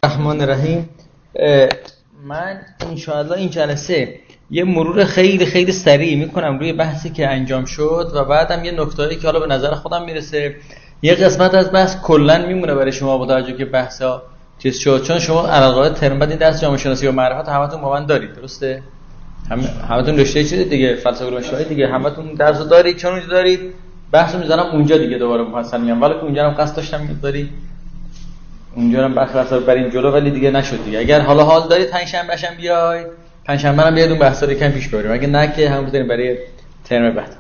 الرحمن الرحیم. من انشاءالله این جلسه یه مرور خیلی خیلی سریع میکنم روی بحثی که انجام شد و بعدم یه نکته‌ای که حالا به نظر خودم میرسه. یه قسمت از بحث کلا میمونه برای شما با توجه که بحثا چیز شد، چون شما علاوه ترم بعد این درس جامعه شناسی و معرفت همتون با من دارید، درسته؟ همتون رشته چیه دیگه، فلسفه علوم دیگه، همتون درسو دارید. چون اونجا دارید بحثو میذارم اونجا دیگه دوباره مفصل میگم، ولی اونجا هم قصد داشتم میذاری اونجا هم بحثا رو بریم جلو، ولی دیگه نشد دیگه. اگر حال دارید پنجشنبه هم بیاید، پنجشنبه هم بیاید اون بحثا رو یکم پیش ببریم، اگه نه که هم بذاریم برای ترم بعد.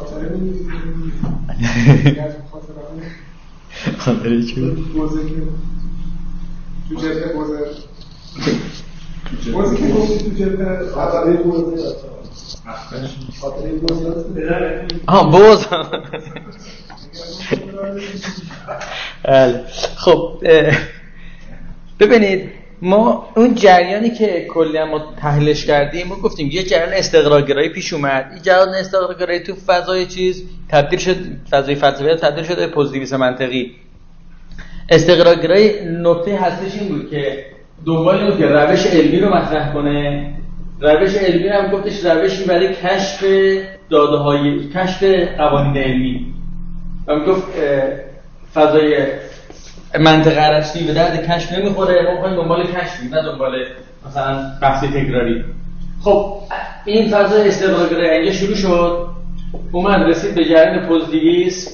خاطره چی؟ بوز. خب ببینید، ما اون جریانی که کلی ما تحلیلش کردیم، ما گفتیم یه جریان استقرارگرایی پیش اومد. این جریان استقرارگرایی تو فضای چیز تبدیل شد، فضای فلسفی تبدیل شد به پوزیتیویسم منطقی. استقرارگرایی نکته هستش این بود که دنبال بود که روش علمی رو مطرح کنه. روش علمی هم گفتش روشی برای کشف داده‌های، کشف قوانین علمی. و گفت فضای منطق عرضی به درد کشف نمیخوره، ما می‌خوایم دنبال کشفیم نه دنبال مثلا بحث تکراری. خب این فضای استقرارگرایی اینجا شروع شد، اومد رسید به جریان پوزیتیویسم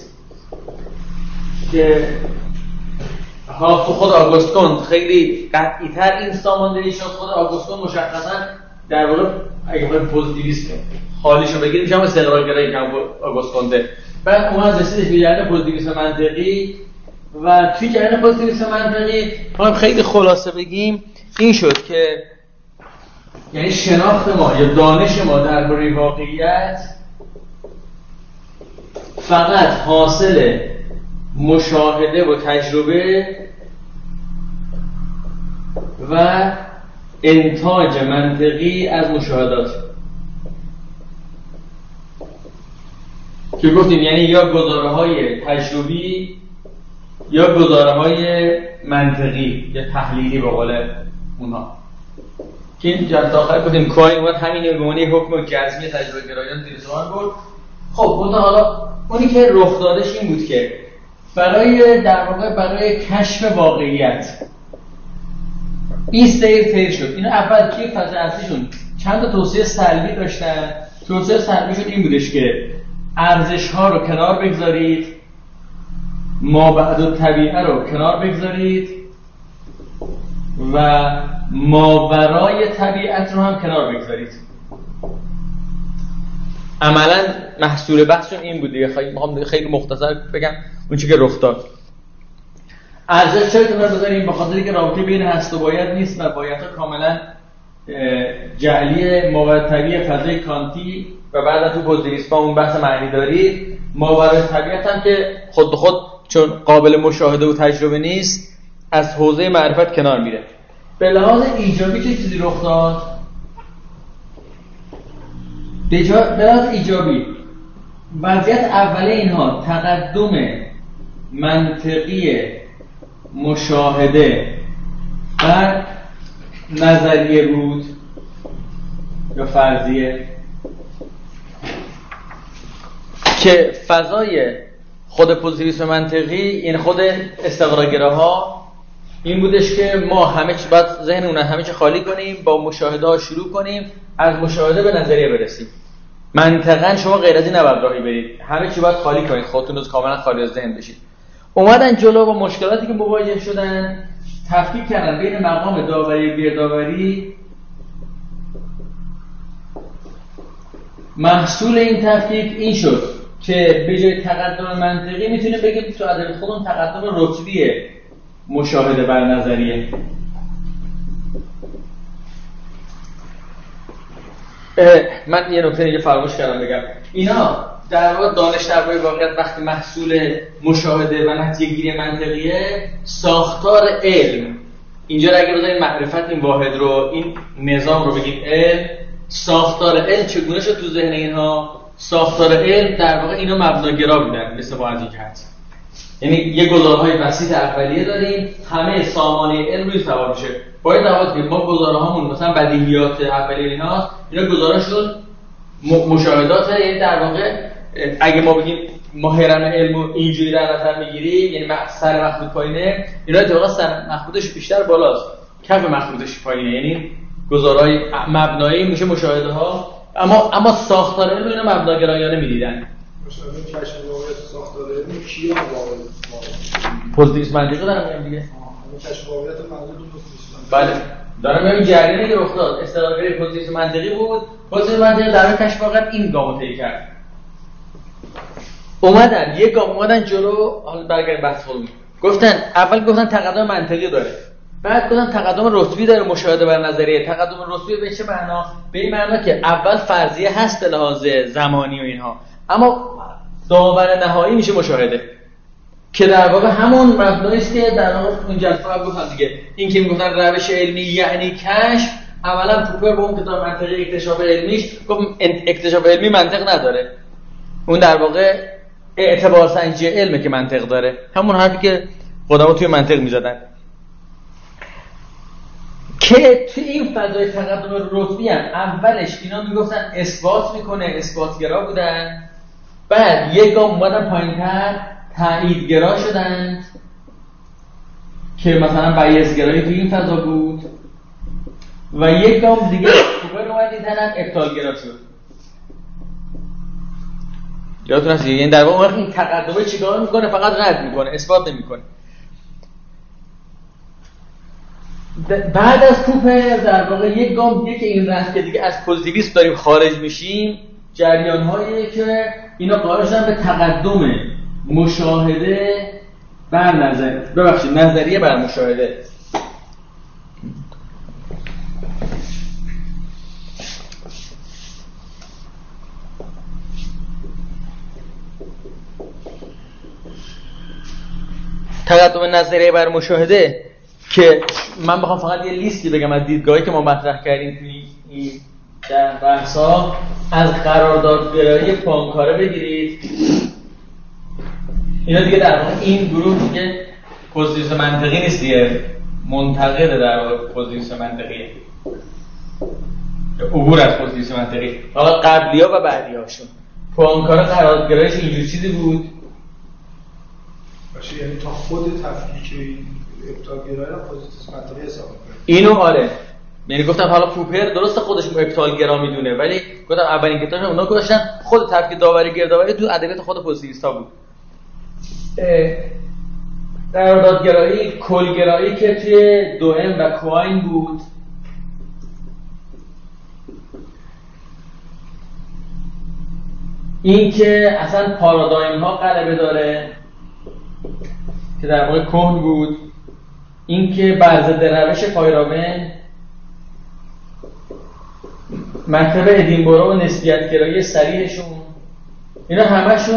که تو خود آگوست کونت خیلی قطعی‌تر این ساماندهی شد. خود آگوست کونت مشخصاً در واقع اگه بخوایم پوزیتیویسم خالیشو بگیریم میشه استقرارگرایی که آگوست کونت. بعد اومد رسید به جریان پوزیتیویسم منطقی و توی جریان پوزیتیویسم منطقی ما خیلی خلاصه بگیم این شد که یعنی شناخت ما یا دانش ما درباره واقعیت فقط حاصل مشاهده و تجربه و انتاج منطقی از مشاهدات که گفتیم، یعنی یا گزاره‌های تجربی یا گزاره‌های منطقی یا تحلیلی به قول اونها. که این جلسه آخر گفتیم کوین اومد همین به معنی حکم جزمی تجربه گرایان زیر سوال برد. خب اون حالا اونی که رخ دادش این بود که برای در واقع برای کشف واقعیت این سیر طی شد. اینا اول توی فاز اصلیشون چند تا توصیه سلبی داشتن. توصیه سلبیشون این بودش که ارزش‌ها رو کنار بگذارید، مابعد الطبیعه رو کنار بگذارید و ماورای طبیعت رو هم کنار بگذارید. عملاً محصول بحثشون این بود دیگه. خیلی مختصر بگم اون چیزی که رخ داد. ارزش چرا کنار بذاریم؟ به خاطر اینکه رابطه بین هست و باید نیست و بایدها کاملاً جعلی ماورای طبیعه فضای کانتی و بعد از تو پوزیتیویسم اون بحث معنی دارید. ماورای طبیعت هم که خود به خود چون قابل مشاهده و تجربه نیست از حوزه معرفت کنار میره. به لحاظ ایجابی چه چیزی رخ داد؟ به لحاظ ایجابی وضعیت اوله اینها تقدم منطقی مشاهده بر نظریه بود یا فرضیه که فضای خود پوزیتیویسم منطقی این خود استقرارگراها این بودش که ما همه چی باید ذهنمون همه چی خالی کنیم، با مشاهده ها شروع کنیم، از مشاهده به نظریه برسیم. منطقاً شما غیر از این نباید راهی برید، همه چی باید خالی کنید، خودتون رو کاملا خالی از ذهن بشید. اومدن جلو با مشکلاتی که مواجه شدن تفکیک کردن بین مقام داوری و غیرداوری. محصول این تفکیک این شد که به جای تقدم منطقی میتونیم بگیم تو ادبیات خودمون تقدم رتبیه مشاهده بر نظریه. من یه نکته دیگه فراموش کردم بگم. اینا در واقع دانش درباره واقعیت وقتی محصول مشاهده و نتیجه گیری منطقیه، ساختار علم اینجا اگه بذاریم معرفت این واحد رو، این نظام رو بگیم علم، ساختار علم چگونه شد تو ذهن اینها؟ ساختار علم در واقع اینا مبناگرا بودن مثل با از این جهت. یعنی یه گزارهای بسیط اولیه داریم، همه سامانه علم روی سوار میشه. باید دعوت کنیم ما گزارهامون مثلا بدیهیات اولیه اینا گزارهشون مشاهدات، یعنی در واقع اگه ما بگیم ما هرم علمو اینجوری در نظر میگیریم، یعنی سر مخروط پایینه، اینا اتفاقا سر مخروطش بیشتر بالاست، کف مخروطش پایینه، یعنی گزارهای مبنایی میشه مشاهده ها. اما ساختار علم اینا مبناگرایانه میدیدن. مشاهده کشف واقعیت ساختار علم کیا واقعا پوزیتیویسم منطقی دارم میگم دیگه. کشف واقعیت منظور پوزیتیویسم. بله دارم میگم جریانی که رخ داد استقلالگرای پوزیتیویسم منطقی بود. پوزیتیویسم منطقی در کشف واقعیت این گامو طی کرد. اومدن یک گام اومدن جلو. حالا برگردیم بحث خودمون. اول گفتن تقدم منطقی داره، بعد گفتن تقدم رتبی داره، مشاهده بر نظریه. تقدم رتبی به چه معنا؟ به این معنا که اول فرضیه هست به لحاظ زمانی و اینها، اما داور نهایی میشه مشاهده، که در واقع همون مبنایی است که در واقع اون جلسه قبل گفتم دیگه. این که میگفتن روش علمی یعنی کشف، اولا پوپر با اون کتاب منطقی اکتشاف علمیش گفت اکتشاف علمی منطق نداره، اون در واقع اعتبار سنجی علمه که منطق داره، همون حرفی که قدما توی منطق میزدن. که توی این فضای تقدم رتبی هم اولش اینا میگفتن اثبات میکنه، اثباتگرا بودن، بعد یک گام اومدن پایین‌تر تاییدگرا شدن که مثلا بیاسگرایی توی این فضا بود، و یک گام دیگه پوپر اومد این طرف ابطالگرا شد. یادتون هست یعنی در واقع این تقدمه چیکار میکنه؟ فقط رد میکنه، اثبات نمیکنه. بعد از پوپر در واقع یک گام دیگه که این رفت که دیگه از پوزیتیویسم داریم خارج میشیم، جریان‌هایی که اینا قائل شدن به تقدم مشاهده بر نظریه بر مشاهده. تقدم نظریه بر مشاهده که من بخوام فقط یه لیستی بگم از دیدگاهی که ما مطرح کردیم توی این در بحثا، از قراردادگرایی پانکاره بگیرید، اینا دیگه در واقع این گروه دیگه پوزیتیویسم منطقی نیست دیگه، منتقد در واقع پوزیتیویسم منطقی، عبور از پوزیتیویسم منطقی. حالا قبلی‌ها و بعدی‌هاشون پانکاره قراردادگرایش اینجور چیزی بود باشه، یعنی تا خود تفکیک ابطالگرایی را پوزیتیویسم منطقی حساب می‌کنه. اینو آره، یعنی گفتم حالا پوپر درسته خودش ابطالگرا میدونه، ولی گفتم اولین کتابش اونا گذاشتن خود تفکیک داوری گردآوری تو ادبیات خود پوزیتیویستا بود. قراردادگرایی، کلگرایی که توی دوئم و کوین بود، این که اصلا پارادایم ها غلبه داره که در واقع کهن بود، این که بر ضد روش فایرابن، مکتب ادینبرو و نسبیت گرایی صریحشون، اینا همشون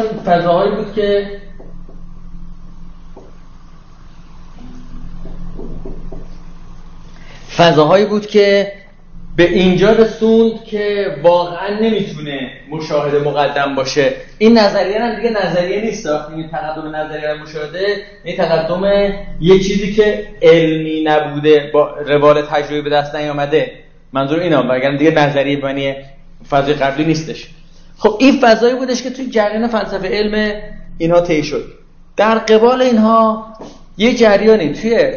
فضاهایی بود که به اینجا رسوند که واقعا نمیتونه مشاهده مقدم باشه. این نظریه هم دیگه نظریه نیست، این تقدم نظریه مشاهده، این تقدم یه چیزی که علمی نبوده، با روال تجربی به دست نیامده، منظور اینا، وگرنه دیگه نظریه معنی فضای قبلی نیستش. خب این فضایی بودش که توی جریان فلسفه علم اینها طی شد. در قبال اینها یه جریانی توی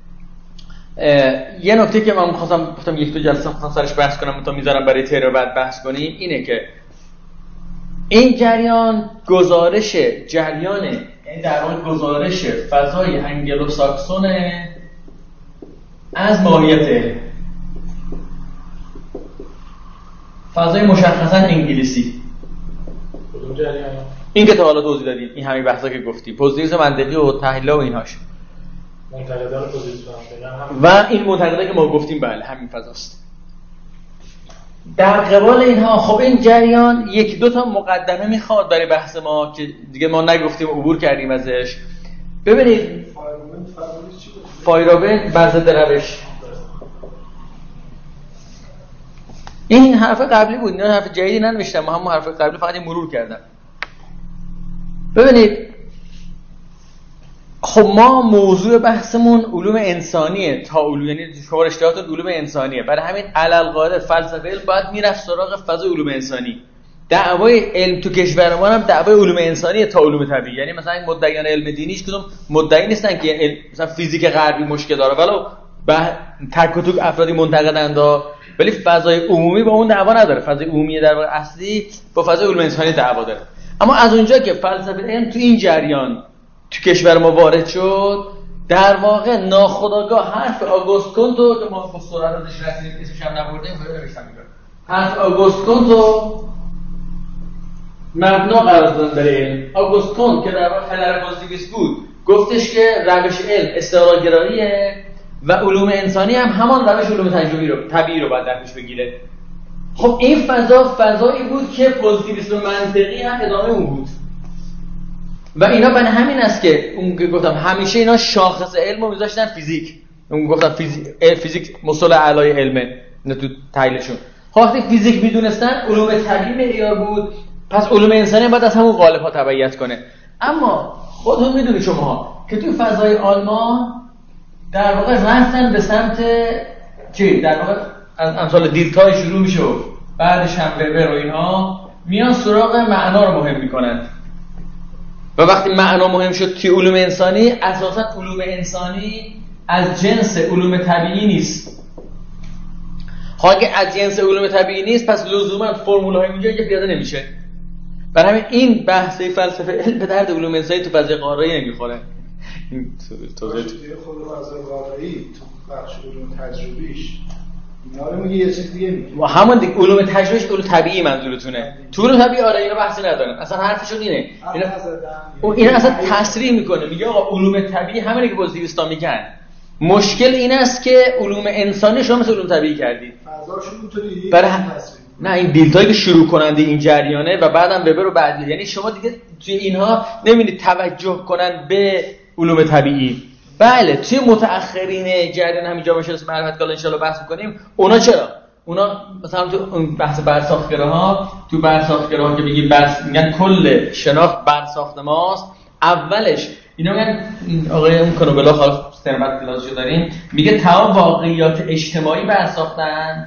یه نکته که من گفتم یک دو جلسه خواستم سرش بحث کنم تا میذارم برای تیر بعد بحث کنیم، اینه که این جریان گزارش جریان، یعنی در واقع گزارش فضای انگلو ساکسون از ماهیت علم، فضای مشخصا انگلیسی. کدوم جریان؟ این که تا حالا توضیح دادیم، این همین بحثا که گفتی، پوزیتیویسم منطقی و تحلیل و اینهاش، منتقدان پوزیتیویسم منطقی و این معتقده که ما گفتیم بله همین فضاست. در قبال اینها خب این جریان یک دو تا مقدمه میخواد برای بحث ما که دیگه ما نگفتیم، عبور کردیم ازش. ببینید فایرابن بر ضد روش، این حرف قبلی بود، نه حرف جدیدی ننوشتم، همون حرف قبلی فقط مرور کردم. ببینید خب ما موضوع بحثمون علوم انسانیه تا علوم، یعنی شما رشتهاتون علوم انسانیه، برای همین علالقاعده فلسفه علم باید میرفت سراغ فضای علوم انسانی. دعوای علم تو کشور ما هم دعوای علوم انسانیه تا علوم طبیعی. یعنی مثلا مدعیان علم دینیش کدوم مدعی نیستن که مثلا فیزیک غربی مشکل داره، ولو تک و توک افرادی منتقدند، ولی فضای عمومی با اون دعوا نداره. فضای عمومی در واقع اصلی با فضای علوم انسانی دعوا داره. اما از اونجا که فلسفه علم تو این جریان تو کشور ما وارد شد، در واقع ناخودآگاه حرف آگوست کنتو که ما با سرعت ازش رسیدیم، اسمش هم نبردیم، حرف آگوست کنتو مبنا قرار دادن برای علم. آگوست کنت که در واقع خلال پوزیتیویست بود، گفتش که روش علم استقرارگراییه و علوم انسانی هم همان روش علوم طبیعی رو باید درش بگیره. خب این فضایی بود که پوزیتیویسم منطقی هم ادامه اون بود و اینا برای همین است که اون که گفتم همیشه اینا شاخص علم رو میذاشتن فیزیک. اون گفتم فیزیک مصطلح اعلای علمه اینا تو تحلیلشون. وقتی فیزیک میدونستن علوم طبیعی معیار بود، پس علوم انسانی باید از همون قالب‌ها تبعیت کنه. اما خودتون میدونید شما که تو فضای آلمان در واقع رفتن به سمت چی؟ در واقع از امثال دیلتای شروع میشه و بعدش هم وبر و اینها میان سراغ معنا رو مهم میکنن. و وقتی معنا مهم شد توی علوم انسانی، اساسا علوم انسانی از جنس علوم طبیعی نیست. خب اگه از جنس علوم طبیعی نیست، پس لزوما فرمول‌های اونجا که پیاده نمیشه. برای همین این بحث فلسفه علم به درد علوم انسانی تو فضای قاره‌ای نمیخوره. این توضیح خود فضای قاره‌ای تو بخش علوم تجربیش اینا رو میگه، یه چیز دیگه میگه. و همون دیگه علوم تجربیش علوم طبیعی منظورتونه. تو علوم طبیعی آره اینا بحثی ندارن. اصلا حرفشون اینه. اینا اصلا تصریح میکنه، میگه آقا علوم طبیعی همینه که پوزیتیویستا میگن. مشکل این است که علوم انسانی شما مثل علوم طبیعی کردید. فضاشون اونطوری نه این دیلتایی که شروع کننده این جریانه و بعدم وبر و بعدی، یعنی شما دیگه توی اینها نمی‌بینید توجه کنن به علوم طبیعی. بله توی متأخرین جریان همین جامعه شناسی معرفت که ان شاء الله بحث می‌کنیم، اونا چرا؟ اونا مثلا تو بحث برساختگراها، تو برساختگراها که میگن کل شناخت برساخت ماست، اولش اینا میگن آقای اون کنوبلا خالص ثروت کلاسیو داریم، میگه تمام واقعیات اجتماعی برساختن.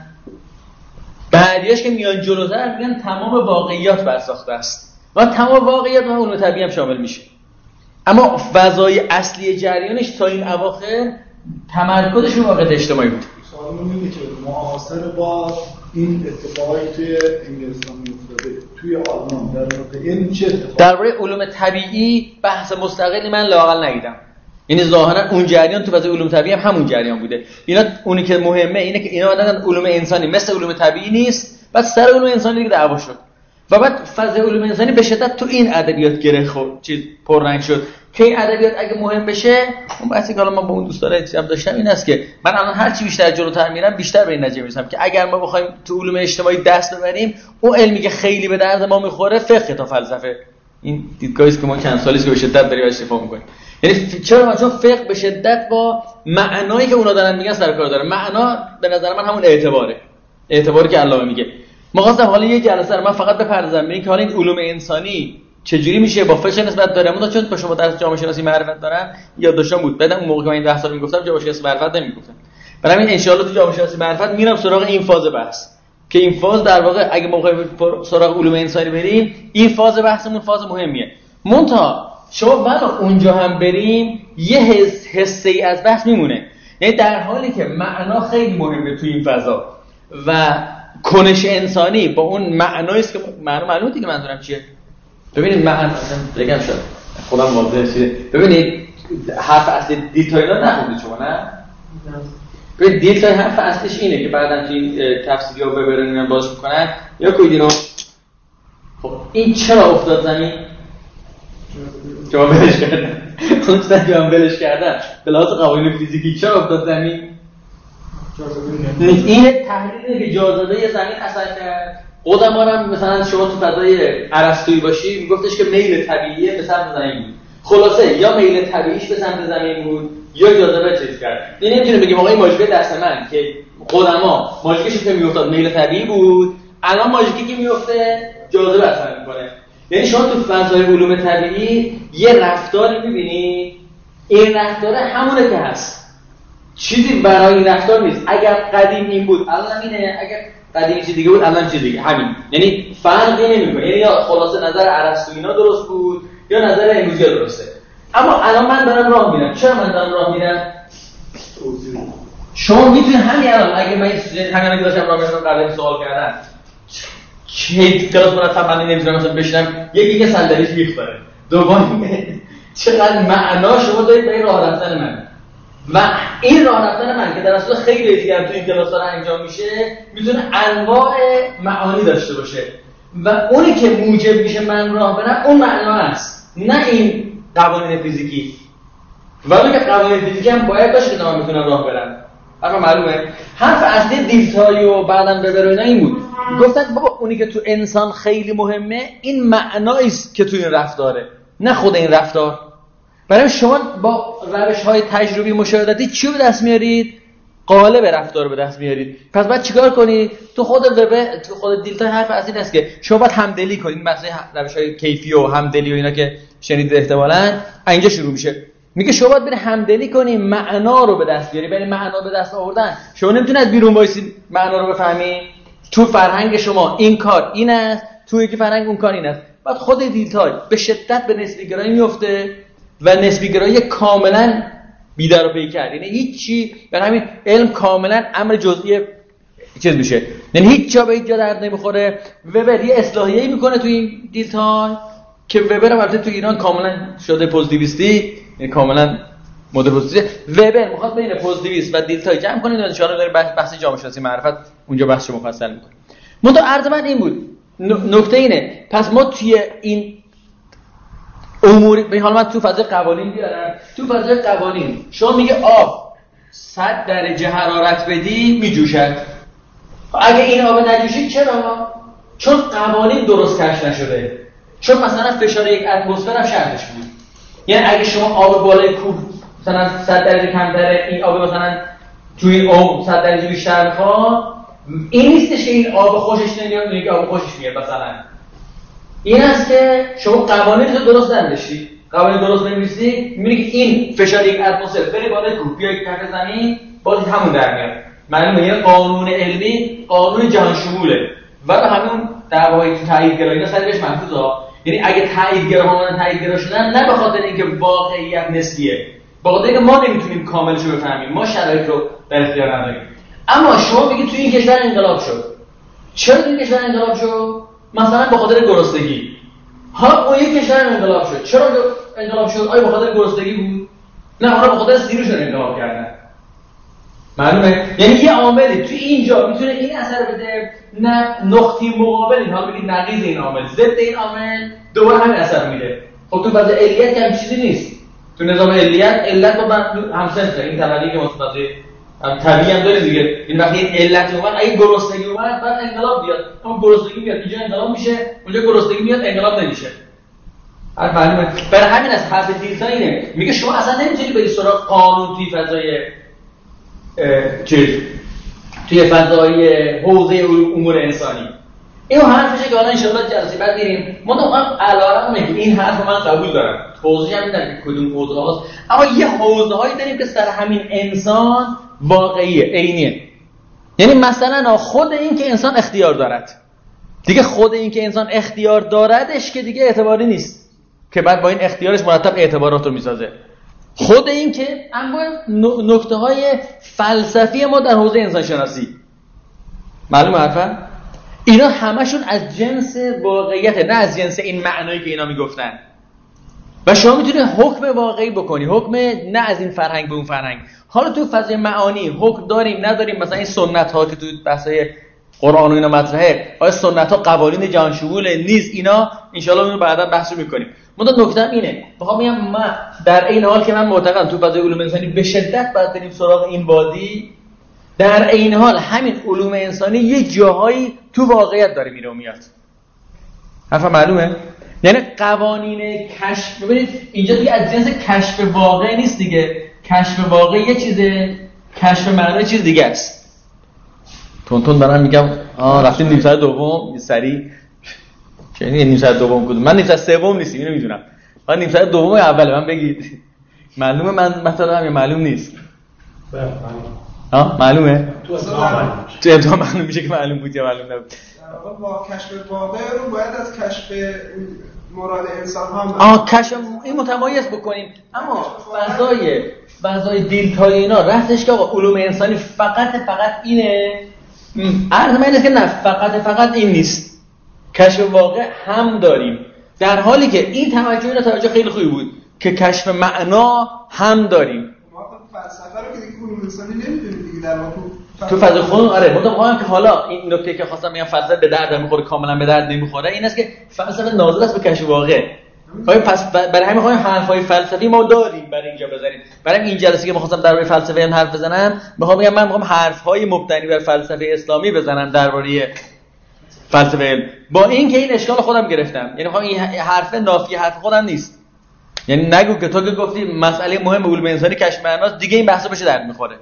بعدیش که میان جلوتر میگن تمام واقعیات برساخته است و تمام واقعیات و علوم طبیعی هم شامل میشه. اما فضای اصلی جریانش تا این اواخر تمرکزش رو واقعیت اجتماعی بود. سوالمون اینه که معاصر با این اتفاقی توی انگلستان میافتاده، توی آلمان در واقع این چه اتفاقی؟ درباره علوم طبیعی بحث مستقلی من لااقل ندیدم. یعنی ظاهرا اون جریان تو فضای علوم طبیعی هم همون جریان بوده. اینا اونی که مهمه اینه که اینا دادن علوم انسانی مثل علوم طبیعی نیست، بعد سر علوم انسانی دیگه دعوا شد و بعد فضای علوم انسانی به شدت تو این ادبیات گره خورد، چیز پررنگ شد که این ادبیات اگه مهم بشه، اون بحثی که حالا من با اون دوستای هم داشتم این است که من الان هر چی بیشتر جلوتر میرم بیشتر به این نتیجه میرسم که اگر ما بخوایم تو علوم اجتماعی دست ببریم، اون علمی که خیلی به درد ما میخوره فقه تا فلسفه. این دیدگاهی است که ما چند سالی است که به شدت داریم ازش دفاع میکنیم. یعنی چرا؟ چون فقه به شدت با معنایی که اونا دارن میگن سر کار داره. معنا به نظر من همون اعتباری که علامه میگه. ما خواستم حالا یه جلسه من فقط بپردازم به این که حالا این علوم انسانی چجوری میشه با فقه نسبت داره. من چون با شما درس جامعه شناسی معرفت دارم یادداشتم بود، بعدم اون موقع که من این 10 سال میگفتم جامعه شناسی معرفت نمیگفتم. برای همین ان شاء الله تو جامعه شناسی معرفت میرم سراغ این فاز بحث که این فاز در واقع اگه ما بخوایم سراغ علوم انسانی بریم، این فاز بحثمون فاز مهمیه. منتها شما بعد اونجا هم بریم یه حسه‌ای از بحث میمونه. یعنی در حالی که معنا خیلی مهمه تو این فضا و کنش انسانی با اون معنایی است که معلومه دیگه منظورم چیه. ببینید من بگم شد خودم واضح شه. ببینید حرف اصلی دیتایلا نخوندید شما نه؟ ببینید دیتای حرف اصلیش اینه که بعدن توی تفسیریا ببرن میان باز میکنن یا کویدینو. خب این چرا افتاد زمین؟ جواب بلش کردن. اون چیزی که من بلش کردم به لحاظ قوانین فیزیکی چرا افتاد زمین؟ این تحلیلی که جاذبه زمین اثر کرد. قدما هم مثلا شما تو فضای ارسطویی باشی میگفتش که میل طبیعی به سمت زمین بود. خلاصه یا میل طبیعیش به سمت زمین بود یا جاذبه چیز کرد. این نمیتونه بگیم آقا این ماژیک دست من که قدما ماژیکش که میافتاد میل طبیعی بود، الان ماژیکی که میفته جاذبه اثر میکنه. یعنی شما تو فضای علوم طبیعی یه رفتاری میبینی این رفتار همونه که هست، چیزی برای این رفتار نیست. اگر قدیم این بود الان اینه، اگر قدیم چیز دیگه بود الان چیز دیگه، همین. یعنی فرقی نمیکنه، یعنی یا خلاصه نظر ارسطو اینا درست بود یا نظر امروزی درسته. اما الان من دارم راه میرم. چرا من دارم راه میرم؟ شما میتونید همین الان اگه من همین داشتم راه میرم قبل سوال کردن چه کلاس مرتب من نمیتونم مثلا بشینم یکی که صندلیش بیخ داره، دوم چقدر معنا شما دارید به این راه رفتن من و این راه رفتن من که در اصل خیلی دیگه تو این کلاس داره انجام میشه، میتونه انواع معانی داشته باشه و اونی که موجب میشه من راه برم اون معنا است، نه این قوانین فیزیکی. ولی که قوانین فیزیکی هم باید باشه که من میتونم راه برم. اما معلومه حرف اصلی دیلتای و بعدم ببر و اینا این بود، گفتن بابا اونی که تو انسان خیلی مهمه این معنایی است که تو این رفتاره، نه خود این رفتار. برای شما با روش‌های تجربی مشاهداتی چی به دست میارید؟ قالب رفتار به دست میارید. پس بعد چیکار کنید؟ تو خود دیلتای حرف اصلی است که شما باید همدلی کنید. مثلا روش‌های کیفی و همدلی و اینا که شنیدید احتمالاً اینجا شروع میشه. میگه شما باید بری همدلی کنی، معنا رو به دست بیاری. برای معنا به دست آوردن شما نمیتونید از بیرون وایسید معنا رو بفهمی. تو فرهنگ شما این کار این است، تو یکی فرهنگ اون کار این است. بعد خود دیلتای به شدت به نسبی گرایی میفته و نسبی گرایی کاملا بیدار و پیکر، یعنی هیچی، برای همین علم کاملا امر جزئی چیز میشه، یعنی هیچ جا به هیچ جا درد نمیخوره. وبر یه اصلاحیه‌ای میکنه تو این دیلتای که وبر البته تو ایران کاملا شده پوزیتیویستی، یعنی کاملا مدل پوزیتیویست. وبر میخواد بین پوزیتیویست و دیلتای جمع کنه. ان شاء الله داره بحث جامعه شناسی معرفت اونجا بحثش مفصل میکنه. منتها عرض من این بود، نکته اینه، پس ما توی این امور به حال من تو فضای قوانین بیارم. تو فضای قوانین شما میگه آب 100 درجه حرارت بدی میجوشد. اگه این آب نجوشید چرا؟ چون قوانین درست کشف نشده. چون مثلا فشار یک اتمسفر هم شرطش بود. یعنی اگه شما آب بالای کوه مثلا 100 درجه کمتره، این آب مثلا توی این آب 100 درجه بیشتر میخواد، این نیستش که این آب خوشش نمیاد میگه آب خوشش میاد. مثلا این است که شما قوانین رو درست نمی‌نویسید. قوانین درست نمی‌نویسید، می‌بینید که این فشار یک اتمسفر بره بالای کوه بیاد کف زمین باز همون در میاد. معلومه یه قانون علمی قانون جهان شموله و همون دعوای تاییدگرایی سر بهش محفوظه. یعنی اگه تاییدگراها تاییدگرا شدن نه به خاطر اینکه واقعیت نسبیه، به خاطر اینکه ما نمیتونیم کاملش رو بفهمیم، ما شرایط رو در اختیار نداریم. اما شما میگید توی این کشور انقلاب شد. چرا این کشور انقلاب شد؟ مثلا به خاطر گرسنگی. ها اون یک کشور انقلاب شد. چرا انقلاب شد؟ آیا به خاطر گرسنگی بود؟ نه، اونا به خاطر سیروشون انقلاب کردن. معلومه؟ یعنی یه عاملی توی اینجا میتونه این اثر بده، نه نقطه مقابل این، حالا بگید نقیض این عامل، ضد این عامل دوباره همین اثر میده. خب تو فاز علیت هم چیزی نیست. تو نظام علیت علت با همسنفه، این طبقی که متفاوته طبیعی هم داره دیگه. این وقتی این علت اومد، اگه گرسنگی اومد بعد انقلاب بیاد. اما گرسنگی میاد اینجا انقلاب میشه، اونجا گرسنگی میاد انقلاب نمیشه. حالا معلومه. برای همین از حرف دیلتا اینه، میگه شما اصلا نمیتونی بری سراغ قانون توی فضای توی فضای حوزه امور انسانی. اینو حرفشه که حالا ان شاءالله جلسه بعد میریم. ما هم علارمه که این حرف من قبول دارم. توضیح هم میدم که کدوم حوزه هاست، اما یه حوزه هایی داریم که سر همین انسان واقعیه، عینیه. یعنی مثلا خود این که انسان اختیار دارد، دیگه خود این که انسان اختیار داردش که دیگه اعتباری نیست که بعد با این اختیارش مرتب اعتبارات رو میسازه. خود این که انواع نکته های فلسفی ما در حوزه انسان شناسی، معلومه حرفا اینا همشون از جنس واقعیت، نه از جنس این معنایی که اینا میگفتن. و شما میتونی حکم واقعی بکنی، حکم نه از این فرهنگ به اون فرهنگ. حالا تو فضای معانی حکم داریم نداریم، مثلا این سنت ها که تو بحثای قرآن و اینا مطرحه، آیا سنت ها قوانین جهان شموله نیست؟ اینا ان شاء الله بعدا بحث میکنیم. منتها نکته‌ام اینه، میخوام بگم من در این حال که من معتقدم تو فضای علوم انسانی به شدت باید بریم سراغ این وادی، در این حال همین علوم انسانی یه جاهایی تو واقعیت داره میره و میاد. حرفم معلومه؟ یعنی قوانین کشف، ببینید اینجا دیگه از جنس کشف واقع نیست دیگه. کشف واقع یه چیزه، کشف معنی چیز دیگه است. تون دارم میگم رفتیم نیم ساعت دوم سریع. چه نیم ساعت دوم کدوم؟ من نیم ساعت سوم نیستم، اینو میدونم. من نیم ساعت دوم اوله من بگید. معلومه من مثلا یا معلوم نیست؟ بله معلومه؟ تو امتحان معلوم میشه که معلوم بود یا معلوم نبود. در واقع با کشف واقع رو باید از کشف مراد انسان ها کشف این متمایز بکنیم. اما فضای دیلتای اینا راستش که آقا علوم انسانی فقط اینه. عرض من اینه که نه فقط این نیست. کشف واقع هم داریم، در حالی که این توجه خیلی خوبی بود که کشف معنا هم داریم. فلسفه رو که دیگه علوم انسانی نمی‌دونیم دیگه در واقع تو فضای خودمون. آره مطمئنم که حالا این نکته که خواستم بگم فلسفه به درد میخوره کاملا به درد نمیخوره این است که فلسفه ناظر است به کشف واقع. پس برای همین می‌خوایم حرفای فلسفی ما داریم برای اینجا بزنیم. برای این جلسه که می‌خواستم درباره فلسفه هم حرف بزنم، می‌خوام بگم من می‌خوام حرف‌های مبتنی بر فلسفه اسلامی بزنم درباره فلسفه علم، با این که این اشکال خودم گرفتم. یعنی می‌خوام این حرف نافی حرف خودم نیست. یعنی نگو که تو که گفتی مسئله مهم علوم انسانی کشف معناست دیگه این بحثا بشه درد می‌خوره.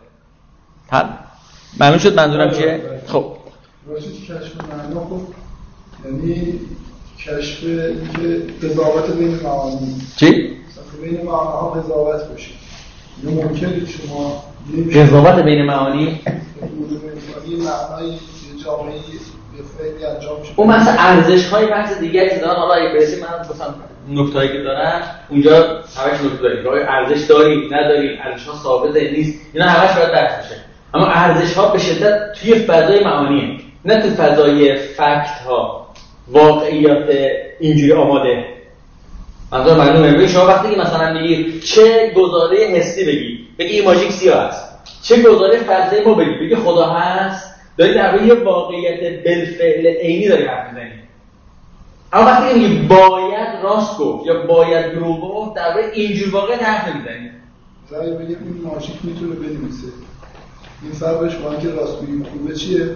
معلوم شد منظورم چیه؟ خب راجع به کشف معنا خب یعنی کشف اینکه قضاوت بین معانی چی؟ مثلا بین معانی‌ها قضاوت بشه. یا ممکنه شما قضاوت بین معانی علوم انسانی معنای یه جامعه به فعلی انجام میشه. اون مثلا ارزش‌های بحث دیگری دارن. حالا اگه برسیم من مثلا نکتهایی که دارن اونجا همش نکته داریم. آیا ارزش داریم نداریم، ارزش‌ها ثابته نیست، اینا همش باید بحث بشه. اما ارزش‌ها به شدت توی فضای معانیه، نه تو فضای فکت‌ها، واقعیات اینجوری آماده. مثلا معلومه ببین شما وقتی که مثلا میگی چه گزاره حسی بگی این ماژیک سیاه است، چه گزاره فلسفی ما بگی خدا هست، داری درباره یه واقعیت بالفعل عینی داری حرف می‌زنی. اما وقتی که میگی باید راست گفت یا باید دروغ گفت درباره اینجور واقعیت حرف نمی‌زنی. زای بگیم این ماژیک میتونه بنویسه. این فرقش با اینکه راستگویی خوبه چیه؟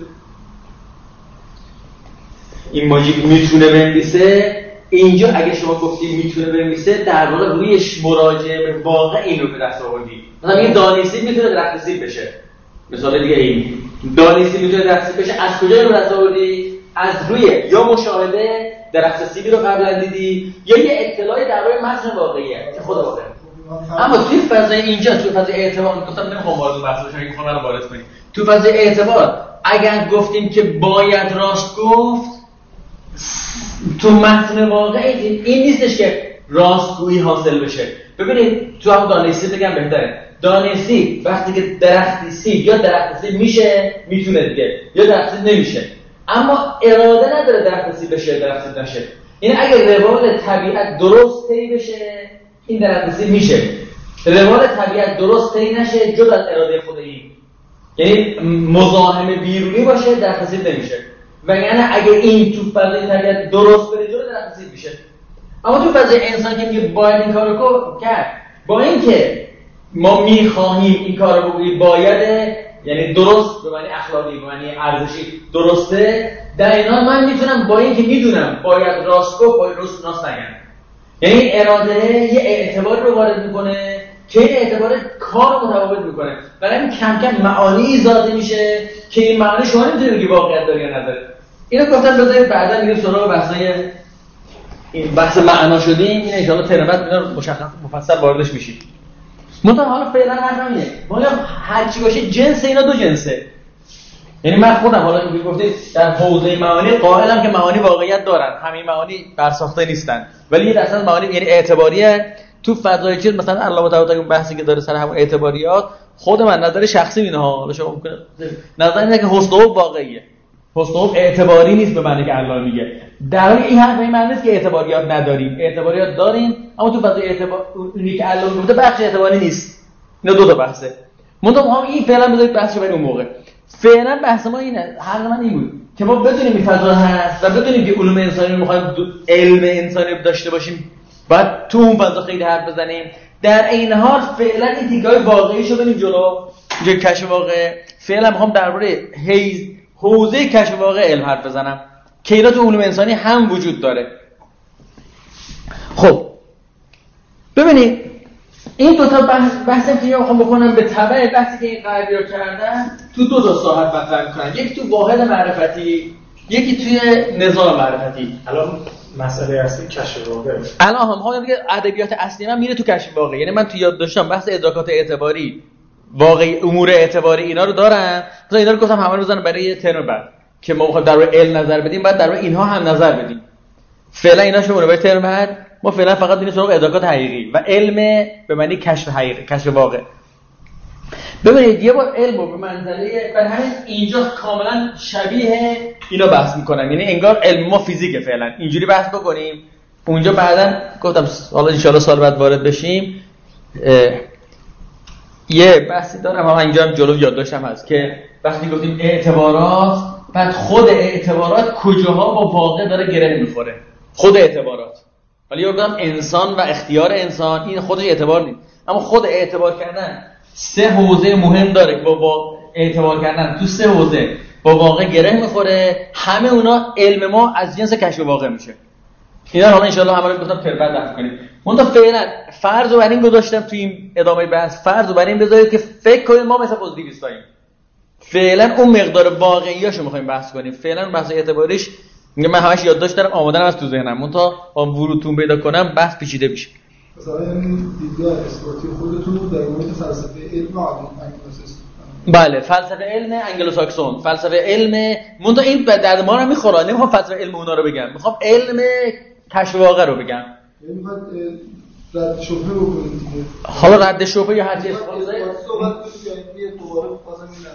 این ماژیک میتونه بنویسه. اینجا اگه شما گفتی میتونه بنویسه در واقع روی مراجعه به واقع این رو به دست آوردی. مثلا میگه دانشی میتونه درخت سیب بشه. مثال دیگه این دانشی میتونه درخت سیب بشه. از کجا رو به دست آوردی؟ از روی یا مشاهده درخت سیبی رو قبلا دیدی یا یه اطلاعی درباره متن واقعیه که خدا واقعه. اما توی فضای اینجا توی فضای اعتبار گفتم نمیخوام وارد بحث بشم این خونه رو وارد کنیم. توی فضای اعتبار اگر گفتیم که باید راست گفت تو متن واقعی این نیستش که راستگویی حاصل بشه. ببینید تو هم دانشی بگم بهتره. دانشی وقتی که درختی سیب یا درخت سیب میشه میتونه دیگه یا درخت سیب نمیشه، اما اراده نداره درخت سیب بشه درخت سیب نشه. یعنی اگر روال طبیعت درست طی بشه این درخت سیب میشه، روال طبیعت درست طی نشه جز از اراده خودی، یعنی مزاحم بیرونی باشه درخت سیب نمیشه. و یعنی اگه این تو فضای طبیعت درست بره جلو درخت سیب میشه. اما تو فضای انسان که میگه باید این کارو کرد، با اینکه ما میخواهیم این کارو بکنیم باید، یعنی درست به معنی اخلاقی به معنی ارزشی درسته، در این حال من میتونم با اینکه میدونم باید راست گفت باید راست نگم. یعنی اراده یه اعتبار رو وارد میکنه که این اعتبار کار رو متفاوت میکنه. برای همین کم کم معانی ایجاد میشه که این معانی شما نمیتونید بگی واقعیت داره یا نداره. اینو گفتم بذارید بعدا میریم سراغ بحثای این بحث معنا شدیم. این ان شاء الله تربت اینا مشخص مفصل واردش میشیم. مثلا حالا فعلا حرفم اینه والا هر چی باشه جنس اینا دو جنسه. یعنی من خودم حالا اینجوری گفتید در حوزه معانی قائلم که معانی واقعیت دارن، همین معانی برساخته نیستن، ولی یه درصد معانی یعنی اعتباریه تو فضای چیز. مثلا علامه طباطبایی اون بحثی که داره سر همون اعتباریات، خود من نظر شخصی اینه ها، حالا شما ممکنه نظر اینه که حسن و واقعیه، حسن و اعتباری نیست به معنی که الله میگه. در واقع این حرف به این معنی نیست که اعتباریات نداریم، اعتباریات داریم، اما تو فضای اعتباری که الله میگه بخش اعتباری نیست. اینا دو تا بحثه. منتها این فعلا بذارید بحثش برای اون موقع. فعلا بحث ما اینه، حرف من این بود که ما بدونیم این فضا هست و بدونیم که علوم انسانی رو می‌خوایم علم انسانی داشته باشیم، بعد تو اون فضا خیلی حرف بزنیم. در این حال فعلا این دیگه واقعیشو بریم جلو، جو کشف واقع. فعلا می‌خوام درباره حوزه کشف واقع علم حرف بزنم که اینا تو علوم انسانی هم وجود داره. خب ببینید این دو تا بحثی که میخوام بکنم به تبع بحثی که این غربی رو کردن تو دو تا ساحت مطرح می‌کنن. یکی تو واحد معرفتی، یکی توی نظام معرفتی. الان مسئله اصلی کشف واقع. الان هم میگه ادبیات اصلی من میره تو کشف واقع. یعنی من تو یاد داشتم بحث ادراکات اعتباری، واقعی، امور اعتباری اینا رو دارم. مثلا اینا رو گفتم همه رو بزنم برای ترم بعد که ما بخوایم در روی علم نظر بدیم، بعد در روی اینها هم نظر بدیم. فعلا ایناشو برای ترم بعد ما فعلا فقط بریم سراغ ادراکات حقیقی و علم به معنی کشف حقیقی، کشف واقع. ببینید یه بار علم رو به منزله برای همین اینجا کاملا شبیه اینا بحث میکنن. یعنی انگار علم ما فیزیکه فعلا اینجوری بحث بکنیم. اونجا بعداً گفتم حالا ان شاءالله سال بعد وارد بشیم یه بحثی دارم، اما اینجا هم جلو یادداشتم هست که وقتی گفتیم اعتبارات، بعد خود اعتبارات کجاها با واقع داره گره میخوره. خود اعتبارات، ولی گفتم انسان و اختیار انسان این خودش اعتبار نیست، اما خود اعتبار کردن سه حوزه مهم داره. با اعتبار کردن تو سه حوزه با واقع گره میخوره. همه اونا علم ما از جنس کشف واقع میشه. اینا حالا ان شاء الله همه رو گفتم تربیت بحث کنیم. منتها فعلا فرض رو بر این گذاشتم تو این ادامه بحث، فرض رو بر این بذارید که فکر کنید ما مثلا پوزیتیویستاییم. فعلا اون مقدار واقعیاشو میخوایم بحث کنیم. فعلا بحث اعتباریش میگم من همش یادداشت دارم آماده‌ام از تو ذهنم، منتها با ورودتون پیدا کنم بحث پیچیده میشه. مثلا این دیدگاه اسکوتی خودتون در مورد فلسفه علم انگلوساکسون. بله، فلسفه علم انگلوساکسون، فلسفه علم منتها این به درد ما رو میخوره. نمیخوام فلسفه علم اونا رو بگم، میخوام علم کشف واقع رو بگم. یعنی بعد رد شبهه بکنید دیگه. حالا رد شبهه یا هر چیز صحبت کنید یعنی دوباره بازم این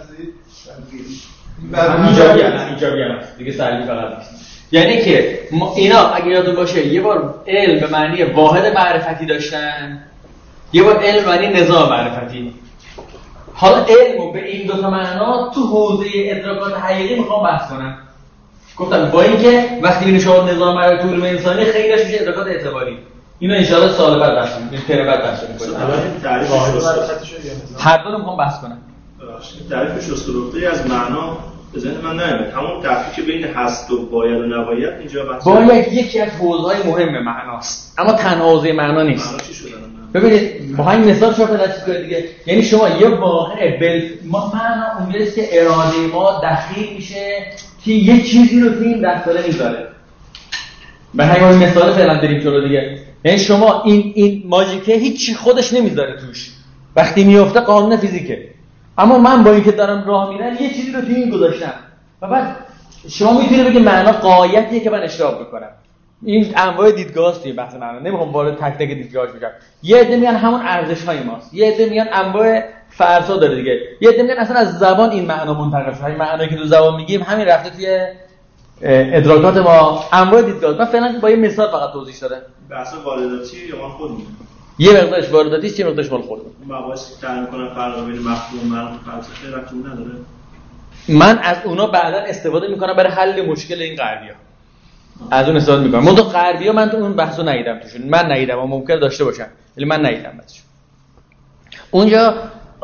نظریه ایجابی هست دیگه، سلبی فقط نیست. یعنی که اینا اگه یادتون باشه یه بار علم به معنی واحد معرفتی داشتن، یه بار علم به معنی نظام معرفتی. حالا علمو به این دو تا معنا تو حوزه ادراکات حقیقی میخوام بحث کنم. گفتم با اینکه وقتی ببینید شما نظام معرفتی علوم انسانی خیلیش میشه ادراکات اعتباری. اینو ان شاءالله سال بعد بحث کنیم، ترم بعد بحث کنیم. الان تعریف واحد معرفتی شد یا نظام؟ هر دو رو میخوام بحث کنم. تعریف شست‌ورفته از معنا به ذهن من نمیاد. همون تفکیک بین هست و باید و نباید اینجا بحث. باید یکی از حوزه‌های مهم معناست، اما تنها حوزه معنا نیست. معنا چی شدن؟ ببینید با همین مثال شما فلسفه کنید دیگه. یعنی شما یه واقعه ما معنا اونجاست که اراده ما دخیل میشه که یه چیزی رو تو این دستاره میذاره. به همین مثال فعلا بریم جلو دیگه. یعنی شما این ماژیکه هیچی خودش نمیذاره توش، وقتی میفته قانون فیزیکه. اما من با اینکه دارم راه میرم یه چیزی رو تو این گذاشتم و بعد شما میتونید بگید معنا غایتیه که من اشتباه میکنم. این انواع دیدگاه‌ست توی بحث معنا، نمیخوام وارد تک تک دیدگاهش بشم. یه عده میگن همون ارزش‌های ماست، یه عده میگن انواع فرضا داره دیگه، یه عده میگن اصلا از زبان این معنا منتقل شده. این معنایی که تو زبان میگیم همین رفته توی ادراکات ما. انواع دیدگاه. من فعلا با یه مثال فقط توضیح دادم. بحث وارداتی یا ما خودمون یه مقدارش وارداتی است، یه مقدارش مال خودمون. مباحثی که تعیین می‌کنن فرق بین مفهوم و منطق فلسفه ربطی نداره. من از اونا بعدا استفاده میکنم برای حل مشکل این غربی‌ها. از اون استفاده میکنم. منتها غربی‌ها من تو اون بحثو ندیدم توشون. من ندیدم اما ممکنه داشته باشن، ولی من ندیدم بچه‌ها. اونجا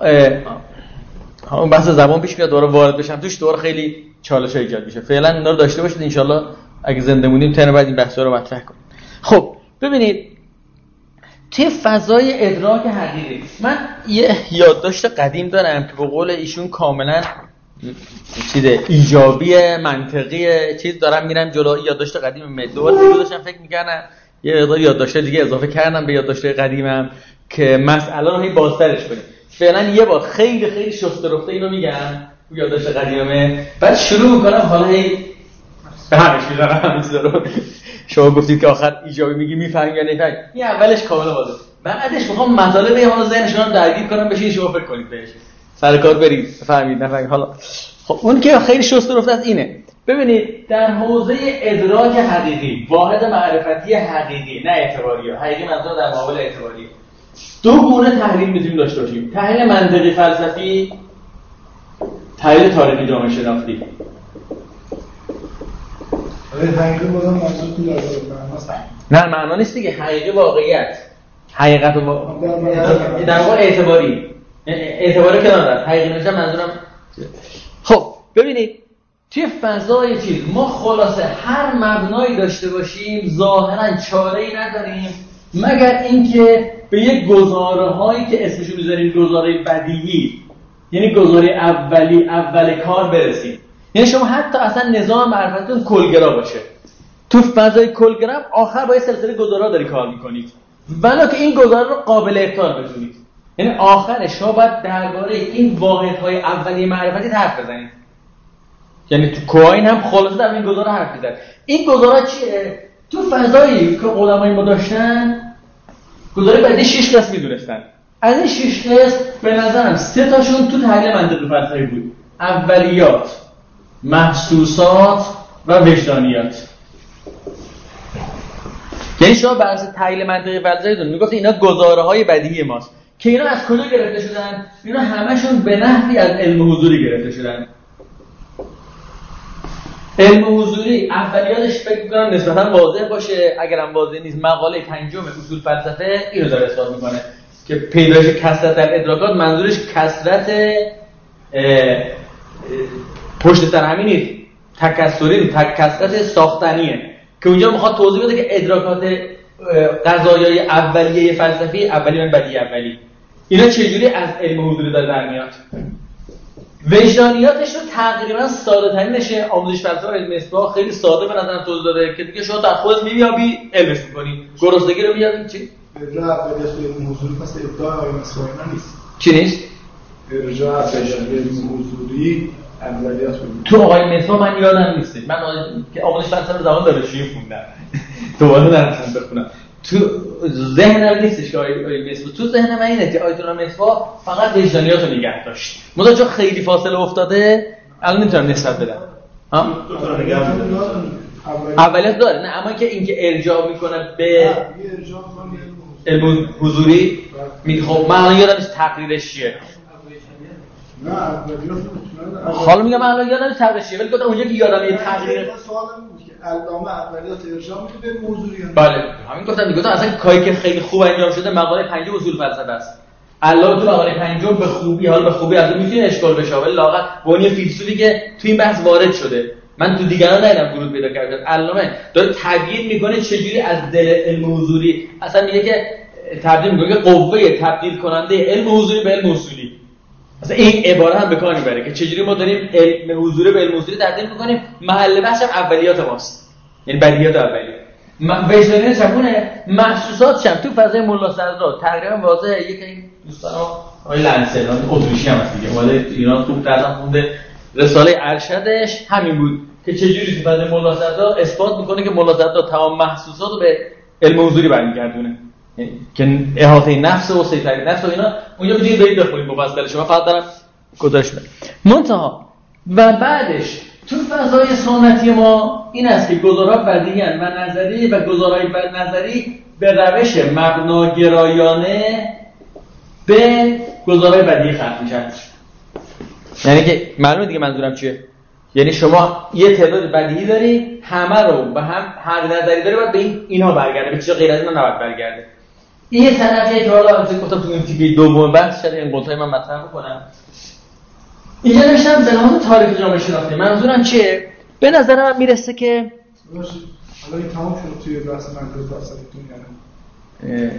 اون بحث زبان پیش میاد، دوباره وارد بشم توش، دوباره خیلی چالش ایجاد میشه. فعلا اینا رو داشته باشید، ان شاءالله اگه زنده مونیم ترم بعد این بحثا رو مطرح کنیم. خب ببینید توی فضای ادراک حقیقی من یه یادداشت قدیم دارم که به قول ایشون کاملا ایجابی منطقی چیز دارم میرم جلو. یادداشت قدیم دوباره داشتم فکر می‌کردم یه مقدار یادداشت دیگه اضافه کردم به یادداشت قدیمم که مسئله رو هی بازترش کنیم. فعلا یه بار خیلی خیلی شسته رفته اینو میگم تو یادداشت قدیمه، بعد شروع میکنم حالا هی به همش میذارم همین چیزا رو. شما گفتید که آخر ایجابی میگی میفهمی یا نمیفهمی. این اولش کاملا واضحه، بعدش میخوام مطالب حالا ذهن شما رو درگیر کنم بشین شما فکر کنید بهش، سر کار برید فهمید نفهمید. حالا خب اون که خیلی شسته رفته از اینه. ببینید در حوزه ادراک حقیقی، واحد معرفتی حقیقی نه اعتباری، حقیقی منظور در مقابل اعتباری، دو گونه تحلیل میتونیم داشته باشیم: تحلیل منطقی فلسفی، تحلیل تاریخی جامعه شناختی. حقیقی بازم منظورتون معناست؟ نه معنا نیست دیگه، حقیقی واقعیت، حقیقت در واقع اعتباری. اعتباری که ندارد حقیقی نشه منظورم. خب ببینید توی فضای چیز ما خلاصه هر مبنایی داشته باشیم ظاهرا چاره‌ای نداریم مگر اینکه به یک گزاره‌هایی که اسمشو میذاریم گزاره بدیهی، یعنی گزاره اول کار برسیم. یعنی شما حتی اصلا نظام معرفتتون کلگرا باشه، تو فضای کلگرم آخر با یه سلسله گزارا داری کار میکنید، ولی که این گزارا رو قابل ابطال بدونید. یعنی آخرش شما باید درباره این واحدهای اولیه معرفتی حرف بزنید. یعنی تو کوهاین هم خلاصه در این گزارا حرف میزنن. این گزارا چیه؟ تو فضایی که علمای ما داشتن گزاره بعدی 6 قسم میدونستن. از این 6 قسم به نظرم 3 تاشون تو تحلیل منطقی فلسفی بود: اولیات، محسوسات و وجدانیات. یعنی شما بر اساس تحلیل منطقی فلسفی دون میگفت اینا گزاره‌های بدیهی ماست که اینا از کجا گرفته شدن؟ اینا همشون به نحوی از علم حضوری گرفته شدن. علم حضوری اولیاتش فکر می‌کنم نسبتاً واضح باشه، اگرم واضح نیست مقاله 5 اصول فلسفه اینو داره اثبات می‌کنه که پیدایش کثرت در ادراکات منظورش کثرت پشت سر همین نیست، تکثری، کثرت ساختنیه که اونجا میخواد توضیح بده که ادراکات قضایای اولیه فلسفی، اولی و بدیهی اولی، اینا چجوری از علم حضوری داره در میاد. وجدانیاتش رو تقریبا ساده ترینشه. آموزش فلسفه علم اصلاح خیلی ساده به نظر توضیح داده که دیگه شما در خودت می‌یابی، علمش می‌کنی، گرسنگی رو می‌یابی. چی؟ ارجاع به علم حضوری پس ابداع آقای مسائل نیست. چی نیست؟ ارجاع به علم حضوری اولیات بود. تو آقای مثلا من یادم نیست. من که آموزش فلسفه رو زمان دانشجویی خوندم. دوباره نرفتم بخونم. تو ذهنم نیستش که آقای مثلا، تو ذهن من اینه که آیت الله مثلا فقط وجدانیات رو نگه داشت. مثلا چون خیلی فاصله افتاده الان نمیتونم نسبت بدم. ها؟ اولیات داره. نه اما که اینکه ارجاع میکنه به علم حضوری خب من الان یادم نیست تقریرش چیه. نه اولیات حالا میگم من الان یادم تقریرش چیه، ولی گفتم اونجا که یادم یه تقریر سوالم بود که علامه اولیات ارجاع میده به موضوعی. بله همین گفتم اصلا کاری که خیلی خوب انجام شده مقاله 5 اصول فلسفه است. علاوه بر مقاله 5 به خوبی، حالا به خوبی از اون میتونه اشکال بشه، ولی لااقل بونی فیلسوفی که تو این بحث وارد شده من تو دیگران ندیدم ورود پیدا کرده. علامه داره تبیین میکنه چجوری از دل علم حضوری، اصلا میگه که تبدیل میکنه که قوه تبدیل کننده علم حضوری به علم اصولی. مثلا این عباره هم به کار میبره که چجوری ما داریم علم حضوری به علم اصولی تبدیل میکنیم. محل بحث هم اولیات ماست، یعنی بدیهیات اولیه. وجدانیات چمونه، محسوسات چم تو فضای ملا صدرا تقریبا واضحه. یکی این دوستان آقای لنسلان اتریشی هم هست دیگه، اومده ایران خوب درس خونده، رساله ارشدش همین بود که چجوری تو فضای ملا صدرا اثبات میکنه که ملا صدرا تمام محسوسات رو به علم حضوری برمیگردونه، که احاطه نفس و سیطره نفس و اینا اونجا میتونید برید بخونید مفصل. شما فقط دارم گذاشت منتها و بعدش تو فضای سنتی ما این است که گزارا بدیهی و نظری و گزارای نظری به روش مبناگرایانه به گزارای بدیهی ختم میشن. یعنی که معلومه دیگه منظورم چیه، یعنی شما یه تعداد بدیهی داری، همه رو به هم هر نظری داره باید به اینها برگرده، به چیز غیر از اینا نباید برگرده. این یه طرفیه که حالا از گفتم تو این تیپی دوم بحث شده این قضیه من مطرح بکنم. اینجا نوشتم به نام تاریخ جامعه شناختی. منظورم چیه؟ به نظر من میرسه که حالا این تمام شد توی بحث منطق فلسفیتون یعنی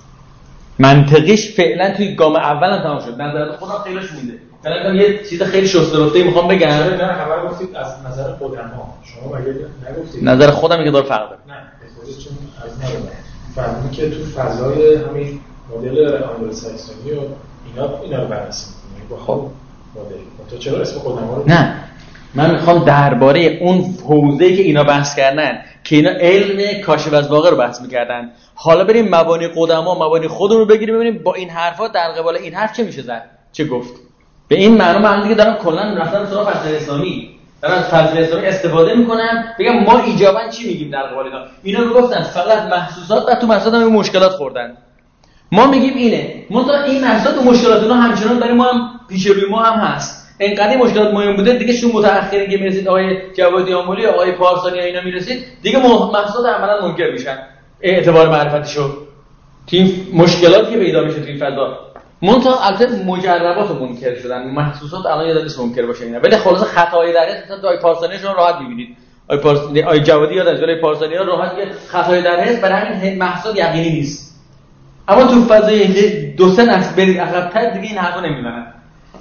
منطقیش فعلا توی گام اول هم تمام شد. نظر خودم خیلیش مونده. مثلا یه چیز خیلی شست‌رفته میخوام بگم. نه خبر گفتید از نظر خودما. شما مگه نگفتید؟ نظر خودم میگه داره فرق داره. نه، خودش چون از نظر فهمیدی که تو فضای همین مدل آنگلوساکسونی و اینا رو بررسی می‌کنید. خب مدل. تو چرا اسم خودما رو؟ نه. من میخوام درباره اون حوزه‌ای که اینا بحث کردن که اینا علم کاشف از واقع رو بحث می‌کردن. حالا بریم مبانی قدما، مبانی خودمون رو بگیریم ببینیم با این حرفا در قبال این حرف چه میشه زد، چه گفت. به این معنا من دیگه دارم کلا رفتم سراغ فلسفه اسلامی، دارم از فلسفه اسلامی استفاده میکنم بگم ما ایجابا چی میگیم در قبال اینا. اینا گفتن فقط محسوسات و تو محسوسات هم مشکلات خوردن. ما میگیم اینه، منتها این محسوسات و مشکلات اونا همچنان برای ما هم پیش روی ما هم هست. اینقدر مشکلات مهم بوده دیگه شون متأخرین که میرسید آقای جوادی آملی، آقای پارسانی اینا میرسید دیگه محسوسات عملاً منکر میشن اعتبار معرفتیشو. تیم مشکلاتی که پیدا میشه تو این فضا منتها البته مجربات منکر شدن، محسوسات الان یادم نیست منکر باشه اینا، ولی خلاص خطای در حس مثلا آقای پارسانی شما راحت میبینید، آقای جوادی یاد از آقای پارسانی ها راحت که خطای در حس برای همین محسوس یقینی نیست. اما تو فضای دو سه نسل برید عقب‌تر دیگه این حرفو نمیزنن.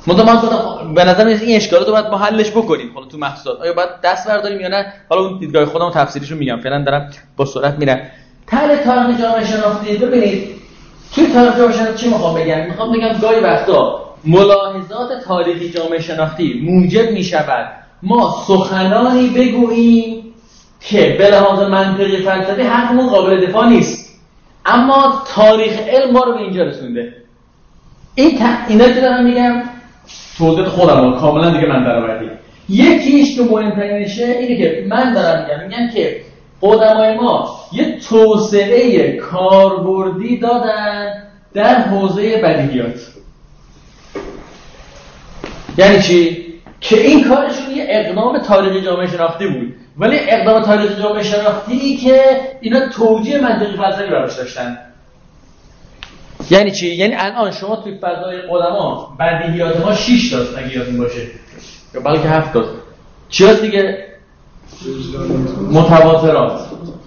من گفتم به نظر میاد این اشکالات رو باید ما حلش بکنیم. حالا تو محصولات آیا باید دست برداریم یا نه؟ حالا اون دیدگاه خودم تفسیریشو میگم، فعلا دارم با سرعت میرم. تحلیل تاریخ جامعه شناختی ببینید توی تاریخ جامعه شناختی چی میخوام بگم گاهی وقتا ملاحظات تاریخی جامعه شناختی موجب میشود ما سخنانی بگوییم که به لحاظ منطقی فلسفی حرفمون قابل دفاع نیست، اما تاریخ علم ما رو به اینجا رسونده. اینا که دارم میگم توضیح خودم رو کاملا دیگه من درآوردی. یکیش که مهمترینشه اینه که من دارم میگم که قدمای ما یه توسعه کاربردی دادن در حوزه بدیهیات. یعنی چی؟ که این کارشون یه اقدام تاریخی جامعه شناختی بود، ولی اقدام تاریخی جامعه شناختی که اینا توجیه منطقی فلسفی براش داشتن. یعنی چی؟ یعنی الان شما توی فضای قدما بدیهیات ما 6 تاست اگه یادتون باشه، یا بلکه 7 تاست. چی هست دیگه؟ متواترات،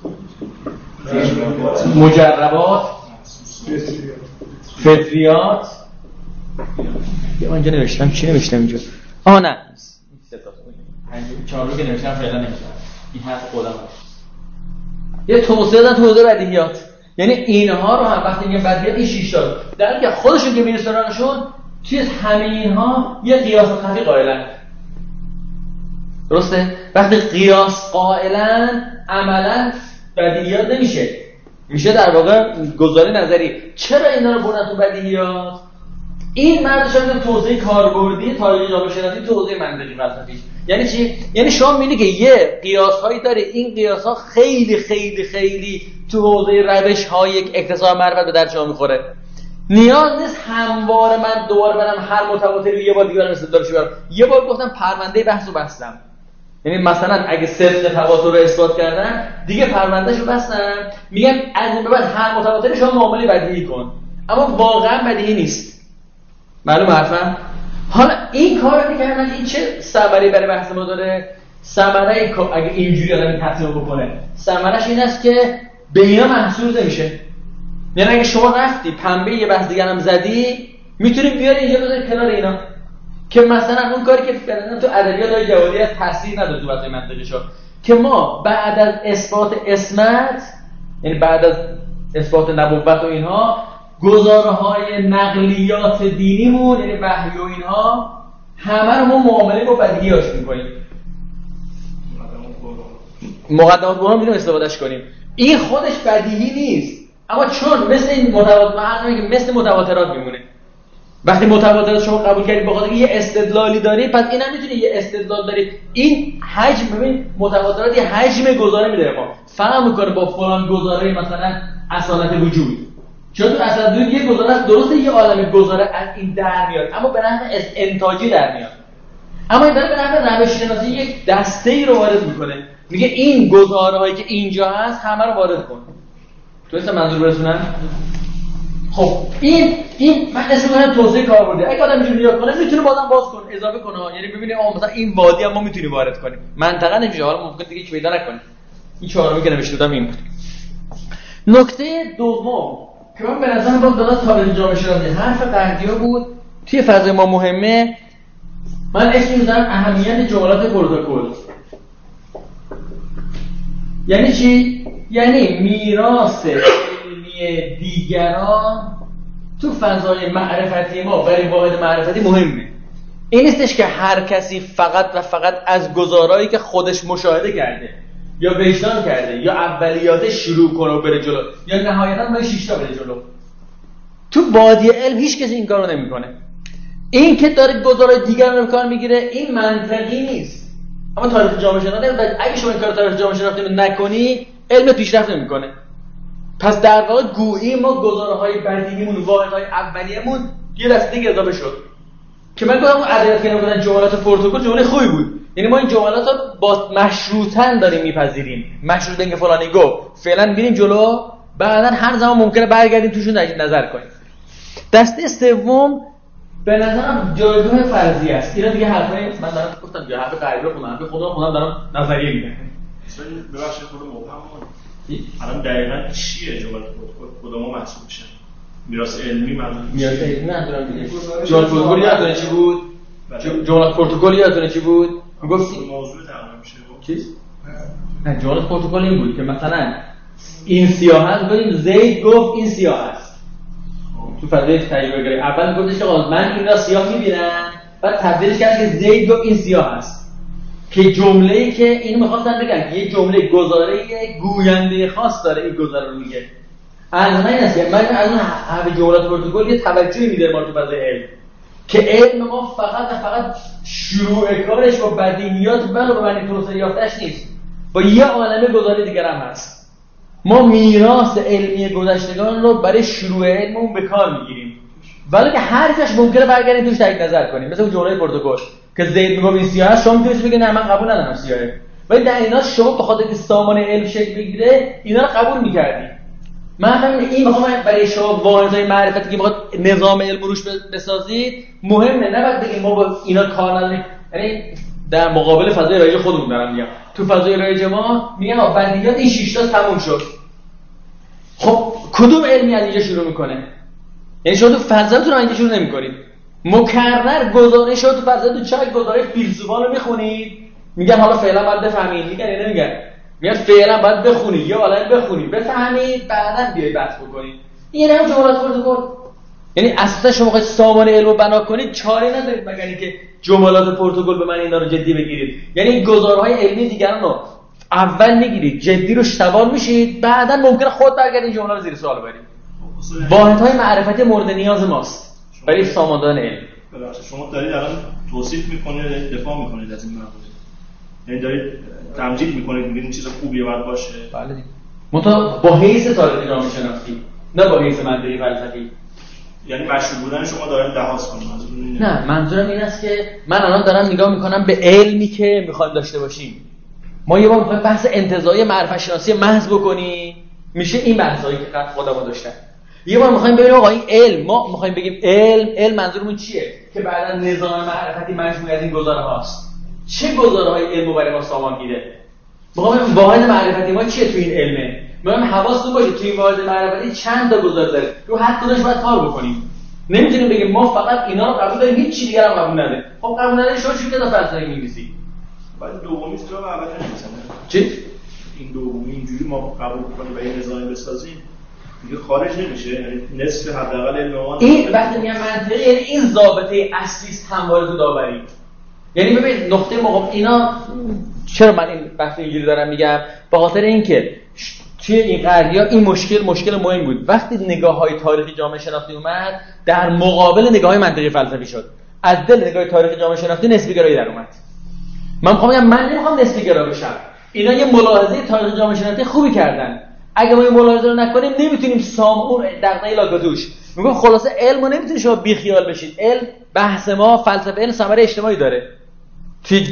مجربات، فطریات. یا اینجا نوشتم چی نوشتم اینجا؟ نه این 3 تا 4 رو که نوشتم فعلا نمی‌ذارم. این هست قدما. یه توسعه دادن تو حوزه بدیهیات. یعنی اینها رو هم وقتی میگم بدیهیات این 6 تا در حالی که خودشون که میرسوننشون توی همه اینها یه قیاس خفی قائلن. درسته؟ وقتی قیاس قائلن عملاً بدیهیات نمیشه، میشه در واقع گزاره نظری. چرا اینا رو بردن تو بدیهیات؟ این مردش هم توضیح کاربردی تاریخ جامعه شناختی تو حوزه منطقی فلسفی. یعنی چی؟ یعنی شما می‌بینی که یه قیاس‌هایی داره، این قیاس‌ها خیلی خیلی خیلی تو حوزه روش‌های اکتساب معرفت به درد شما می‌خوره. نیاز نیست همواره من دوباره برم هر متواتری یه بار دیگه برم استدلالش بیارم. یه بار گفتم پرونده بحثو بستم. یعنی مثلا اگه صدق تواتر رو اثبات کردن دیگه پروندهشو بستم، میگم از این به بعد هر متواتری شما معامله بدیهی کن، اما واقعا بدیهی نیست. معلومه حرفم؟ حالا این کارو می‌کردن این چه ثمری برای بحث ما داره؟ ثمره اگه اینجوری آدم تصمیم بکنه، ثمرش این است که به اینا محصول نمیشه. یعنی اگه شما رفتی پنبه یه بحث دیگه هم زدی، میتونی بیاری اینجا بذاری کنار اینا که مثلا اون کاری که فعلا تو ادبیات های جوادی از تاثیر نداره تو وضع منطقیشو، که ما بعد از اثبات اسمت، یعنی بعد از اثبات نبوت و اینها، گزاره‌های نقلیات دینیمون یعنی وحی و اینها همه رو ما معامله با بدیهیات می‌کنیم. مقدمات قرآن می‌تونیم استفادهش کنیم. این خودش بدیهی نیست، اما چون مثل این مثل متواترات میمونه. وقتی متواترات شما قبول کردید بخاطر اینکه یه استدلالی داری، پس اینم میتونی یه استدلال داری. این حجم، ببین متواترات یه حجم گزاره میده، ما فرق میکنه با فلان گزاره مثلا اصالت وجود. چون تو اصالت وجود یه گزاره است، درسته یه عالمه گزاره از این در میاد، اما به نحو انتاجی در میاد. اما این داره به نحو روش شناسی یک دسته‌ای رو وارد میکنه، میگه این گزاره‌هایی که اینجا هست همه رو وارد کن. تو اصلا منظور برسونم؟ خب این من اسم می‌ذارم توضیح کاربردی. اگه آدم اینجوری نگاه کنه میتونه بازم باز کنه، اضافه کنه، یعنی ببینه مثلا این وادی هم ما میتونیم وارد کنیم. منطقه نمیشه، حالا ممکن دیگه هیچ پیدا نکنه. این چهارمی که نوشته بودم این بود. نکته دوم که من به نظرم باز داده تاریخ جامعه شناختی حرف قردی‌ها بود توی فضای ما مهمه، من اسم می‌ذارم اهمیت جملات پروتکل. یعنی چی؟ یعنی میراث علمی دیگران تو فضای معرفتی ما برای واحد معرفتی مهمه. این نیستش که هر کسی فقط و فقط از گزارایی که خودش مشاهده کرده یا وجدان کرده یا اولیاتش شروع کنه و بره جلو، یا نهایتاً ما 6 تا بره جلو. تو بادی علم هیچ کسی این کارو نمیکنه. این که داره گزارای دیگر رو به کار میگیره این منطقی نیست. اما تاریخ جامعه شناختی اگه شما این کار تاریخ جامعه شناختی رو نکنی، علم پیشرفت نمیکنه. پس در واقع گویی ما گزاره‌های بدیهیمون و واحدهای اولیه‌مون یه دسته دیگه اضافه شد. که من گفتم ادبیات که نمی‌گفتن جملات پروتکل جمله خوبی بود. یعنی ما این جملات رو با مشروطاً داریم میپذیریم. مشروط اینکه فلانی گفت، فعلا بریم جلو، بعداً هر زمان ممکنه برگردیم توشون نظر کنیم. دسته سوم به نظرم جایگاه فرضی است. اینا دیگه حرفای من دارم گفتم دیگه حرف غریبه رو خوندم، خودم دارم نظریه میگم. مثلا ببخشید خود مبهم الان دقیقاً چیه جملات پروتکل؟ کدوم محسوب میشن؟ میراث علمی منظور؟ میراث علمی منظورم دیگه. جان پروتکل یادتونه چی بود؟ جملات پروتکل یادتونه چی بود؟ میگفتی موضوع تمام میشه چیز؟ نه جملات پروتکل این بود که مثلا این سیاه است، ببین زید گفت این سیاه است. تو فضای تجربه گری اول گفتش که من این را سیاه می‌بینم، بعد تبدیلش کرد که زید گفت این سیاه است. که جمله‌ای که این می‌خواستن بگن یه جمله گزاره گوینده خاص داره این گزاره رو میگه. الان این است که من از اون همه جملات پروتکل یه توجهی میده ما تو فضای علم که علم ما فقط شروع کارش با بدیهیات و معنی توسعه یافته‌اش نیست، با یه عالمه گزاره دیگر هم هست. ما میراث علمی گذشتگان رو برای شروع علممون به کار میگیریم، ولی که هر جاش ممکنه برگردیم توش تایید نظر کنیم. مثلا اون جمله پروتکل که زید میگه این سیاه است، شما میتونید بگید نه من قبول ندارم سیاهه، ولی در اینا شما به خاطر که سامان علم شکل بگیره اینا رو قبول می‌کردید. من همین این میخوام برای شما واحدهای معرفتی که میخواد نظام علم روش بسازید مهمه، نباید بگیم ما با اینا کار نداریم. یعنی در مقابل فضای رایج خودمون دارم میگم، تو فضای رایج ما میگم بدیهیات این 6 تا تموم شد. خب کدوم علمی از اینجا شروع میکنه؟ یعنی شما تو فلسفه‌تون اینجا شروع نمی‌کنید، مکرر گزارش شما تو فلسفه چه گزارش فیلسوفان رو میخونید، میگن حالا فعلا باید بفهمید، میگن یا نمیگن؟ میگن فعلا باید بخونید یا حالا بخونید بفهمید بعداً بیاید بحث بکنید. این هم جملات پروتکل. یعنی اساسا شما خواهید سامان علم رو بنا کنید، چاره ندارید مگر اینکه جملات پروتکل به من اینا رو جدی بگیرید. یعنی گزارهای علمی دیگران رو اول میگیرید، جدی رو سوال میشید، بعداً ممکنه خود برگردید جمله رو زیر سوال ببرید. واحدهای معرفتی مورد نیاز ماست برای ساماندهان علم. ببخشید شما دارید الان توصیف میکنید، دفاع میکنید از این موضوع، یعنی دارید تمجید میکنید، میگید این چیز خوبیه باید باشه. بله دیگه. منتها با حیث تاریخ جامعه شناختی، نه با حیث منطقی فلسفی. یعنی مشروع بودن شما دارید لحاظ کنید. نه منظورم این است که من الان دارم نگاه میکنم به علمی که میخوایم داشته باشیم. ما یه بار میخوایم بحث انتزاعی معرفت شناسی محض بکنیم، میشه این بحثایی که خودمون داشتن. یه بار میخوایم ببینیم آقا این علم، ما میخوایم بگیم علم منظورمون چیه که بعدا نظام معرفتی مجموعه از این گزاره هاست. چه گزاره های علم رو برای ما سامان میده؟ میخوایم واحد معرفتی ما چیه تو این علمه؟ میخوایم حواستون باشه تو این واحد معرفتی چند تا گزاره داره، رو هر کدومش باید کار بکنیم. نمیتونیم بگیم ما فقط اینا رو قبول داریم هیچ چیز دیگه هم قبول نداریم. خب قبول نداریم شما چی کتاب فلسفی می‌نویسی؟ ولی دومی تو رو اول نمی‌زنه. چی؟ این دومی اینجوری ما قبول کنیم و این نظام بسازیم دیگه خارج نمیشه، یعنی نصف حداقل علم ما این وقتی میگم منطقی یعنی این ضابطه اصلی است همواره تو داوری. یعنی ببین نقطه مقابل اینا، چرا من این بحث اینجوری دارم میگم؟ به خاطر اینکه توی این قرن‌ها این مشکل مهم بود. وقتی نگاه‌های تاریخی جامعه شناختی اومد در مقابل نگاه‌های منطقی فلسفی شد، از دل نگاه تاریخی جامعه شناختی نسبی گرایی در اومد. من میخوام بگم من نمیخوام نسبی گرا بشم. اینا یه ملاحظه تاریخی جامعه شناختی خوبی کردن. اگه ما این ملاحظه رو نکنیم نمیتونیم سامون دغدغه لاکاتوش. میگم خلاصه علم رو نمیتونید شما بی خیال بشید. علم بحث ما فلسفه علم ثمره اجتماعی داره. توی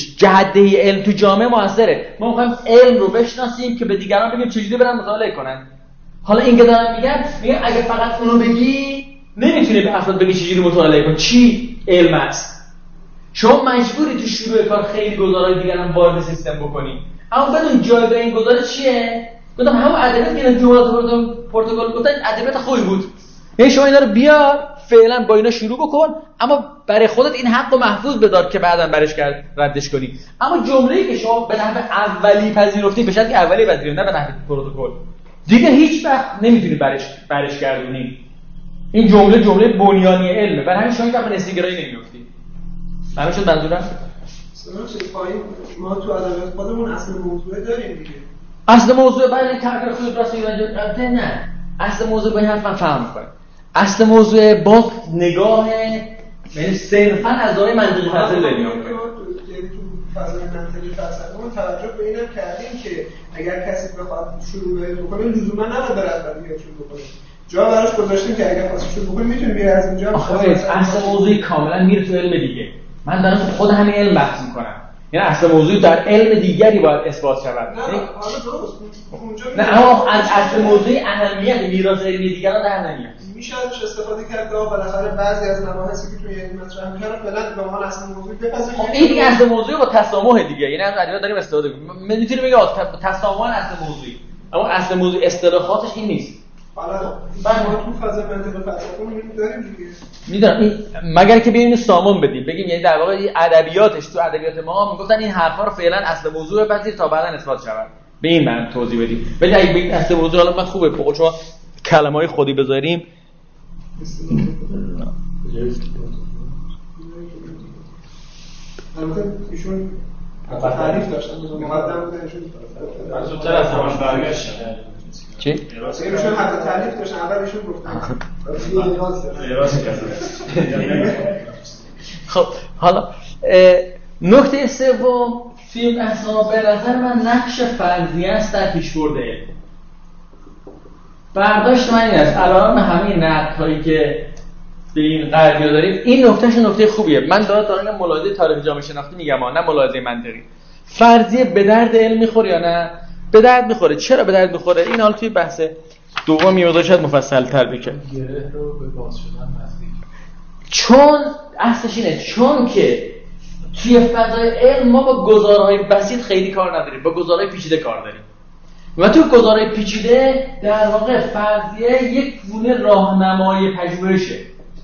جهدهی علم تو جامعه موثره. ما میخوایم علم رو بشناسیم که به دیگران بگیم چجوری برن مطالعه کنن. حالا این که دارن میگن اگه فقط اونو بگی نمیتونی به افراد بگی چجوری مطالعه کن. چی علم است؟ شما مجبوری تو شروع کار خیلی گزارهای دیگران وارد سیستم بکنی. اما بدون جایگاه این گزاره چیه؟ گفتم همون ادبیات که جملات پروتکل گفتن ادبیات خوبی بود. یعنی شما اینا رو بیار فعلا با اینا شروع بکن، اما برای خودت این حق رو محفوظ بدار که بعداً برش ردش کنی. اما جمله‌ای که شما به نحو اولی پذیرفتی، به شرطی که اولی پذیرفتی نه به نحو پروتکل، دیگه هیچ وقت نمیتونی برش گردونی. این جمله بنیانی علمه. برای همین شما به نسبی‌گرایی نمی‌افتی. همین شد منظورم. ما تو ادبیات خودمون اصل موضوع داریم دیگه. اصل موضوع برای ترک خود راست میگن نه. اصل موضوع با این حرف من فهم می‌کنم. اصل موضوع با نگاه یعنی صرفاً از نظر منطقی فلسفی داریم. یعنی تو فضای منطقی فلسفی ما توجه به اینم کردیم که اگر کسی بخواد شروع بکنه لزوما نباید بره از بدیهیات شروع کنه. جا براش گذاشتیم که اگر خواست شروع بکنه میتونه بیاره از اینجا. اصل موضوعی کاملا میره تو علم دیگه. من دارم خود همین علم بحث میکنم. یعنی اصل موضوع در علم دیگری باید اثبات شود. نه حالا درست اونجا نه اما از اصل موضوعی اهمیت میراث علمی دیگران در نمیاد. میشه ازش استفاده کرد که بالاخره بعضی از مباحثی که توی این مطرح می‌کنن فعلا به عنوان اصل موضوع بپذیریم. این اصل موضوع با تسامح دیگه. یعنی از ادبیات داریم استفاده می‌کنیم. می‌تونیم بگیم تسامح اصل موضوعی. اما اصل موضوع اصطلاحاتش این نیست. حالا ما تو فاز منطق فلسفه داریم دیگه. میدونم مگر که بیاین سامان بدیم بگیم، یعنی در واقع ادبیاتش تو ادبیات ما میگفتن این حرفا رو فعلا اصل موضوع بپذیر تا بعدا اثبات شود، به این معنی توضیح بدیم. ولی اگه بگید اصل موضوع، حالا من خوبه بقول شما کلمه‌های خودی بذاریم. البته ایشون تعریف داشتن مقدم بودن، ایشون زودتر از همش برگشتن. چی؟ ایشون حتی تعریف داشتن، اول ایشون گفتن ایراز کردن. خب حالا نکته سوم فیلم اصلا به نظر من نقش فرضیه است در پیشبرد علم. برداشت من این است الان همین نقدهایی که به این غربی‌ها داریم، این نکتهش نکته خوبیه. من دارم ملاحظه تاریخ جامعه شناختی میگم، نه ملاحظه منطقی. فرضیه به درد علم میخوره یا نه؟ به درد میخوره. چرا به درد میخوره؟ این حال توی بحث دوم یه شاید مفصل‌تر بشه. گره رو به باز شدن نزدیک. چون اصلش اینه، چون که توی فضای علم ما با گزارهای بسیط خیلی کار نداریم، با گزارهای پیچیده کار داریم. و تو گزارهای پیچیده در واقع فرضیه یک گونه راهنمای پژوهشه.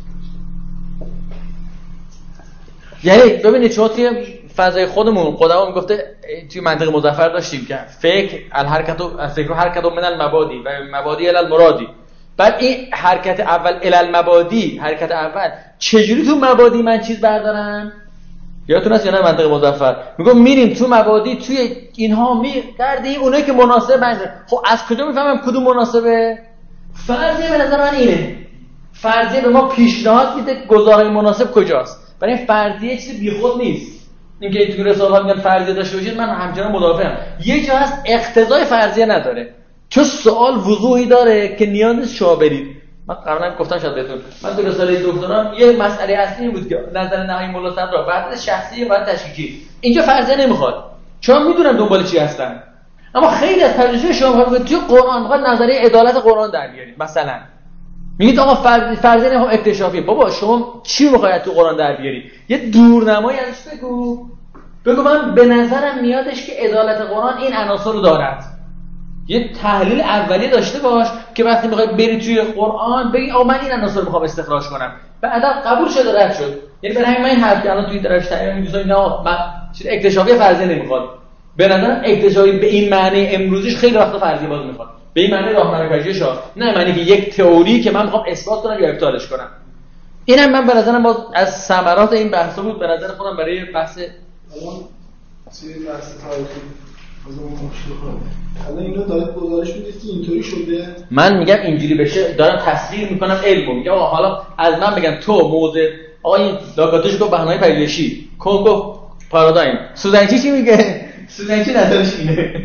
یعنی ببینید شما توی فضای خودمون میگفته توی منطق مظفر داشتیم که فکر حرکت من المبادی و مبادی الی المرادی. بعد این حرکت اول الی المبادی، حرکت اول چجوری تو مبادی من چیز بردارم؟ یادتون هست یا نه منطق مظفر میگم میریم تو مبادی، توی اینها میگردیم اونایی که مناسب بنده. خب از کجا میفهمم کدوم مناسبه؟ فرضیه به نظر من اینه. فرضیه به ما پیشنهاد میده گزارهای مناسب کجاست. برای این فرضیه چیزی بیخود نیست. اینکه تو رساله‌ها میگن فرضیه داشته باشید، من همچنان مدافعم. یه جا هست اقتضای فرضیه نداره، چون سوال وضوحی داره که نیاز نیست شما برید. من قبلا گفتم شاید بهتون، من تو رساله دکترام یه مسئله اصلی بود که نظر نهایی ملا صدرا بعد شخصی و تشکیکی. اینجا فرضیه نمیخواد، چون میدونم دنبال چی هستن. اما خیلی از پژوهش‌های شما میخواد توی قرآن میخواد نظریه عدالت قرآن در بیارید. مثلا میگید آقا فرضیه نمیخوام اکتشافی. بابا شما چی میخواید تو قرآن در بیاری؟ یه دورنمایی ازش بگو من به نظرم میادش که عدالت قرآن این عناصر رو دارد. یه تحلیل اولیه داشته باش که وقتی میخوای بری توی قرآن بگی آقا من این عناصر رو میخوام استخراج کنم. بعدا قبول شده رد شد. یعنی برای همین من این حرف الان توی درش تعیین می‌ذارم نه من چیز اکتشافی فرضیه نمیخواد. به نظرم اکتشافی به این معنی امروزیش خیلی وقتا فرضیه باز میخواد. به این معنی راهنمای پژوهش نه معنی که یک تئوری که من میخوام اثبات کنم یا ابطالش کنم. اینم من به نظرم باز از ثمرات این بحث بود به نظر خودم برای بحث الان چیزی بحث تاریخی بازم مشکل کنه. الان اینو دارید گزارش میدید که اینطوری شده. من میگم اینجوری بشه، دارم تصویر میکنم علمو. میگم آقا حالا از من بگم تو موضع آقا این لاکاتوش گفت بهانه‌ی پژوهشی، کنگو پارادایم، سوزنچی چی میگه؟ سوزنچی نظرش اینه.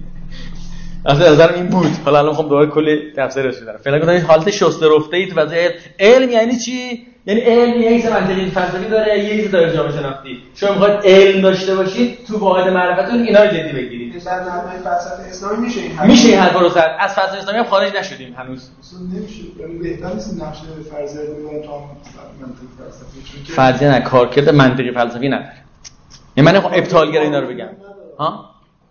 اصلا نظرم این بود. حالا الان میخوام دوباره کلی تفسیرش بدم. فعلا گفتم این حالت شسته رفته ای تو فضای علم یعنی چی؟ یعنی علم یه چیز منطقی فلسفی داره، یه چیز داره جامعه شناختی. شما میخواید علم داشته باشید تو واحد معرفتون اینا رو جدی بگیرید. در نظر فلسفه اسلامی میشه این حرفا رو سر از فلسفه اسلامی هم خارج نشدیم هنوز. اصلا نمیشه. بهتر نیست نقشه فرضیه رو ببریم تا منطقی فلسفی، چون که فرضیه نه کارکرد منطقی فلسفی نداره. یعنی من نمیخوام ابطالگرا اینا رو بگم. ها؟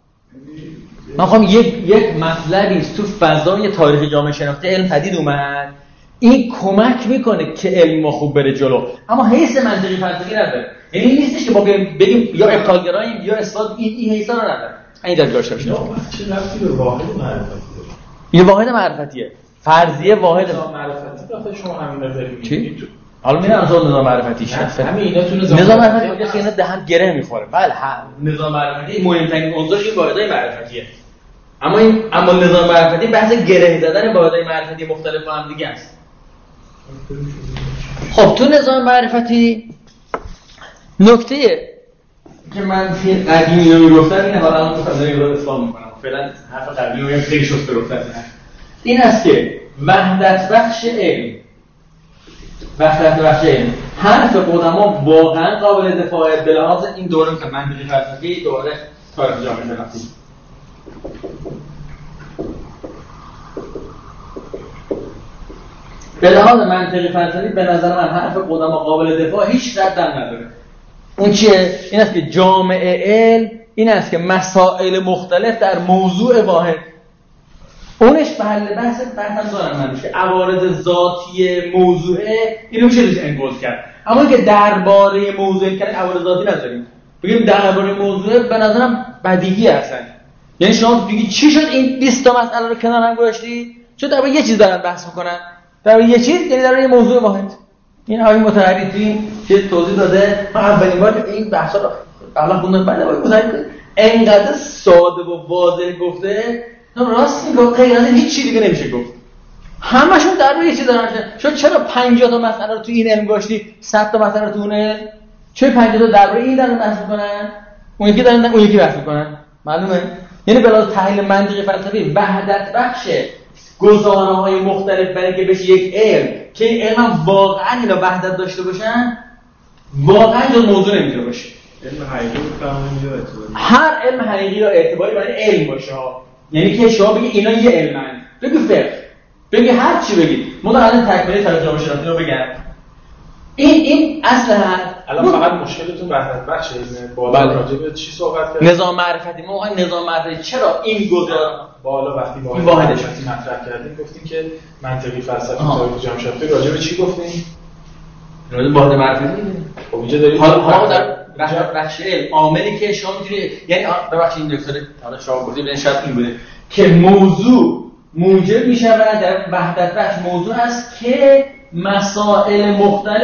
من میخوام یک مطلبی تو فضای تاریخ جامعه شناختی علم پدید اومد، این کمک میکنه که علم ما خوب بره جلو، اما حیث منطقی فلسفی نداره. یعنی نیستش که ما بگیم یا ابطالگراییم یا اثبات، این حیثا رو نداره. این داشته باشه. چه ربطی به واحد معرفتی داره؟ یه واحد معرفتیه. فرضیه واحد معرفتی. وقتی شما همین رو دارید حالا میرم نظام معرفتی شفه. همین اینا تو نظام معرفتی خیلی دهن گره میخوره. بله نظام معرفتی مهمترین عنصرش این واحدهای معرفتیه. اما نظام معرفتی بحث گره زدن واحدهای معرفتی مختلف با هم دیگه است. خب تو نظام معرفتی نکته که من خیلی قدیمی رو میگفتم اینه، حالا الان تو فضای رو اصلاح میکنم. فعلا حرف قدیمی رو خیلی شسته گفتم. این است که وحدت بخش علم حرف قدما واقعا قابل دفاعه به لحاظ این دوره که منطقی فلسفی دوره تاریخ جامعه شناختی. به لحاظ منطقی فلسفی به نظر من حرف قدما قابل دفاع هیچ رد نداره. اون چیه؟ این است که جامعه علم این است که مسائل مختلف در موضوع واحد اونش محل بحثم دارم من که عوارض ذاتی موضوعه اینو میشه روش انگوز کرد. اما که درباره موضوع کردن عوارض ذاتی نذاریم، بگیم درباره موضوع به نظرم بدیهی هستن. یعنی شما بگی چی شد این 20 تا مسئله رو کنار هم گذاشتی؟ چون درباره یه چیز دارن بحث میکنن، درباره یه چیز، یعنی درباره یه موضوع واحد. این آقای متحریفی که توضیح داده، من اولین بار این بحثا رو قبلا خوندم، بعد آقای متحریفی انقدر ساده و واضح گفته، راست میگه، غیر از این هیچ چیزی دیگه نمیشه گفت. همشون درباره یه چیز دارن. شما چرا 50 تا مسئله رو تو این علم گذاشتی، 100 تا مسئله رو تو اون علم؟ چه 50 تا درباره این دارن بحث میکنن، اون یکی دارن اون یکی بحث میکنن؟ معلومه؟ یعنی بلا تحلیل منطقی فلسفی وحدت بخش گزاره‌های مختلف برای که بشه یک علم که این علم هم واقعا اینا وحدت داشته باشن، واقعا جز موضوع نمیتونه باشه. علم حقیقی رو اعتباری، هر علم حقیقی را اعتباری برای علم باشه. یعنی که شما بگی اینا یه علمن، بگی فقه، بگی هر چی بگی. من الان تکمیل تاریخ جامعه شناسی رو بگم. این اصل هست. الان فقط مشکلتون وحدت بخش علم بالا راجع به چی صحبت کردیم؟ نظام معرفتی. ما واقعا نظام معرفتی چرا این گذار بالا وقتی واحدش مطرح کردیم گفتیم که منطقی فلسفی تاریخ جامعه شناسی راجع به چی گفتیم؟ راجع به واحد معرفتی. خب اینجا داریم حالا در بخش علم عاملی که شما میتونید، یعنی ببخشید این دکتر حالا شما گفتید ببین شاید این بوده که موضوع موجب میشود در وحدت بخش موضوع است که مسائل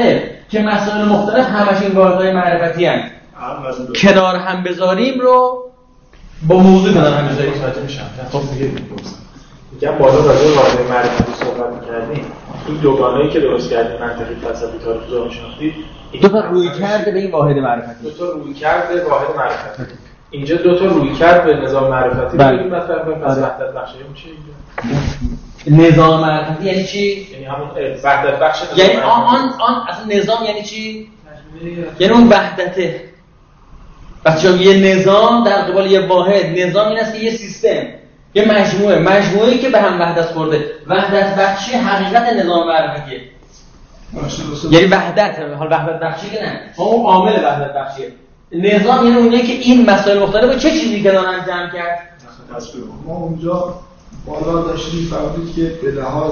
مختلف همش این واحدهای معرفتی هستند. کنار هم بذاریم رو با موضوع کنار هم بذاریم متوجه میشم. خب میگم بالا راجع به واحد معرفتی صحبت می‌کردیم. این دوگانه‌ای که درست کردیم منطقی فلسفی تاریخ جامعه شناسی دو تا روی کرده به این واحد معرفتی، دو تا روی کرده واحد معرفتی. اینجا دو تا روی کرد به نظام معرفتی ببینیم مطرح کنیم. پس وحدت بخش میشه اینجا نظام معرفتی یعنی چی؟ یعنی همون وحدت بخش نظام یعنی آن اصلا نظام یعنی چی؟ یعنی اون وحدته. وقتی یه نظام در قبال یه واحد، نظام این است که یه سیستم، یه مجموعه‌ای که به هم وحدت خورده. وحدت بخشی حقیقت نظام معرفتیه. یعنی وحدت، حال وحدت بخشی که نه، اون عامل وحدت بخشیه. نظام یعنی اونایی که این مسائل مختلف چه چیزی که دارن جمع کرد. ما اونجا بالا داشتیم فرمودید که به لحاظ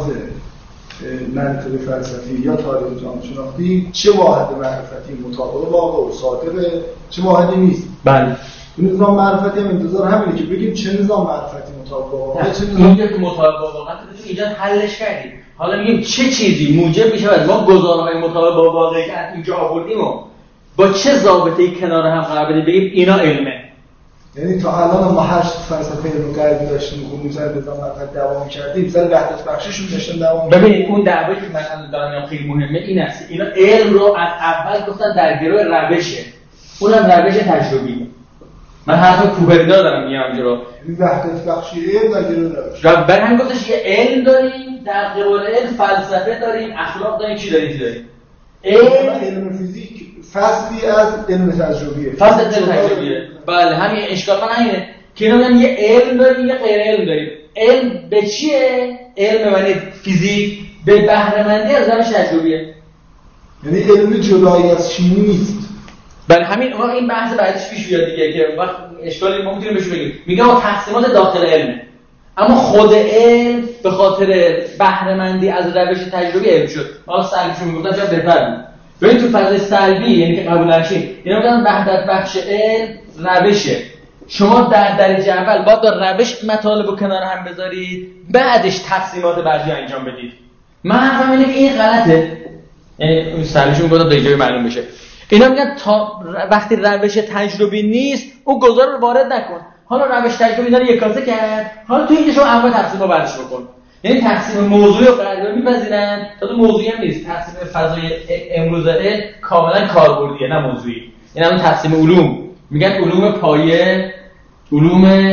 منطقی فلسفی یا تاریخ جامعه شناختی چه واحد معرفتی مطابق واقع و صادقه، چه واحدی نیست. بله. نظام معرفتی هم انتظار همینه که بگیم چه نظام معرفتی مطابق واقع، چه نظام اونجا که مطابق واقع تو اینجا حلش کردیم. حالا میگیم چه چیزی موجب میشه ما گزاره‌های مطابق با واقعی که اینجا آوردیم و با چه ضابطه‌ای کنار هم قرار بدیم بگیم اینا علمه. یعنی تا الان ما 8 فلسفه علم غربی داشتیم و مثلا نظام معرفت دوام کردیم، مثلا وحدت بخشیشون داشتن دوام. ببینید اون دعوایی که من دارم میگم خیلی مهمه این است. اینا علم رو از اول گفتن در گروه روشه. اونم روش تجربی. من حرف کوبرینا دارم میگم اینجا رو. این وحدت بخشی علم در گروه روش. برای همین گفتش یه علم داریم، در قبال علم فلسفه داریم، اخلاق داریم، چی داریم؟ علم فیزیک فصلی از علم تجربیه. فصل علم تجربیه. بله همین اشکال من همینه که اینا میگن یه علم داریم یه غیر علم داریم. علم به چیه؟ علم معنی فیزیک به بهره مندی از روش تجربیه. یعنی علم جدایی از شیمی نیست. بله همین این بحث بعدش پیش بیاد دیگه که وقت اشکالی ما میتونیم بهش بگیم. میگم تقسیمات داخل علمه. اما خود علم به خاطر بهره مندی از روش تجربی علم شد. حالا سلبیشو میگفتن چرا بهتر بود. ببین تو فضای سلبی یعنی که قبول نشین اینا میگن وحدت بخش علم روشه. شما در درجه اول باید با روش مطالب رو کنار هم بذارید، بعدش تقسیمات بعدی انجام بدید. من حرفم اینه که این غلطه. یعنی اون سلبیشو میگفتن دیگه معلوم بشه. اینا میگن تا وقتی روش تجربی نیست اون گزار رو وارد نکن. حالا روش تجربی اینا رو یکاسه کرد، حالا تو اینجا شما اول تقسیمو بعدش بکن. یعنی تقسیم موضوعی رو قرار می‌پذیرن تا تو موضوعی هم نیست. تقسیم فضای امروزه کاملا کاربردیه نه موضوعی. یعنی همون تقسیم علوم میگن علوم پایه، علوم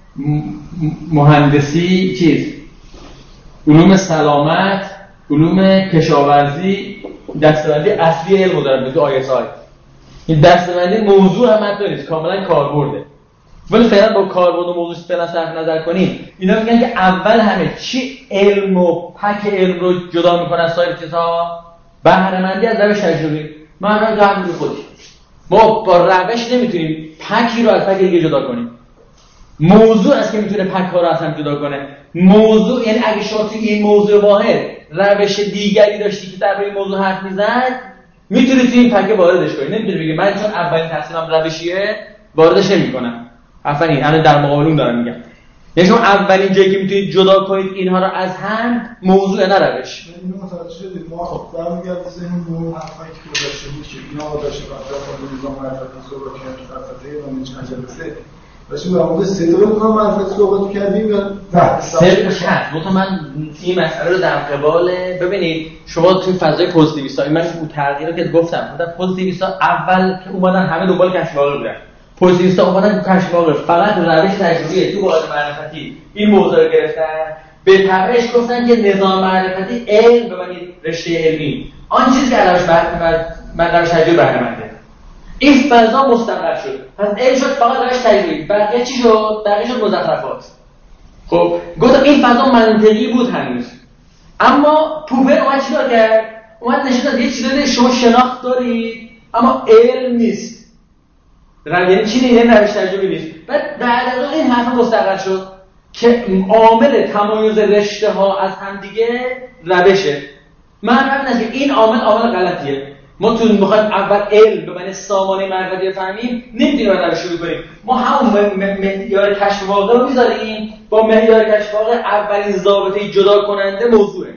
مهندسی، علوم سلامت، علوم کشاورزی، دسته‌بندی اصلی علم دارن تو ISI. این دسته‌بندی موضوع هم حتی نیست، کاملا کاربرده. ولی فعلا با کاربرد و موضوع فعلا صرف نظر کنیم. اینا میگن که اول همه چی علم و پک علم رو جدا میکنن از سایر چیزها؟ بهره مندی از روش تجربی. من الان قبل خودی ما با روش نمیتونیم پکی رو از پک دیگه جدا کنیم. موضوع است که میتونه پک‌ها رو از هم جدا کنه. موضوع یعنی اگه شما توی این موضوع واحد روش دیگری داشتی که در روی موضوع حرف میزد، میتونی توی این پکه واردش کنی. نمیتونی بگی من چون اولین تصمیمم روشیه واردش نمی‌کنم. افنی الان در مقابل اون دارم میگم. یعنی شما اولین جایی که میتونید جدا کنید اینها رو از هم موضوع نه روش. اینو متوجه شدید. ما برمیگرد ذهنمون حرفایی که گذاشته بود که اینا داشته در نظام معرفتی صحبت کردن تو فلسفه ایرانی چند جلسه داشتیم در مورد صدق نظام معرفتی صحبت کردیم یا نه صدقش هست. مثلا من این مسئله رو در قبال ببینید شما توی فضای پوزیتیویستا من اون تغییری که گفتم پوزیتیویستا اول که اومدن همه دنبال کشف واقع بودن. پوزیتیویستا اومدن کشف واقع فقط روش تجربی تو واحد معرفتی این موضوع رو گرفتن. به تبعش گفتن که نظام معرفتی علم ببینید رشته علمی آن چیزی که علاوه بر روش تجربی بهره منده. این فضا مستقر شد. پس علم شد فقط روش تجربی. بقیه چی شد؟ بقیه شد مزخرفات. خب گفتم این فضا منطقی بود هنوز. اما پوپر اومد چیکار کرد؟ اومد نشون داد یه چیزایی شما شناخت دارید اما علم نیست. یعنی چی نیست؟ یعنی روش تجربی نیست. بعد از این حرف مستقر شد که عامل تمایز رشته ها از هم دیگه روشه. من همین که این عامل غلطیه. ما تو میخوایم اول علم به معنی سامانه معرفتی بفهمیم نمیتونیم اول شروع کنیم. ما همون معیار کشف واقع رو میذاریم با معیار کشف واقع اولین ضابطه جدا کننده موضوعه.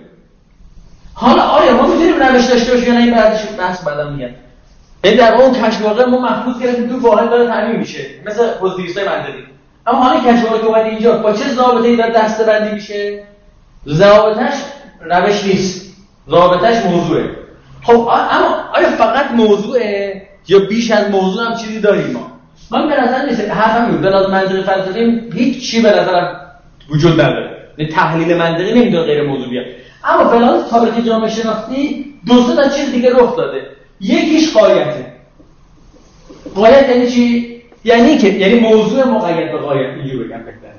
حالا آیا ما میتونیم روش داشته باشیم یا نه؟ این بحث بعدم میگم. این در اون کشف واقع ما محفوظ کردیم تو واحد داره تعمیم میشه مثل پوزیتیویستای منطقی. اما حالا کشف واقع که اومد اینجا با چه ضابطه‌ای داره دسته‌بندی میشه؟ ضابطش روش نیست. ضابطش موضوعه. خب اما آیا فقط موضوعه یا بیش از موضوع هم چیزی داریم ما؟ من به نظر نیست حرفم میگم به لحاظ منطقی فلسفی هیچ چی به نظرم وجود نداره. تحلیل منطقی نمیتونه غیر موضوع بیاد. اما به لحاظ تاریخ جامعه شناختی دو تا چیز دیگه رخ داده. یکیش غایته. غایت یعنی چی؟ یعنی موضوع مقید به غایت. اینجوری بگم بهتره.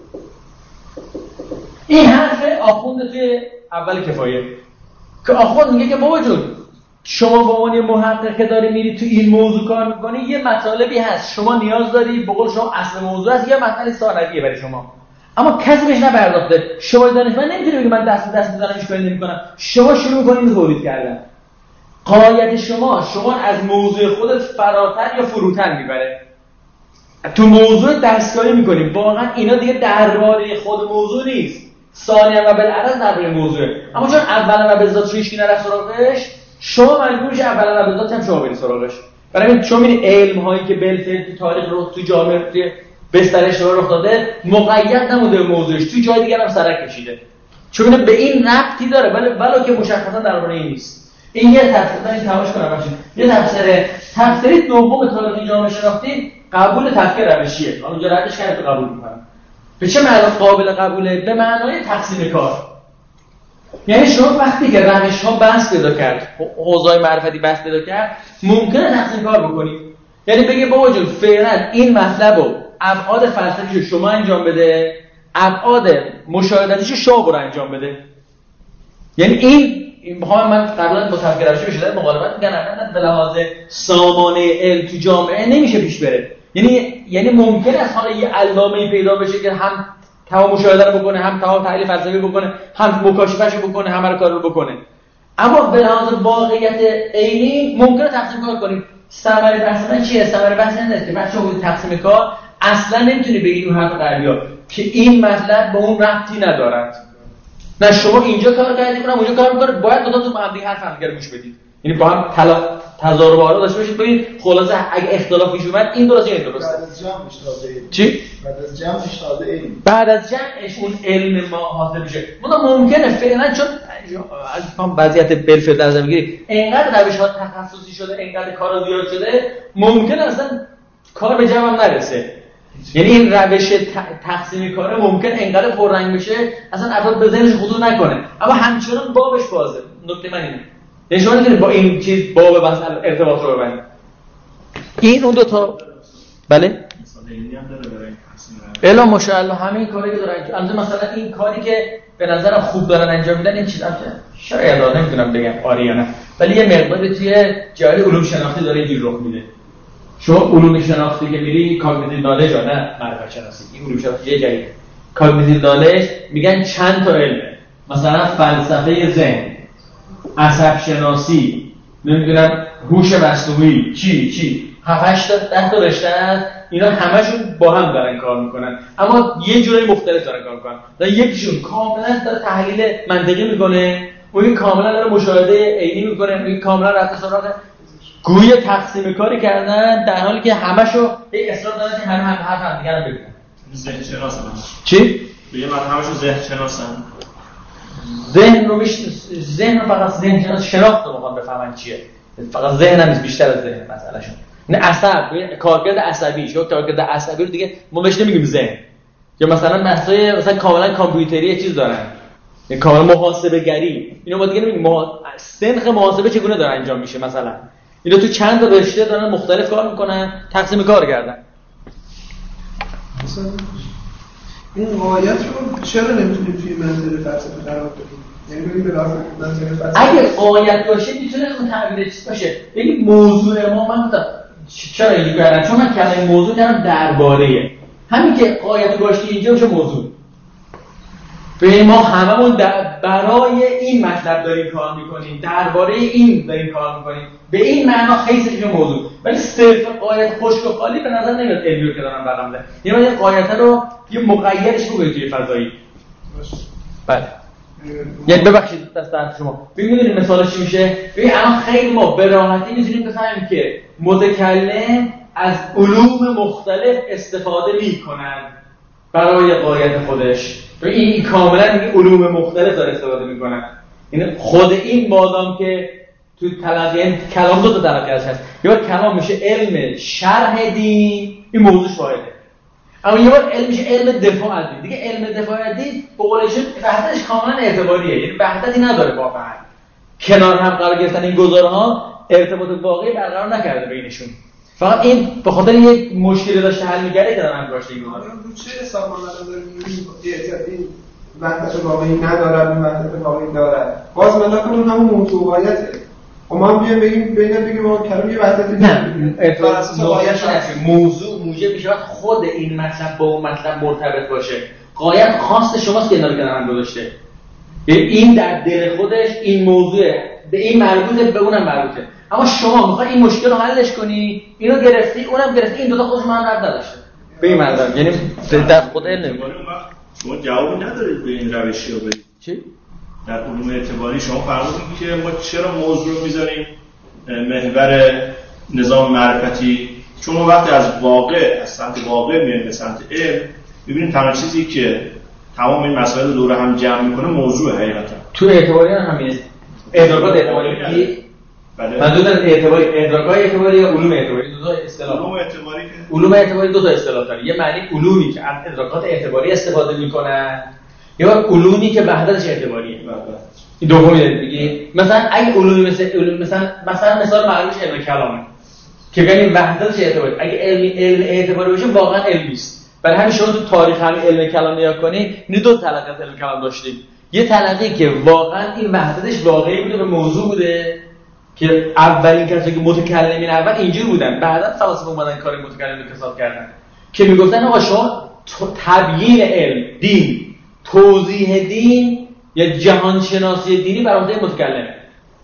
این حرف آخوند توی اول کفایه که آخوند میگه که بابا جون شما به عنوان محقق که داری میری تو این موضوع کار میکنی یه مطالبی هست شما نیاز داری به قول شما اصل موضوع هست یه مطلب ثانویه برای شما اما کسی بهش نپرداخته. شما دانشمند نمیتونی بگی من دست میزنم هیچ کاری نمیکنم. شما شروع کنید تولید کردن. غایت شما از موضوع خودت فراتر یا فروتر میبره. تو موضوع دستکاری میکنی. واقعا اینا دیگه درباره خود موضوع نیست. ثانیاً و بالعرض درباره موضوعه. اما چون اولا و بالذات رو هیچ کی نرفت سراغش شما مجبور میشی اولا و بالذات هم شما برید سراغش. برای همین شما میبینید علم هایی که بالفعل تو تاریخ رو تو جامعه بستر شما رخ داده مقید نموده به موضوعش. تو جای دیگه هم سرک کشیده. چون به این ربطی داره ولی که مشخصا درباره این نیست. این یه تفسیر این تماش کنم باشید. یه تفسیر دوم تاریخ جامعه شناختی قبول تفکر روشیه. اونجا ردش کرده قبول میکنم. به چه معنی قابل قبوله؟ به معنای تقسیم کار. یعنی شما وقتی که روش ها بحث پیدا کرد، حوزه‌های معرفتی بحث پیدا کرد، ممکنه تقسیم کار بکنید. یعنی بگه بابا جون فعلا این مطلب رو ابعاد فلسفیشو شما انجام بده، ابعاد مشاهداتیشو شما برو انجام بده. یعنی این میخوام من قبلا با تفکر روشی بشه مقاومت میگن به لحاظ سامانه علم تو جامعه نمیشه پیش بره. یعنی ممکن است حالا یه علامه‌ای پیدا بشه که هم تمام مشاهده رو بکنه، هم تمام تحلیل فلسفی بکنه، هم مکاشفه‌شو بکنه، همه رو کارو بکنه. اما به لحاظ واقعیت عینی ممکنه تقسیم کار کنیم. ثمره بحث من چیه؟ ثمره بحث این است که بچه‌ها تقسیم کار اصلا نمیتونی بگی اون حرف غربی‌ها که این مطلب به اون ربطی ندارد. نه شما اینجا کار کردید اونم اونجا کار می‌کنه، باید دو تا تو هم دیگه حرف هم دیگه گوش بدید. یعنی با هم تضارب آرا داشته باشید ببینید خلاصه اگه اختلاف پیش اومد این درسته این درسته. بعد از جمعش تازه چی؟ بعد از جمعش اون علم ما حاصل میشه. ممکنه فعلا چون از وضعیت بالفعل در نظر بگیرید اینقدر روش‌ها تخصصی شده، اینقدر کارا زیاد شده، ممکنه اصلا کار به جمع هم نرسه. یعنی این روش تقسیمی کاره ممکن اینقدر پررنگ بشه اصلا افراد به ذهنش خطور نکنه، اما همچنان بابش بازه. نکته من اینه. یعنی شما نمی‌تونید با این چیز باب بحث ارتباط رو ببرید. این اون دو تا بله؟ الا ماشاءالله همین کاری که دارن انجام مثلا این کاری که به نظرم خوب دارن انجام میدن این چیزا شاید نمیتونم بگم آره یا نه، ولی یه مقداری توی جای علوم شناختی داره اینجوری رخ میده شما علوم شناختی که میری کاگنیتیو نالج نه معرفت شناسی، این علوم شناختی یه جایی کاگنیتیو نالج میگن چند تا علمه، مثلا فلسفه ذهن، عصب شناسی، نمیدونم هوش مصنوعی، چی 7-8 تا 10 تا رشته هست، اینا همشون با هم دارن کار میکنن اما یه جورای مختلف دارن کار میکنن. یکیشون کاملا داره تحلیل منطقی میکنه، اون کاملا داره مشاهده عینی میکنه، اون کاملا رفت سراغ گوی تقسیم کاری کردن، در حالی که همشو اصرار دارن که هم دیگه رو ببینن. ذهن شناسن. چی؟ بگم همشون ذهن شناسن. ذهن رو فقط ذهن شناس شناخت رو میخوان بفهمن چیه. فقط ذهن هم نیست، بیشتر از ذهن مسئلهشون. نه عصب، کارکرد عصبی، شو کارکرد عصبی رو دیگه ما بهش نمیگیم ذهن. یا مثلا بحثای مثلا کاملا کامپیوتری چیز دارن. یا کاملا محاسبه گری. اینو ما دیگه نمیگیم سنخ محاسبه چگونه داره انجام میشه مثلا. اینا تو چند تا رشته دارن مختلف کار میکنن، تقسیم کار کردن. مثلا این قایت رو چرا نمیتونیم توی منظر فلسفه قرار بدیم؟ یعنی ببین به لحاظ منظر فلسفه اگه قایت باشه میتونه اون تعبیر چیز باشه. ببین موضوع ما من گفتم چرا اینجوری کردن؟ چون من کلمه موضوع دارم درباره. همین که قایت گاشتی اینجا میشه موضوع. ببین ما هممون برای این مطلب داریم کار میکنیم، درباره این داریم کار میکنیم، به این معنا خیلی میشه موضوع. ولی صرف قایت خشک و خالی به نظر نمیاد علمی که دارم برام ده. یعنی من قایت رو یه مقیدش بگید توی فضایی. بله. یعنی ببخشید دست شما. ببینید مثالش چی میشه؟ ببین الان خیلی ما به راحتی میتونیم بفهمیم که متکلم از علوم مختلف استفاده میکنن برای قایت خودش. این کاملا میگه علوم مختلف داره استفاده میکنن. یعنی خود این مادام که تو تلقی کلام دو تا تلقیش هست. یا کلام میشه علم شرح دین، این موضوعش واحده. اما یه بار علم میشه علم دفاع از دین. دیگه علم دفاع از دین به قولشون وحدتش کاملا اعتباریه، یعنی وحدتی نداره واقعا. کنار هم قرار گرفتن این گزارها ارتباط واقعی برقرار نکرده بینشون. فقط این به خاطر یک مشکلی داشته حل می‌کرده که دارن گذاشته این گزارا. رو چه حساب ما داریم این وحدت واقعی ندارن، وحدت واقعی دارن. باز ملاکمون همون موضوعیته. ما هم بگیم ما کلام یه وحدتی نه موضوع موجب میشه خود این مطلب با اون مطلب مرتبط باشه. قایت خاص شماست که اینا رو گذاشته. این در دل خودش این موضوع به این مربوطه، به اونم مربوطه. اما شما میخوای این مشکل رو حلش کنی، اینو گرفتی اونم گرفتی، این دو تا خودش هم ربط نداشته. به این معنی یعنی در خود علم شما جوابی ندارید به این روشی رو بدید. چی؟ در علوم اعتباری شما فرمودید که ما چرا موضوع رو میذاریم محور نظام معرفتی؟ چون ما وقتی از واقع، از سمت واقع میایم به سمت علم، میبینیم تنها چیزی که تمام این مسائل رو دور هم جمع میکنه موضوع حقیقتا. تو اعتباری هم همینه. ادراکات اعتباری منظور از اعتباری، ادراکات اعتباری یا علوم اعتباری، دو تا اصطلاح. علوم اعتباری دو تا اصطلاح داره. یه معنی علومی که از ادراکات اعتباری استفاده میکنن، یا علومی که وحدتش اعتباریه. این دومی دارید بگید. مثلا اگه علومی مثلا مثال معروفش علم کلامه که بگیم وحدتش اعتباری. اگه علم اعتباری باشه واقعا علمی است. برای همین شما تو تاریخ همین علم کلام نگاه کنید، این دو تلقی از علم کلام داشتیم. یه تلقی که واقعا این وحدتش واقعی بوده و موضوع بوده که اولین کسایی که متکلمین اول اینجوری بودن، بعدا فلسفه اومدن کار متکلم رو کساد کردن که میگفتن آقا شما تبیین علم، دین، توضیح دین یا جهان شناسی دینی بر عهده متکلمه.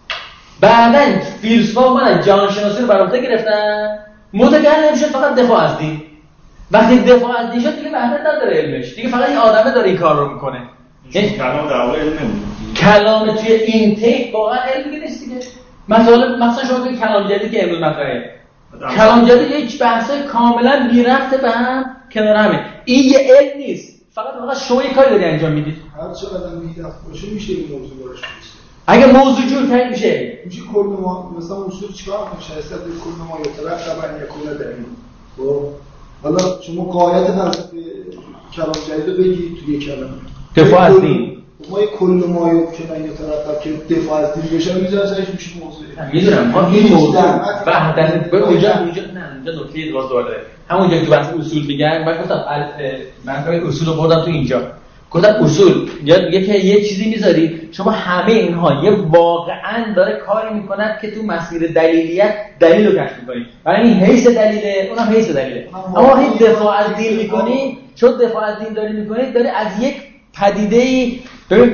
بعدن فیلسوفا اومدن جهان شناسی رو بر عهده گرفتن، متکلم شد فقط دفاع از دین. وقتی دفاع از دین شد دیگه وحدت نداره علمش، دیگه فقط این آدمه داره این کار رو میکنه. کلام در واقع علم نمیشه. کلام توی این تیپ واقعا علمی نیست دیگه. مثلا شما که کلام جدید که امروز مطرحه، کلام جدید یک بحثای کاملا بی ربط به هم کنار همه. این یه علم نیست، فقط شما یه کاری داری انجام میدید. هر چقدر بی‌دفع باشه میشه این موضوع براش بحث. اگه موضوع جور میشه کل ما مثلا اصول چیکار میشه؟ اصلا کل ما یطلق طبعا یکون دلیل. خب حالا شما قایت فلسفه کلام جدید رو بگید توی کلام دفاع از دین. ما کل ما یمکن یطلق که دفاع از دین بشه میذاره سرش میشه موضوع. میدونم ما این موضوع وحدت به اونجا نه اونجا نکته درست داره. همونجا که بحث اصول میگن من گفتم من اصول رو بردم تو اینجا. گفتم اصول یا یه چیزی میذاری شما همه اینها یه واقعا داره کاری میکنه که تو مسیر دلیلیت دلیل رو کشف میکنی. برای این حیث دلیله اونم حیث دلیله. اما این دفاع از دین میکنی، چون دفاع از دین داری میکنی داری از یک پدیده‌ای ببین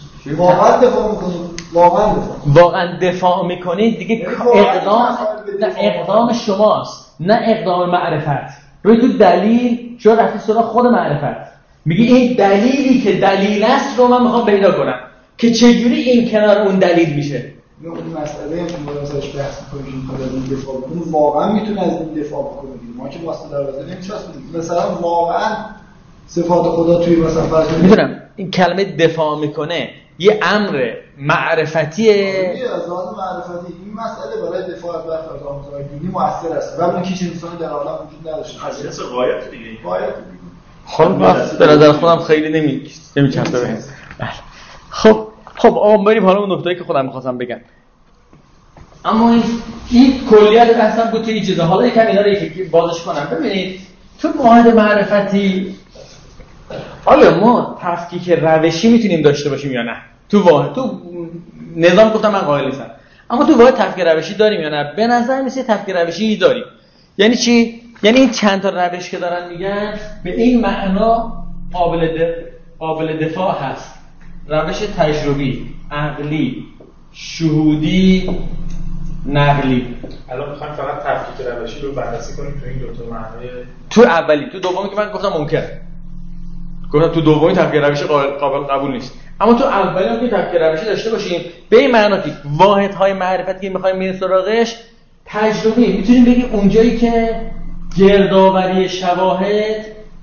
واقعا دفاع میکنید دیگه. اقدام شماست نه اقدام معرفت. ببین تو دلیل شما رفتی سراغ خود معرفت، میگی این دلیلی که دلیل است رو من میخوام پیدا کنم که چجوری این کنار اون دلیل میشه. اون مسئله هم که ما ازش بحث می‌کنیم که این دفاع کنه واقعا میتونه از این دفاع بکنه. ما که واسه دروازه نمی‌چسبونیم. مثلا واقعا صفات خدا توی مثلا فرض میدونم این کلمه دفاع میکنه یه امر معرفتیه. از لحاظ معرفتی این مسئله برای دفاع از بحث از آموزش دینی مؤثر است. و اون هیچ انسانی در عالم وجود نداشته. خاصیت غایت دیگه. غایت خب به نظر خودم خیلی نمیچسبه بهم. خب آقا بریم حالا اون نکته‌ای که خودم می‌خواستم بگم. اما این کلیت بحثم بود که این چیزا. حالا یکم اینا رو یکی بازش کنم. ببینید تو معاهده معرفتی آیا ما تفکیک روشی میتونیم داشته باشیم یا نه؟ تو نظام گفتم من قائل نیستم، اما تو واحد تفکیک روشی داریم یا نه؟ به نظر میاد تفکیک روشی داریم. یعنی چی؟ یعنی این چند تا روش که دارن میگن به این معنا قابل دفاع هست. روش تجربی، عقلی، شهودی، نقلی. الان میخوایم فقط تفکیک روشی رو بررسی کنیم تو این دو تا معنای. تو اولی، تو دومی که من گفتم ممکنه. گفتم تو دومی تفکیک روشی قابل قبول نیست. اما تو اولی هم که تفکیک روشی داشته باشیم به این معنا که واحدهای معرفتی که میخوایم بریم سراغش تجربی، میتونیم بگیم اونجایی که گردآوری شواهد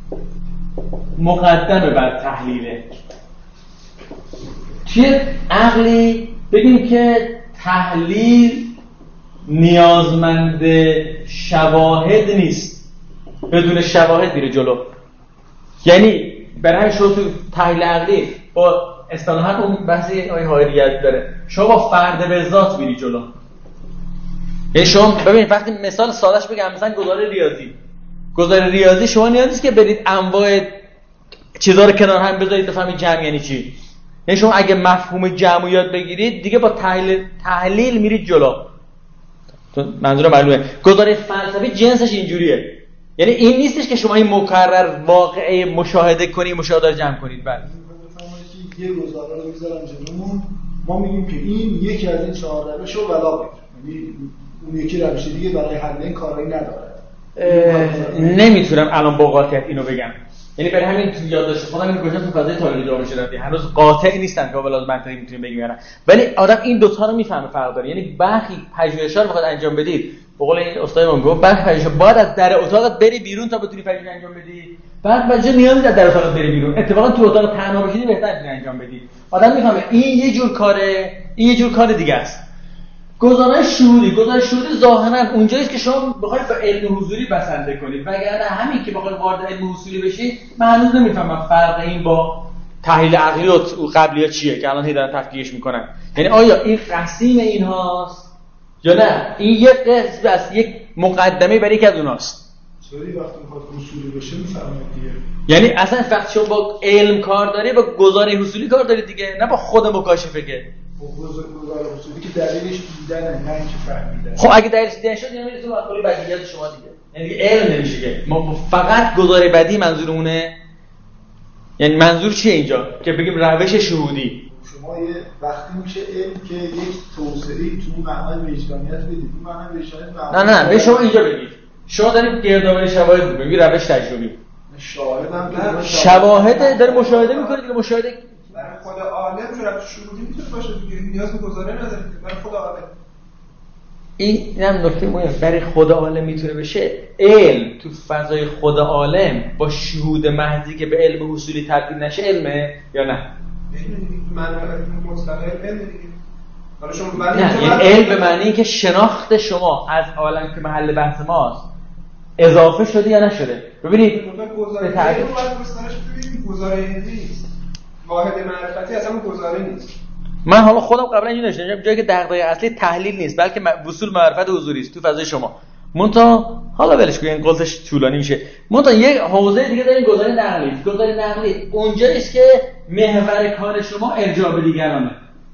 مقدمه بر تحلیله. توی عقلی بگیم که تحلیل نیازمند شواهد نیست، بدون شواهد میره جلو. یعنی برای شما تو تحلیل عقلی با اصطلاحاً اون بحثی هایریت داره، شما با فرد به ذات میری جلو. یعنی شما ببینید وقتی مثال سادهش بگم مثلا گزاره ریاضی شما نیاز نیست که برید انواع چیزا رو کنار هم بذارید بفهمید جمع یعنی چی. یعنی شما اگه مفهوم جمع یاد بگیرید دیگه با تحلیل میرید جلو. منظورم معلومه. گزاره فلسفی جنسش اینجوریه، یعنی این نیستش که شما این مکرر واقعه مشاهده کنید، مشاهده رو جمع کنید. بعد یه گزاره رو میذارم جلومون، ما میگیم که این یکی از این 4 روش رو ولا بگیر، یعنی اون یکی روش دیگه برای حل این کارایی نداره. نمیتونم الان با قاطعیت اینو بگم. یعنی برای همین تو یادداشت خودم اینو گذاشتم تو فضای تاریخی جامعه شناختی هنوز قاطع نیستن که بلاز منطقی میتونیم بگیم یا نه، ولی آدم این دو تا رو میفهمه فرق داره. یعنی برخی پژوهش‌ها رو بخواد انجام بدید، به قول این استادمون گفت برخی پژوهش‌ها باید از در اتاقت بری بیرون تا بتونی پژوهش انجام بدی، بعد پژوهش نیاز نیست از در اتاقت بری بیرون، اتفاقا تو اتاق تنها باشی بهتره میتونی انجام بدی. آدم میفهمه این یه جور کاره، این یه جور کار دیگه است. گزاره شهودی ظاهرا اونجاییه که شما بخواید با علم حضوری بسنده کنید، وگرنه همین که بخواید وارد علم حضوری بشید من هنوز نمیفهمم فرق این با تحلیل عقلی و قبلی‌ها چیه که الان دارن تفکیکش میکنن. یعنی آیا این قسیم اینهاست یا نه این یک قسم است، یک مقدمه برای یکی از اونهاست. چوری وقتی میخواد اصولی بشه میفهمید دیگه. یعنی اصلا فقط شما با علم کار داری، با گزاره حصولی کار داری دیگه، نه با خود مکاشفه که. گزاره حصولی که دلیلش دیدنه نه اینکه فهمیدن. خب اگه دلیلش دیدن شد یعنی میرسه به کلی بدیهیات شما دیگه. یعنی دیگه علم نمیشه که ما فقط گزاره بدی منظورمونه. یعنی منظور چیه اینجا که بگیم روش شهودی؟ شما یه وقتی میشه علم که یک توسعه‌ای تو معنای وجدانیت بدید. این معنای وجدانیت نه به شما اینجا بگید. شما دارید گردآوری شواهد میگید روش تجربی. شواهد داره مشاهده میکنه دیگه. مشاهده برای خود عالم جرأت شهودی میتونه باشه دیگه، نیاز به گزاره نداره برای خود عالم. این هم نکته مهمه. برای خود عالم میتونه بشه. علم تو فضای خود عالم با شهود محضی که به علم اصولی تبدیل نشه علمه یا نه؟ من مطلق علم دیگه. حالا شما نه یعنی علم به معنی که شناخت شما از عالم که محل بحث ماست اضافه شده یا نشده. ببینید به تعریف گزاره نیست، واحد معرفتی اصلا گزاره نیست. من حالا خودم قبلا اینو داشتم جایی که دغدغه اصلی تحلیل نیست بلکه وصول معرفت حضوری است تو فضای شما. منتها حالا ولش کن، این قلتش طولانی میشه. منتها یک حوزه دیگه داریم، گزاره نقلی. گزاره نقلی اونجاییست که محور کار شما ارجاع به دیگرانه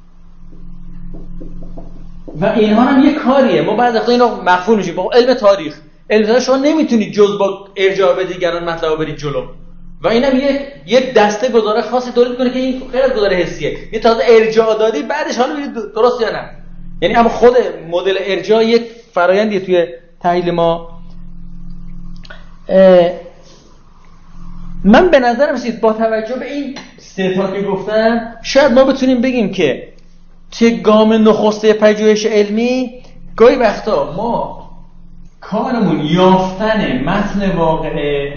و اینها هم یه کاریه. ما بعد وقتا اینو مخفول میشیم. با علم تاریخ شما نمیتونید جز با ارجاع به دیگران مطلب برید جلو و اینم یه دسته گزاره خاصی تولید کنه که این غیر از گزاره حسیه. یه تازه ارجاع دادی بعدش حالا ببینید درست یا نه. یعنی اما خود مدل ارجاع یک فرآیندیه توی تحلیل ما. من به نظرم رسید با توجه به این سه تا که گفتم شاید ما بتونیم بگیم که توی گام نخسته پژوهش علمی گاهی وقتا ما کارمون یافتن متن واقعه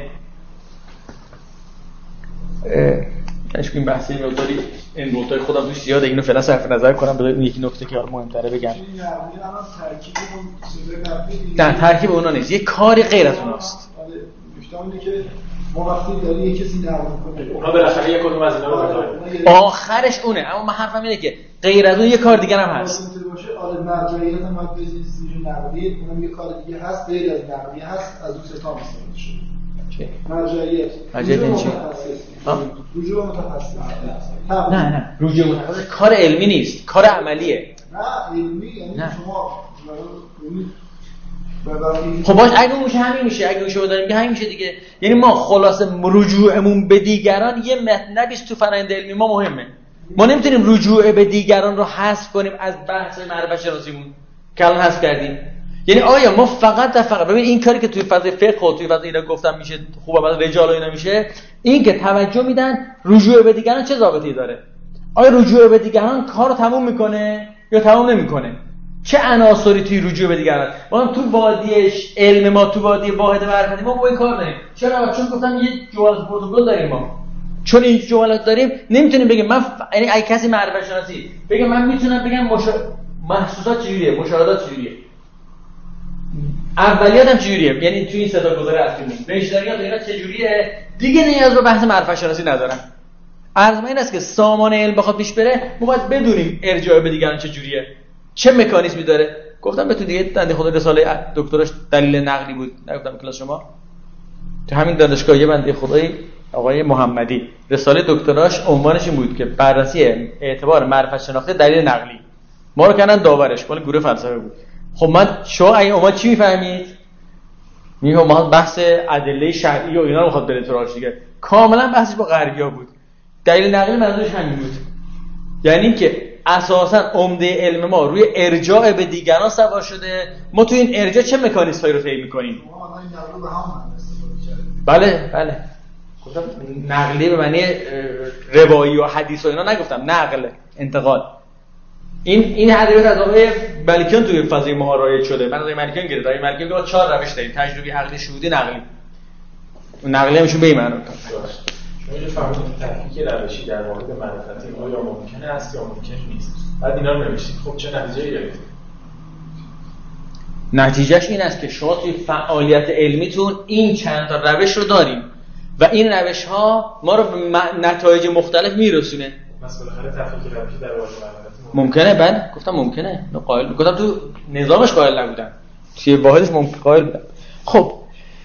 اشکو این بحثی مقداری این نوتای خودم توش زیاده، اینو فعلا صرف نظر کنم بذار اون یکی نکته که مهم‌تره بگم. نه ترکیب اونا نیست، یه کاری غیر از اوناست. نکته که ما وقتی داری یه کسی نقل می‌کنه اونا بالاخره یک کدوم از اینا رو بکنه آخرش اونه، اما من حرفم اینه که غیر از اون یه کار دیگه هم هست. آره مرجعیت هم باید بزنید زیر نقلی، اونم یه کار دیگه هست غیر از نقلی هست، از اون سه تا استفاده شده. مرجعیت چی؟ رجوع متخصص. نه رجوع متخصص کار علمی نیست، کار عملیه. نه علمی یعنی شما خب باش اگه اون همین میشه، اگه اون داریم که همین میشه دیگه. یعنی ما خلاصه رجوعمون به دیگران یه مطلبیست تو فرآیند علمی ما مهمه. ما نمیتونیم رجوع به دیگران رو حذف کنیم از بحث معرفت شناسیمون که الان حذف کردیم. یعنی آیا ما فقط ببین این کاری که توی فضای فقه و توی فضای اینا گفتم میشه خوبه بعد رجال و اینا میشه، این که توجه میدن رجوع به دیگران چه ضابطه‌ای داره. آیا رجوع به دیگران کارو تموم میکنه یا تموم نمیکنه؟ چه عناصری توی رجوع به دیگران؟ ما تو وادی علم ما، تو وادی واحد معرفتی ما این کار داریم. چرا؟ چون گفتم یه جملات پروتکل داریم ما. چون این جملات داریم نمیتونیم بگیم من یعنی اگه کسی معرفت شناسی بگه من میتونم بگم محسوسات چجوریه، مشاهدات چجوریه، اولیات هم چجوریه، یعنی تو این سه تا گزاره اصلی بیشتریات اینا چجوریه دیگه نیاز به بحث معرفت شناسی ندارم. عرض این است که سامان علم بخواد پیش بره ما باید بدونیم ارجاع به دیگران چجوریه، چه مکانیزمی داره. گفتم بهتون دیگه بنده خدا رساله دکتراش دلیل نقلی بود، نگفتم کلاس شما تو همین دانشگاه یه بنده خدایی آقای محمدی رساله دکتراش عنوانش این بود که بررسی اعتبار معرفت شناختی دلیل نقلی. ما رو کردن داورش، مال گروه فلسفه بود. خب من شما این اومد چی میفهمید؟ میگم بحث ادله شرعی و اینا رو میخواد بره تراش دیگه. کاملا بحثش با غربیا بود. دلیل نقلی منظورش همین بود، یعنی که اساسا عمده علم ما روی ارجاع به دیگران سوار شده. ما تو این ارجاع چه مکانیزمایی رو طی می‌کنیم؟ بله گفتم نقلی به معنی روایی و حدیث و اینا نگفتم، نقل، انتقال. این ادبیات از آقای ملکیان توی فضای ما رایج شده. من از آقای ملکیان گرفتم. آقای ملکیان گفت 4 روش داریم: تجربی، عقلی، شهودی، نقلی. اون نقلی همیشون به این معنی میاد. شما اینو فهمیدید تحقیق روشی در واحد معرفتی آیا ممکنه است یا ممکن نیست. بعد اینا رو نوشتید. خب چه نتیجه‌ای گرفتید؟ نتیجهش این است که شما توی فعالیت علمیتون این چند تا روش رو داریم و این روش ها ما رو به نتایج مختلف میرسونه. مثلا تحقیق روشی در واحد معرفتی ممکنه. بعد گفتم ممکنه. قائل گفتم تو نظامش قائل نبودم، توی واحدش ممکن قائل بودم. خب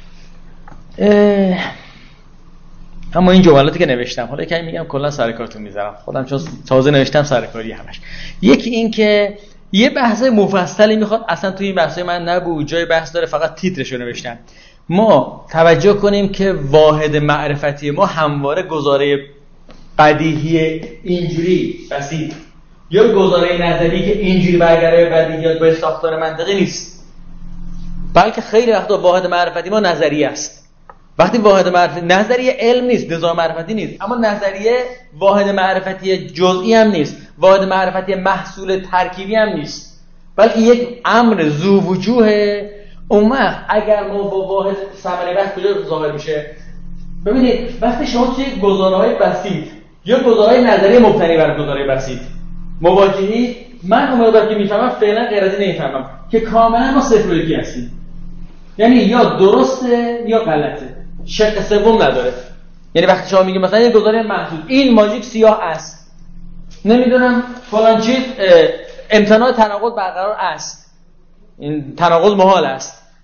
اما این جملاتی که نوشتم حالا یکی میگم کلا سر کارتون میذارم خودم چون تازه نوشتم سر کاری همش. یکی این که یه بحث مفصلی میخواد، اصلا توی این بحثای من نبود، جای بحث داره، فقط تیترشو نوشتم. ما توجه کنیم که واحد معرفتی ما همواره گزاره بدیهی اینجوری بسیط یا گزاره نظری که اینجوری برگره بدیهیات با ساختار منطقی نیست، بلکه خیلی وقتا واحد معرفتی ما نظریه است. وقتی واحد معرفتی نظریه علم نیست، نظام معرفتی نیست، اما نظریه واحد معرفتی جزئی هم نیست، واحد معرفتی محصول ترکیبی هم نیست، بلکه یک امر ذو وجوه. اون وقت اگر ما با واحد ثمره بحث کجا ظاهر میشه؟ ببینید وقتی شما توی گزاره‌های بسیط یا گزاره‌های نظری مبتنی بر گزاره بسیط مواجهی، من اون مقدار که میفهمم فعلا غیر از این نمیفهمم که کاملا ما صفر و یکی هستیم، یعنی یا درسته یا غلطه، شق سوم نداره. یعنی وقتی شما میگید مثلا یه گزاره محدود این ماژیک سیاه است، نمیدونم فلان چیز امتناع تناقض برقرار است، این تناقض محال است،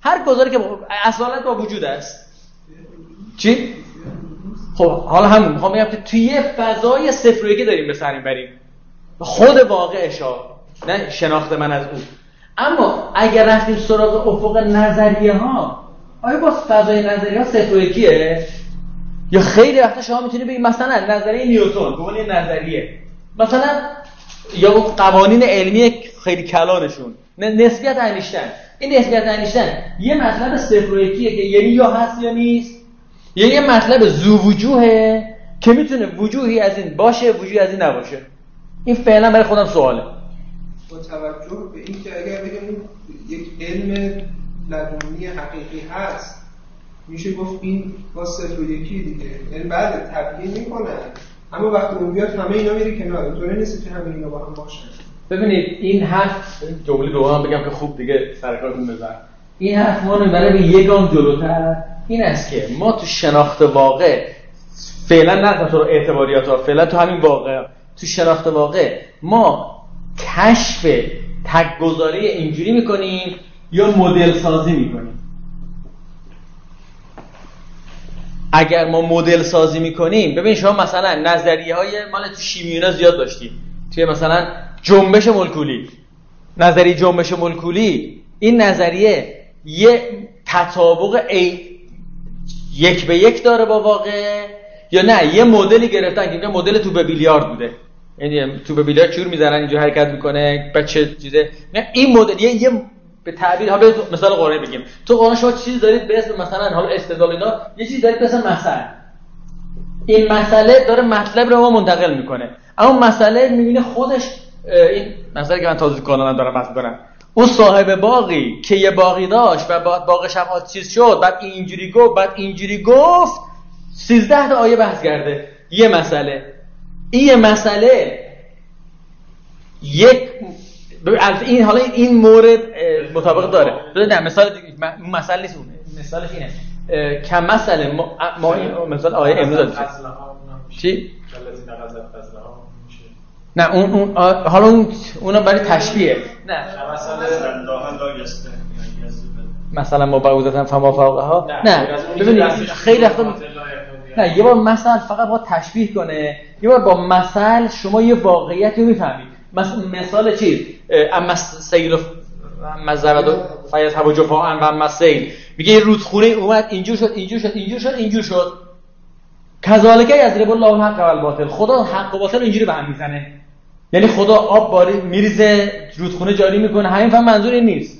هر گذاری که اصالت با وجود است. چی؟ خب حالا همون میخوام بگم که توی یه فضای صفر و یکی داریم به سر میبریم، خود واقعشا، نه شناخت من از اون. اما اگر رفتیم سراغ افق نظریه ها، آیا باز فضای نظریه ها صفر و یکیه؟ یا خیلی وقتا شما میتونید بگید مثلا نظریه نیوتن به عنوان نظریه، مثلا یا قوانین علمی خیلی کلانشون، نسبیت انیشتین. این نسبیت انیشتین یه مطلب صفر و یکیه که یعنی یا هست یا نیست، یا یه مطلب ذو وجوهه که میتونه وجوهی از این باشه وجوهی از این نباشه. این فعلا برای خودم سواله. با توجه به اینکه اگر بگم یک علم لدنی حقیقی هست، میشه گفت این با صفر و یکی دیگه، یعنی بعد تبیین میکنن، اما وقتی اون بیاد همه اینا میره کنار، اینطوری نیست که همه اینا با هم باشن. ببینید این حرف، جمله دوم بگم که خوب دیگه سر کارتون بزن، این حرف ما رو برای به یک گام جلوتر این است که ما تو شناخت واقع فعلا نه تو اعتباریات ها، فعلا تو همین واقع، تو شناخت واقع ما کشف تک‌گذاری اینجوری میکنیم یا مدل سازی میکنیم. اگر ما مدل سازی میکنیم، ببین شما مثلا نظریه های مال تو شیمیونا زیاد داشتیم، توی مثلا جنبش مولکولی، نظریه جنبش مولکولی، این نظریه یه تطابق یک به یک داره با واقع، یا نه یه مدلی گرفتن که مدل توپ بیلیارد بوده، یعنی توپ بیلیارد چور میزنن اینجوری حرکت میکنه بچه چیزه، نه این مدل یه به تعبیر ها، به مثال قرآنی بگیم، تو قرآن شما چیزی دارید به اسم مثلا حالا استدلال اینا، یه چیزی دارید به اسم مسئله، این مسئله داره مطلب رو ما منتقل میکنه، اما مسئله میبینه خودش، این مسئله که من تازه کانالم دارم بحث میکنم، اون صاحب باغی که یه باغی داشت و باغش هم چیز شد، بعد اینجوری گفت، بعد اینجوری گفت، 13 تا آیه بحث کرده یه مسئله. این مسئله یک این حالا این مورد مطابق داره. نه مثال اون مسئله نیست، اون مثالش اینه کم مسئله ما این مثال آیه امروز دادیم چی؟ نه اون حالا اونم برای تشبیه، نه مثلا ما بعوضتن فما فوقها، نه ببینید خیلی وقتا نه، یه بار مثل فقط با تشبیه کنه، یه بار با مثل شما یه واقعیت رو میفهمید. مثال چیز اما سیل اما زبد فیض هوا جفاء و اما سیل، میگه یه رودخونه اومد اینجور شد اینجور شد اینجور شد اینجور شد، کذالک یضرب الله الحق و الباطل، خدا حق و باطل اینجوری به هم میزنه، یعنی خدا آب باری میریزه رودخونه جاری میکنه، همین فهم منظور این نیست.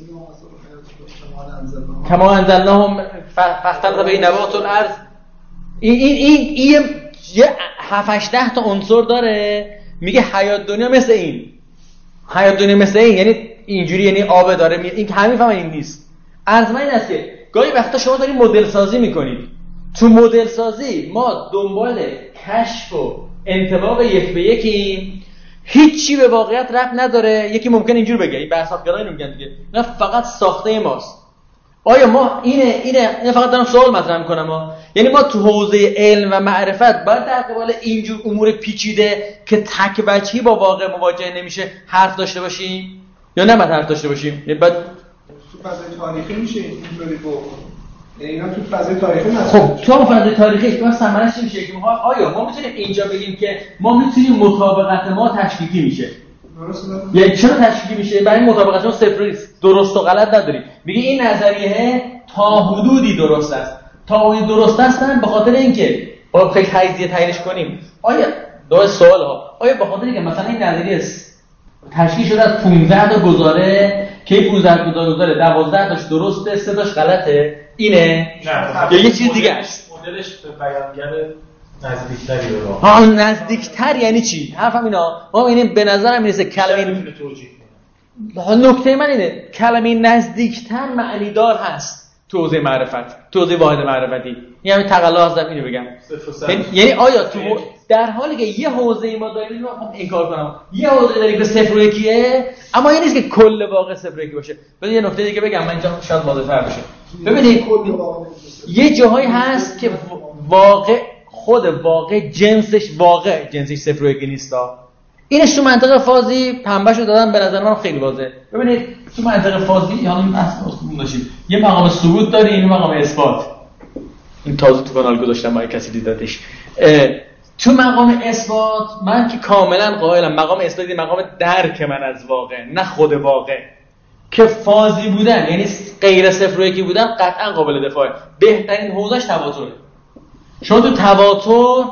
کما انزلناهم فاختلط به نبات الارض، این یه 7-8 تا عنصر داره، میگه حیات دنیا مثل این، حیات دنیا مثل این یعنی اینجوری، یعنی آب داره این همین فهم این نیست. عرض من این است که گاهی وقتا شما دارید مدل سازی میکنید، تو مدل سازی ما دنبال کشف و انطباق یک به یکی، هیچی به واقعیت ربط نداره. یکی ممکن اینجور بگه، این بحث‌ها اینو میگن دیگه، نه فقط ساخته ماست. آیا ما اینه فقط دارم سوال مطرح میکنم یعنی ما تو حوزه علم و معرفت باید در قبال اینجور امور پیچیده که تک وجهی با واقع مواجه نمیشه حرف داشته باشیم یا نه حرف داشته باشیم؟ یعنی بعد تو فضای تاریخی میشه اینطوری گفت، یعنی اینا تو فضای تاریخی خب تو فضای تاریخی که مثلا سمرش میشه که آیا ما میتونیم اینجا بگیم که ما میتونیم مطابقت ما تشکیکی میشه؟ یعنی چرا تشکیکی میشه؟ برای مطابقت ما صفر نیست، درست و غلط نداریم. میگه این نظریه تا حدودی درست است، تا حدودی درست هستن به خاطر اینکه با خیلی تجزیه تعیینش کنیم. آیا دو سوال ها، آیا به خاطر اینکه مثلا این نظریه تشکیل شده از 15 تا گزاره که 15 گزاره 12 تاش درسته 3 تاش غلطه، اینه یا یه چیز دیگه است؟ مدلش به بیانگر نزدیکتری به واقع. نزدیکتر یعنی چی؟ حرفم اینا ما اینه به نظرم میرسه کلمه نکته من اینه کلمه نزدیکتر معنی دار هست تو حوزه معرفت، تو حوزه واحد معرفتی. این همین تقلا هستم اینو بگم، یعنی آیا تو در حالی که یه حوزه ما داریم، من خب انکار کنم یه حوزه داریم که 0 و 1 اما این نیست که کل واقع 0 و 1 باشه. ببین یه نکته دیگه بگم من اینجا شاید واضح‌تر بشه. ببینید یه جاهایی هست که واقع خود واقع جنسش 0 و 1 نیستا، اینش تو منطق فازی پنبهشو دادن، به نظر من خیلی واضحه. ببینید تو منطق فازی حالا اصلا اصلا داشتیم یه مقام ثبوت داره، این مقام اثبات. این تازه تو کانال گذاشتم با کسی دیدتش. تو مقام اثبات من که کاملا قائلم مقام اثبات مقام درک من از واقع، نه خود واقع. که فازی بودن یعنی غیر صفر و یکی بودن قطعا قابل دفاعه. بهترین حوزهش تواتره. شما تو تواتر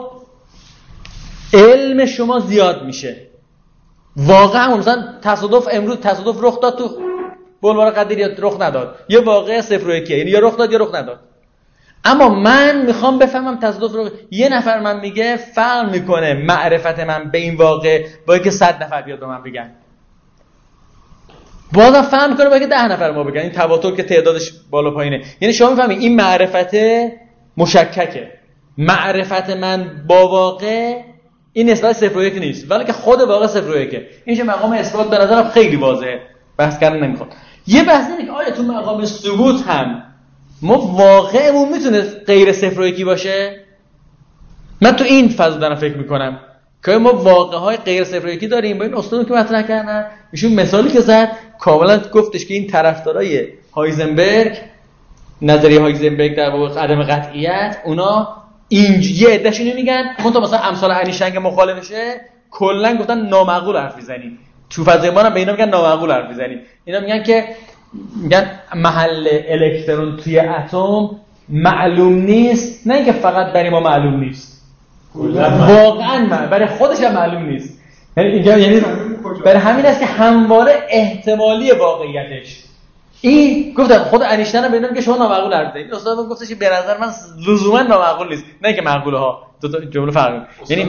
علم شما زیاد میشه. واقعا مثلا تصادف امروز تصادف رخ داد تو بلوار قدیریات رخ نداد، یه واقعه صفر و یکیه، یعنی یا رخ داد یا رخ نداد. اما من میخوام بفهمم تصادف رو یه نفر من میگه فرق میکنه معرفت من به این واقع با اینکه 100 نفر بیاد به من بگن. بازم فهم میکنه با اینکه 10 نفر ما بگن. این تواتر که تعدادش بالا پایینه. یعنی شما میفهمید این معرفت مشککه. معرفت من با واقع این نسبت 0 و 1 نیست، ولی که خود واقع 0 و 1. اینش مقام اثبات به نظرم خیلی واضحه. بحث کردن نمیخواد. یه بحث اینه که آیا تو مقام ثبوت هم ما واقعمون میتونه غیر 0 و 1 باشه؟ من تو این فاز دارم فکر میکنم که ما واقعه های غیر 0 و 1 داریم. با این استادون که مطرح کردن ایشون مثالی که زد کاملا گفتش که این طرفدارای هایزنبرگ، نظریه هایزنبرگ در باب عدم قطعیت، اونا یه عده‌شون میگن مثلا امثال انیشتین مخالفشه کلا گفتن نامعقول حرف میزنی. تو فضای ما هم به اینا میگن نامعقول حرف میزنی. اینا میگن که محل الکترون توی اتم معلوم نیست، نه اینکه فقط برای ما معلوم نیست، واقعا برای خودش هم معلوم نیست. یعنی برای همین است که همواره احتمالی واقعیتش. این گفتم خود انیشتین هم به اینا میگه شما نامعقول حرف میزنید. استاد گفتش که به نظر من لزوما نامعقول نیست، نه اینکه معقوله ها. دو تا جمله فرق یعنی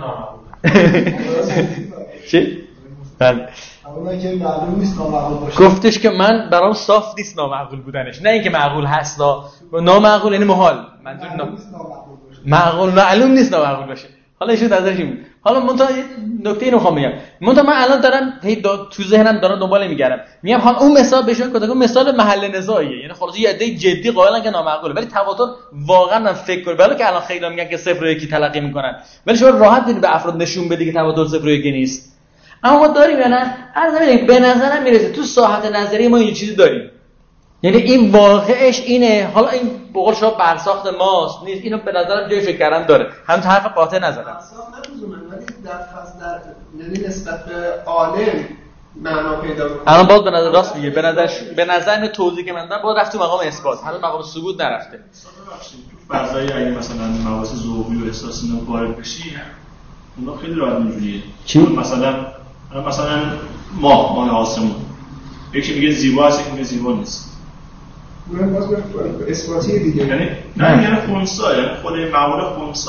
چی؟ بله. اونایی که معلوم نیست نامعقول باشه. گفتش که من برام صاف نیست نامعقول بودنش، نه اینکه معقول هست. نامعقول یعنی محال. منظور معقول معلوم نیست نامعقول باشه. حالا ایشون نظرش این بود. حالا من تا نکته اینو میخوام بگم. من الان دارم تو ذهنم دارم دنبال میگردم. میگم حالا اون مثال بهشون کدوم مثال محل نزاعیه. یعنی خلاص یه عده جدی قائلن که نامعقوله، ولی تواتر واقعا من فکر کنم ولی که الان خیلی میگن که 0 و 1 تلقی میکنن، ولی شما راحت میتونید به افراد نشون بدی که تواتر 0 و 1 نیست. اما ما داریم یا نه؟ به نظرم میرسه تو ساحت نظری ما این چیزی داریم. یعنی این واقعش اینه. حالا این به قول شما برساخت ماست نیست، اینو به نظرم جای فکر کردن داره. هم حرف قاطع نزدم. برساخت نمی‌دونم، ولی در فصل در نسبت به عالم معنا پیدا می‌کنه. الان باز به نظر راست میگه. به نظر این توضیحی که من دادم باز رفت تو مقام اثبات، هنوز مقام ثبوت نرفته. تو فضای اگه مثلا مباحث ذوقی و احساسی اینا وارد بشی، اونا خیلی راحت اینجوریه. چی؟ مثلا ماه آسمون، یکی میگه زیبا هست، یکی میگه زیبا نیست. اون باز به اثباتی دیگه. یعنی نه یعنی خنثی، یعنی خود معمول خنثی.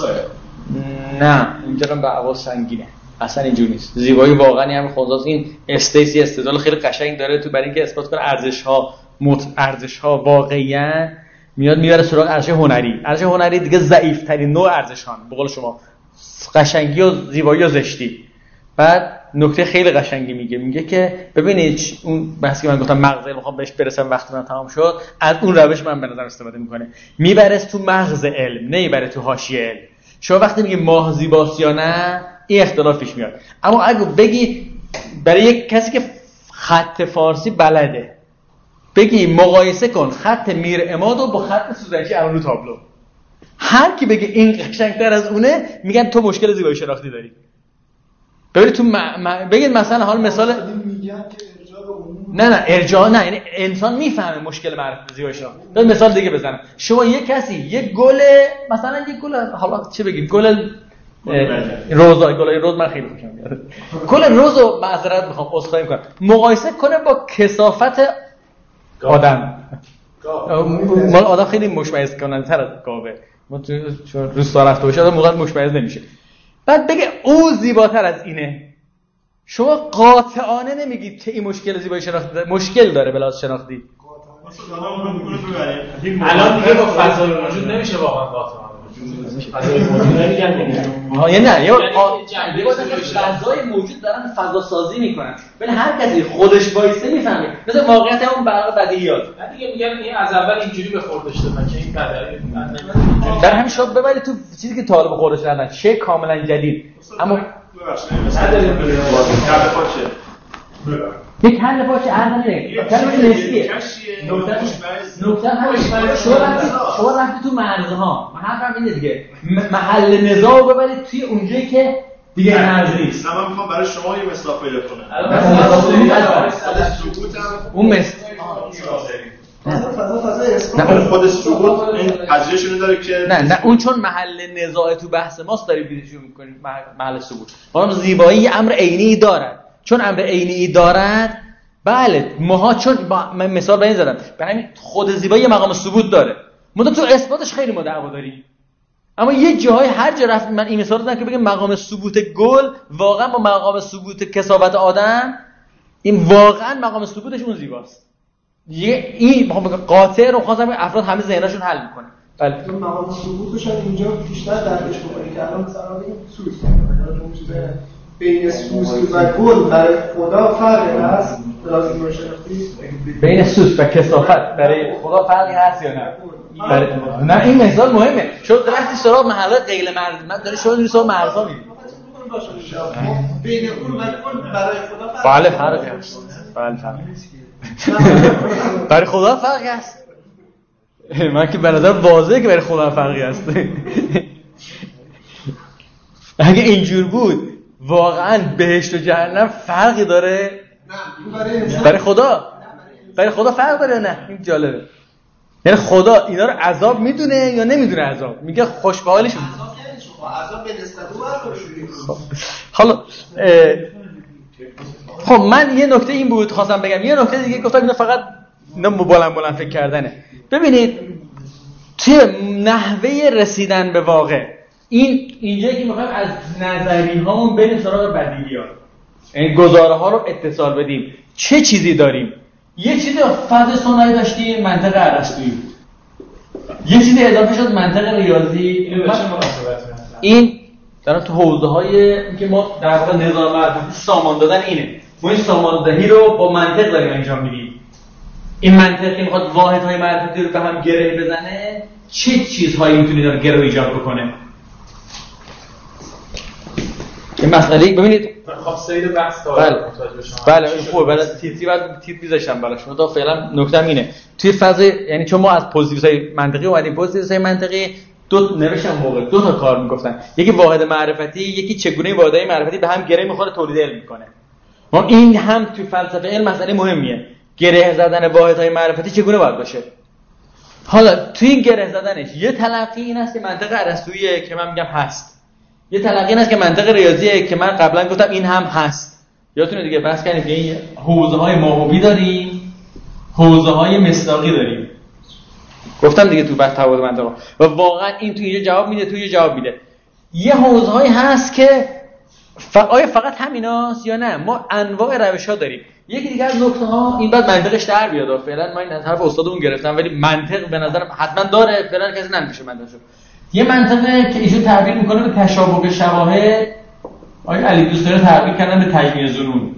نه اینجا به اول سنگینه. اصلا اینجوری نیست. زیبایی واقعا هم خنثی. این استیسی استدلال خیلی قشنگ داره تو برای اینکه اثبات کنه ارزش ها واقعیاً میاد میبره سراغ ارزش هنری. ارزش هنری دیگه ضعیف ترین نوع ارزش هان. به قول شما قشنگی و زیبایی و زشتی. بعد نکته خیلی قشنگی میگه که ببینید اون بحثی که من گفتم مغز علم، میخوام بهش برسم وقتی من تمام شد، از اون روش من به نظر استفاده میکنه. میبره تو مغز علم، نمیبره تو حاشیه علم. شما وقتی میگی ماه زیباست یا نه، این اختلاف پیش میاد. اما اگه بگی برای یک کسی که خط فارسی بلده، بگی مقایسه کن خط میر عمادو با خط سوزنچی ارانو تابلو، هر کی بگه این قشنگتر از اونه، میگن تو مشکل زیبایی شناختی داری. ببینید تو بگید مثلا حال مثال میگن که ارجاع به عموم نه ارجاع نه، یعنی انسان میفهمه مشکل معرفت زیبایی شناختی. مثال دیگه بزنم. شما یه کسی یه گل، مثلا یه گل، حالا چه بگیم، گل روز من خیلی خوشم میاد. گل روزو معذرت میخوام عذرخواهی میکنم، مقایسه کنه با کثافت آدم. مال آدم خیلی مشمئز کننده از گاوه. ما تو روستا رفته باشه آدم موقع مشمئز نمیشه. بعد بگه او زیباتر از اینه، شما قاطعانه نمیگید که این مشکل زیبایی شناختی داره، مشکل داره بلاز شناختی. الان دیگه با فضای موجود نمیشه واقعا قاطعانه. فضای موجود نمیگن نه فضای موجود دارن فضا سازی میکنن، ولی هر کسی خودش وایسه میفهمه. مثل واقعیت همون برای بدیهیات. دیگه میگن این از اول اینجوری به خوردش دادن که این قدره در همین شب ببرید تو چیزی که طالب خوردش ندن، چه کاملا جدید. اما یک حل پاچه ارزنه کلمه نسبیه نکته همش شما رفتی تو مرزها حرفم اینه دیگه محل نزاع رو ببرید توی اونجایی که دیگه مرز نیست. من میخوام برای شما یه مثال پیدا کنم. اون مثل نه خود سقوط این قضیه‌شون رو داره که نه اون چون محل نزاع تو بحث ماست داریم بیرون می‌کنیم محل سقوط. ما زیبایی امر عینی دارد. چون امر عینی دارد بله ماها چون من مثال به این زدم به همین خود زیبایی مقام ثبوت داره. ما تو اثباتش خیلی ما دعوا داریم. اما یه جای هر جا رفت من این مثال رو دادم که بگم مقام ثبوت گل واقعا با مقام ثبوت کثافت آدم این واقعا مقام ثبوتش اون زیباست. این قاطع رو خواستم افراد همه ذهنشون حل میکنه. بله مقام ثبوتش اینجا بیشتر درکش بکنید که الان مثلا این سوس اون چیز بین سوس و گل برای خدا فرقی هست لازم باشه بین سوس و کثافت برای خدا فرقی هست یا نه؟ نه این مثال مهمه چون رفتی سراغ محل غیر مرز من داره شما داری سراغ مرزا میری بین اون و گل برای خدا بله فرقی هست بله فرقی برای خدا فرقی هست من که به نظر واضحه که برای خدا فرقی هست اگه اینجور بود واقعا بهشت و جهنم فرقی داره برای خدا فرق داره نه این جالبه یعنی خدا اینا رو عذاب میدونه یا نمیدونه عذاب میگه خوش به حالشون عذاب به نسبت اون حالا خب من یه نکته این بود خواستم بگم یه نکته دیگه گفتم اینا فقط اینا بلند فکر کردنه. ببینید توی نحوه رسیدن به واقع اینجایی که میخوایم از نظری هامون بریم سراغ بدیهیات یعنی گزاره ها رو اتصال بدیم چه چیزی داریم یه چیزی فاز ثنایی داشتیم منطق ارسطویی یه چیزی اضافه شد منطق ریاضی این در تو حوزه های که ما در واقع نظام معرفتی سامان دادن اینه ما این ساماندهی رو با منطق داریم انجام میدیم این منطق که میخواد واحدهای معرفتی رو به هم گره بزنه چه چیزهایی میتونه اینا رو گره ایجاد بکنه این مسئله ببینید خب سیر بحث بله خوبه برای تیتری بعد تیتر میذاشتم براش تا فعلا نکتم اینه توی فاز یعنی چون ما از پوزیتیوهای منطقی اومدیم پوزیتیوهای منطقی دو نوشتم موقع دو تا کار میگفتن یکی واحد معرفتی یکی چگونه واحدهای معرفتی به هم گره میخوره تولید علم میکنه ما این هم توی فلسفه علم مسئله مهمیه گره زدن واحدهای معرفتی چگونه باید باشه حالا توی این گره زدنش یه تلقی این است که منطق ارسطویی که من میگم هست یه تلقی این است که منطق ریاضیه که من قبلا گفتم این هم هست یادتونه دیگه بحث کردیم که این حوزه‌های ماهوی داریم حوزه‌های مصداقی داریم گفتم دیگه تو بحث تعارض منطق و واقعا این تو یه جواب میده تو یه جواب میده یه حوزه‌هایی هست که آیا فقط همیناست یا نه ما انواع روش‌ها داریم یکی دیگه از نکته‌ها این بعد منطقش در بیاد فعلا ما این از طرف استادمون گرفتم ولی منطق به نظرم حتما داره فعلا کسی نمیشه منطقشو یه منطقه که ایشون تعبیر میکنه به تشابه شواهد آیا علی دوستان تعبیر کردن به تجمیع ظنون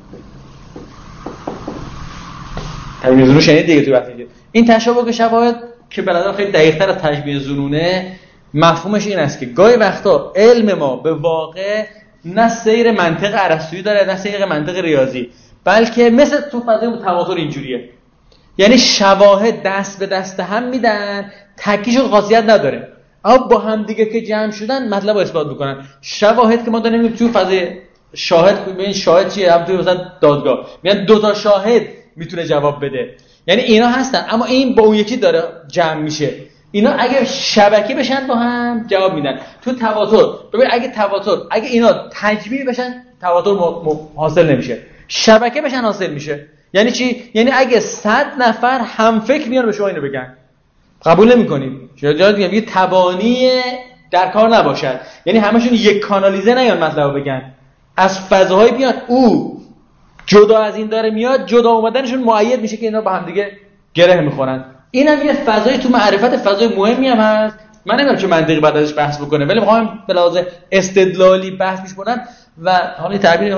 تجمیع ظنون شنید دیگه تو وقتی این تشابه شواهد که به نظر خیلی دقیق‌تر از تجمیع ظنونه مفهومش این است که گاهی وقتا علم ما به واقع نه سیر منطق ارسطویی داره نه سیر منطق ریاضی بلکه مثل تو فضای تواتر اینجوریه یعنی شواهد دست به دست هم میدن تکیشون خاصیت نداره اما با هم دیگه که جمع شدن مطلب رو اثبات میکنن شواهد که ما داریم تو فضای شاهد ببین شاهد چیه هم تو مثلا دادگاه میگن دو تا شاهد میتونه جواب بده یعنی اینا هستن اما این با اون یکی داره جمع میشه اینا اگه شبکه بشن با هم جواب میدن تو تواتر ببین اگه اینا تجمیع بشن تواتر حاصل نمیشه شبکه بشن حاصل میشه یعنی چی یعنی اگه 100 نفر هم فکر میان به شما اینو بگن قبول نمی‌کنید جا دیگه یه تبانی در کار نباشد یعنی همشون یک کانالیزه نیان مطلب بگن از فضاهای بیان او جدا از این داره میاد جدا اومدنشون مؤید میشه که اینا با هم دیگه گره میخورن اینم یه فضای تو معرفت فضای مهمی هم هست من نمیدونم چه منطقی بعد ازش بحث بکنه ولی میخوام به لحاظ استدلالی بحث می‌کنن و حالا تعبیر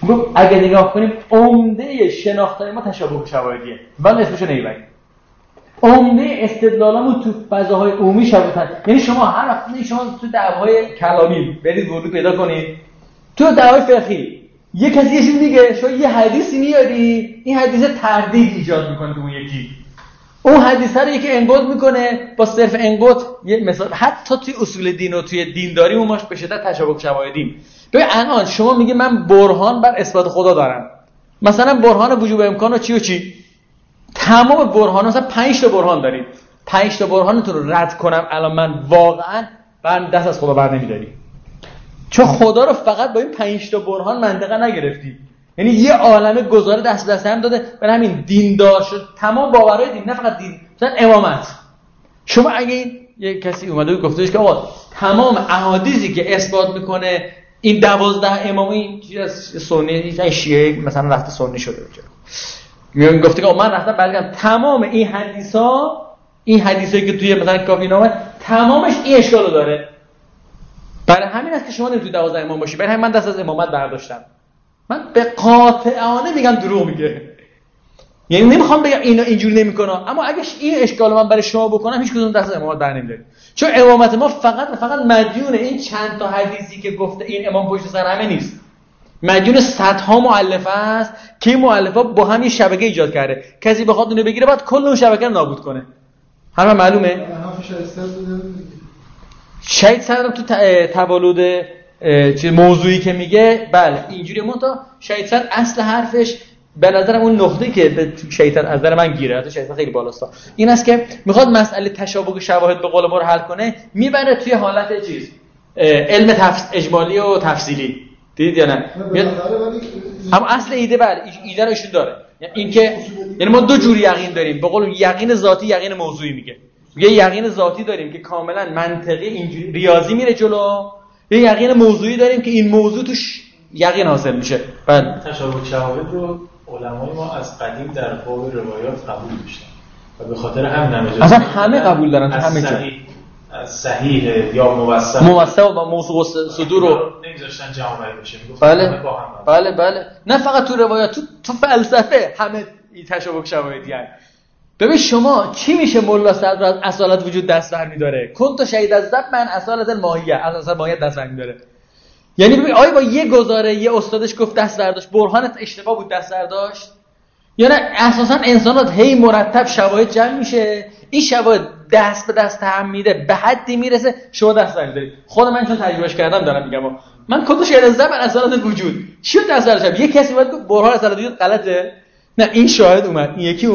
اگه نگاه کنیم عمده شناختن ما تشابه شواهدیه ولی اسمشو نمیبریم عمده استدلالامون تو فضاهای عمومی شباهت. یعنی شما هر وقت شما تو دعوای کلامی برید ورود پیدا کنید، تو دعوای فقهی یک کسی یه چیز میگه، شما یه حدیثی میاری، این حدیث تردید ایجاد میکنه تو اون یکی، اون حدیث رو یکی انقاد میکنه با صرف انقاد. یه مثال حتی توی اصول دین و توی دینداری اون ماش به شدت تشابه شواهدیم. ببین الان شما میگه من برهان بر اثبات خدا دارم، مثلا برهان وجوب امکان و چی و چی، تمام برهان مثلا 5 تا برهان دارید، 5 تا برهانتون رو رد کنم الان من واقعا دست از خدا بر نمیداری، چون خدا رو فقط با این 5 تا برهان منطقه نگرفتی. یعنی یه عالمه گزاره دست به دست هم داده، برای همین دیندار شد تمام باورهای دین، نه فقط دین، مثلا امامت. شما اگه یه کسی اومده و گفتهش که آقا تمام احادیثی که اثبات میکنه این 12 امامی چیز سنی این شیعه مثلا رفته سنی شده بچه، میگم گفته که من رفتم برگردم تمام این حدیثایی که توی مثلا کافی نامه تمامش این اشکالو داره. برای همین است که شما نمیتونید 12 امام باشی. برای همین من دست از امامت برداشتم. من به قاطعانه میگم دروغ میگه، یعنی نمیخوام بگم اینا اینجوری نمیکنه، اما اگه این اشکالو من برای شما بکنم هیچ کدوم دست از امامت بر نمیدارید، چون امامت ما فقط مدیون این چند تا حدیثی که گفته این امام پشت سر همه نیست، مدیون صدها مؤلفه است که این مؤلفه با هم یه شبکه ایجاد کرده. کسی بخواد اونو بگیره بعد کل اون شبکه رو نابود کنه. همه معلومه. شهید صدر تو تولد چه موضوعی که میگه بله اینجوری مونتا شهید صدر اصل حرفش به نظرم اون نقطه‌ای که به شهید صدر از نظر من گیره، حتی شهید صدر خیلی بالاست، این است که میخواد مسئله تشابه شواهد به قول ما رو حل کنه، میبره توی حالت چیز علم اجمالی و تفصیلی. دیدید یا نه؟ هم اصل ایده بله ایده رو ایشون داره، یعنی اینکه یعنی ما دو جوری یقین داریم، به قول یقین ذاتی یقین موضوعی میگه یقین ذاتی داریم که کاملا منطقی اینجوری ریاضی میره جلو، یه یقین موضوعی داریم که این موضوع توش یقین حاصل میشه. بله تشابه شواهد رو علمای ما از قدیم در باب روایات قبول داشتن و به خاطر همین اصلا همه قبول دارن تو همه جا صحیح یا موثق و موضوع صدور رو نمیذاشتن جمع آوری بشه. بله نه فقط تو روایات، تو فلسفه همه این تشابه شواهدی هست. ببین شما چی میشه ملا صدر از اصالت وجود دست برمی‌داره؟ کنت شهید از ذب من اصالت الماهیه، از اصل ماهیت دست برمی‌داره. یعنی ببین آیا با یه گزاره یه استادش گفت دست برداشت برهانت اشتباه بود دست برداشت، یا نه اساسا انسانات هی مرتب شواهد جمع میشه، این شواهد دست به دست هم میده به حدی میرسه شما دست برمی‌داری. خود من چون تجربهش کردم دارم میگم من کنت شهید از ذب من اصالت وجود چی دست برداشت. یه کسی اومد گفت برهان اصالت وجود غلطه، نه این شاهد اومد این یکی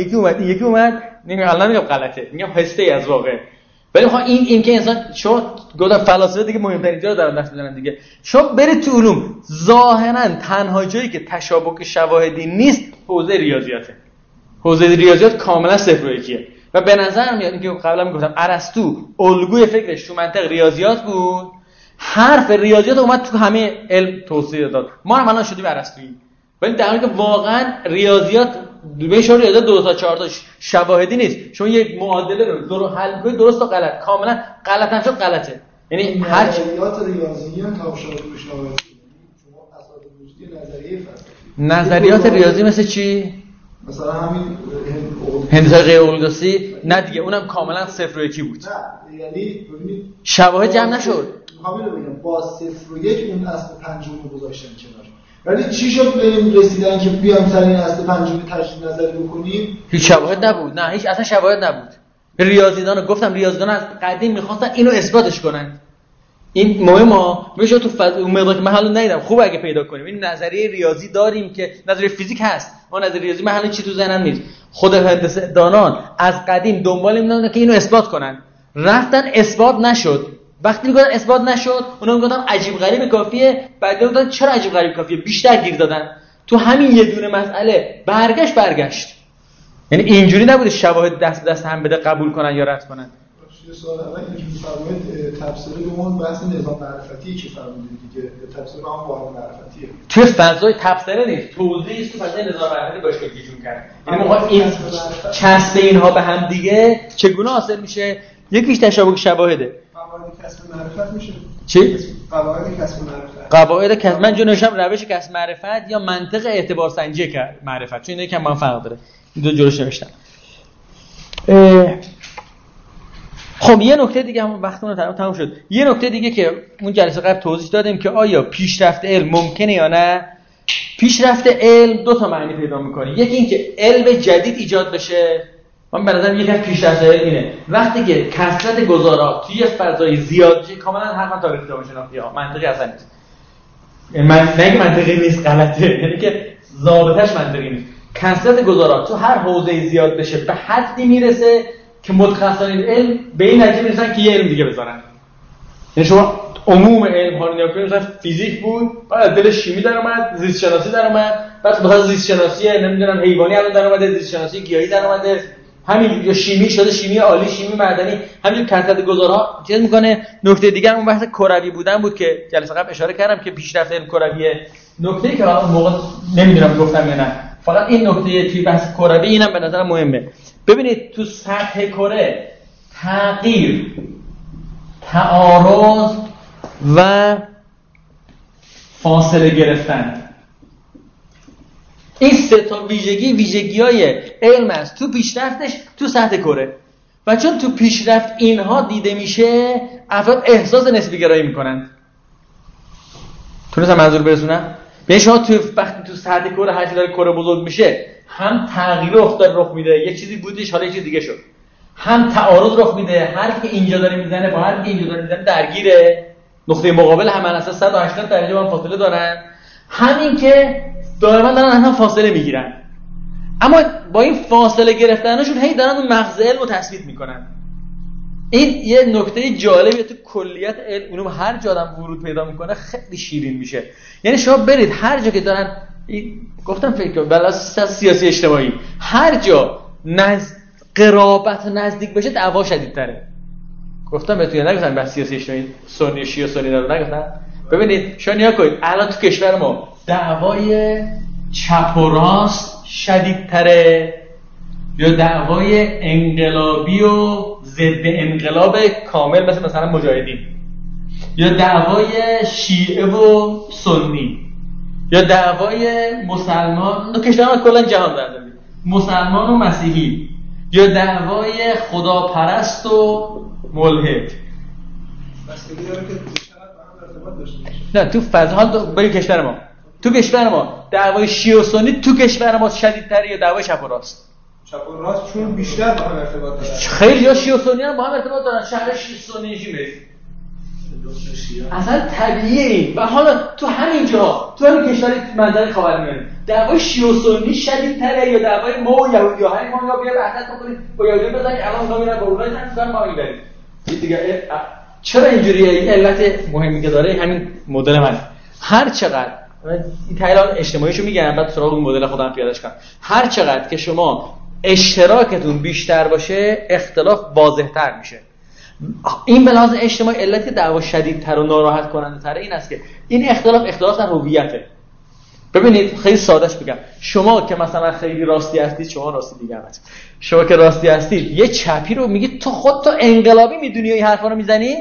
اومد نمیگم الان میگم غلطه، میگم هسته از واقع. ولی میخوام این که انسان شما گفتم فلاسفه دیگه مهمترین جا رو دارن دست میزنن دیگه. شما برید تو علوم ظاهرا تنها جایی که تشابه شواهدی نیست حوزه ریاضیاته. حوزه ریاضیات کاملا صفر و یکیه و به نظر میاد اینکه قبلا میگفتم ارسطو الگوی فکرش تو منطق ریاضیات بود، حرف ریاضیات اومد تو همه علم توسعه داد. ما هم الان شدیم ارسطویی، ولی در حالی که واقعا ریاضیات ریاضیات 2 تا 4 تا شواهدی نیست. شما یک معادله رو حل کنید درست و غلط، کاملا غلط هم شد غلطه. یعنی هر نظریات ریاضی هم تشابه شواهدی. شما اساس وجودی نظریه فلسفی نظریات ریاضی مثل چی؟ مثلا همین هندسه غیر اقلیدوسی نه دیگه اونم کاملا صفر و یکی بود. نه یعنی ببینید شواهد جمع نشد. میخوام اینو بگم با 0 و 1 اون اصل پنجم رو گذاشتن کنار. ولی چی شد به این رسیدن که بیام سر این اصل پنجم تجدید نظری بکنیم؟ هیچ شواهد نبود. نه هیچ اصلا شواهد نبود. ریاضیدانا گفتم ریاضیدانا از قدیم میخواستن اینو اثباتش کنن. این مهمه میشه تو اون مقدار که من حالا ندیدم خوب اگه پیدا کنیم. این نظریه ریاضی داریم که نظریه فیزیک هست، ما نظریه ریاضی من حالا چی تو ذهنم نیست. خود هندسه دانان از قدیم دنبال می‌دونن که اینو اثبات کنن، رفتن اثبات نشد. وقتی میگن اثبات نشد اونا میگن عجیب غریب کافیه، بعد میگن چرا عجیب غریب کافیه، بیشتر گیر دادن تو همین یه دونه مسئله. برگشت یعنی اینجوری نبوده شواهد دست به دست هم بده قبول کنن یا رد کنن. یه سوال اول اینکه فرمایید تفسیر به اون بحث نظام معرفتی که فرمودید دیگه، تفسیر به هم واحد معرفتیه توی فضای تفسیر نیست، توضیحی است تو فضای نظام معرفتی باشه که جون کرد. یعنی موقع این چسب اینها به هم دیگه چگونه حاصل میشه؟ یکیش تشابه شواهده. قواعد کسب معرفت میشه. چی؟ قواعد کسب معرفت. قواعد کسب من جنوشم روش کسب معرفت یا منطق اعتبار سنجی معرفت، چون اینا یکم با هم فرق داره. این دو جلوش نوشتم. خب یه نکته دیگه، هم وقتمون تموم شد. یه نکته دیگه که اون جلسه قبل توضیح دادیم که آیا پیشرفت علم ممکنه یا نه. پیشرفت علم دو تا معنی پیدا میکنه. یکی این که علم جدید ایجاد بشه. من به نظرم یکی از پیشرفت علم اینه وقتی که کثرت گزارات توی فضای زیاد بشه. کاملا حرفا تاریخی داشته شناختی ها، منطقی اصلا نیست. نه منطقی نیست، غلطه. یعنی که ضابطش منطقی نیست. کثرت گزارات تو هر حوزه زیاد بشه به حدی میرسه که متخصصان علم به این نتیجه میرسن که یه علم دیگه بذارن. یعنی شما عموم علم ها رو نگاه کنید، مثلا فیزیک بود، بعد دل شیمی در اومد، زیست شناسی در اومد، بعد بخاطر زیست شناسی نمیدونم حیوانی الان در اومده، زیست شناسی گیاهی در اومده، همین یا شیمی شده شیمی عالی، شیمی معدنی، همین کثرت گزارها چیز میکنه. نکته دیگه اون بحث کروی بودن بود که جلسه قبل اشاره کردم که پیشرفت علم کرویه. نکته‌ای که اون موقع نمیدونم گفتم یا نه، فقط این نکته توی بحث کروی اینم به نظر مهمه. ببینید تو سطح کره تغییر، تعارض و فاصله گرفتن، این سه تا ویژگی‌های علم است تو پیشرفتش تو سطح کره. و چون تو پیشرفت اینها دیده میشه، افراد احساس نسبی گرایی میکنن. تونستم منظور برسونم؟ یعنی شما وقتی تو سطح کره هر چیزی داره کره بزرگ میشه، هم تغییر رخ میده، یک چیزی بودش حالا یه چیز دیگه شد، هم تعارض رخ میده، حرفی که اینجا داره میزنه با حرفی که اینجا داره میزنه درگیره، نقطه مقابل هم اساسا 180 درجه با هم فاصله دارن، همین که دائما دارن هم فاصله میگیرن. اما با این فاصله گرفتنشون هی دارن اون مغز علم رو تثبیت میکنن. این یه نکته جالبیه تو کلیت علم، اونم هر جا آدم ورود پیدا میکنه خیلی شیرین میشه. یعنی شما برید هر جا که دارن گفتم فکر کنم بلا سیاسی اجتماعی، هر جا قرابت نزدیک بشه دعوا شدیدتره. گفتم بهتون نگفتم بحث سیاسی اجتماعی سنی شیعه سنی رو نگفتم. ببینید شما نگاه کنید الان تو کشور ما دعوای چپ و راست شدیدتره یا دعوای انقلابی و ضد انقلاب کامل مثلا مجاهدین، یا دعوای شیعه و سنی، یا دعوای مسلمان تو کشور ما کلا جهان داره، مسلمان و مسیحی، یا دعوای خداپرست و ملحد. بستگی داره که چقدر با هم ارتباط داشته باشه. نه تو فضا برای کشور ما، تو کشور ما دعوای شیعه و سنی تو کشور ما شدیدتره یا دعوای چپ و راست؟ چپ و راست چون بیشتر با هم ارتباط دارن. خیلی یا شیعه و سنی هم با هم ارتباط دارن. شهر سنی چی اصلا طبیعیه. و حالا تو همین جا تو همین کشور منطقه خاورمیانه دعوای شیعه و سنی شدیدتره یا دعوای ما و یهودی‌ها؟ همین ما بیا وحدت بکنید با یهودی‌ها بزنید الان اونا میرن با اونایی هم ما میبریم دیگه. چرا اینجوریه؟ این علت مهمی که داره همین مدل منه. هر چقدر این تحلیل اجتماعیشو میگم بعد سراغ اون مدل خودم پیادهش کنم، هر چقدر که شما اشتراکتون بیشتر باشه اختلاف واضح‌تر میشه. این به لحاظ اجتماعی علت دعوا شدیدتر و ناراحت کننده تر این است که این اختلاف در هویته. ببینید خیلی سادهش بگم، شما که مثلا خیلی راستی هستید، شما راستی دیگه هستید، شما که راستی هستید یه چپی رو میگید تو خودت انقلابی میدونی و این حرفا رو میزنی،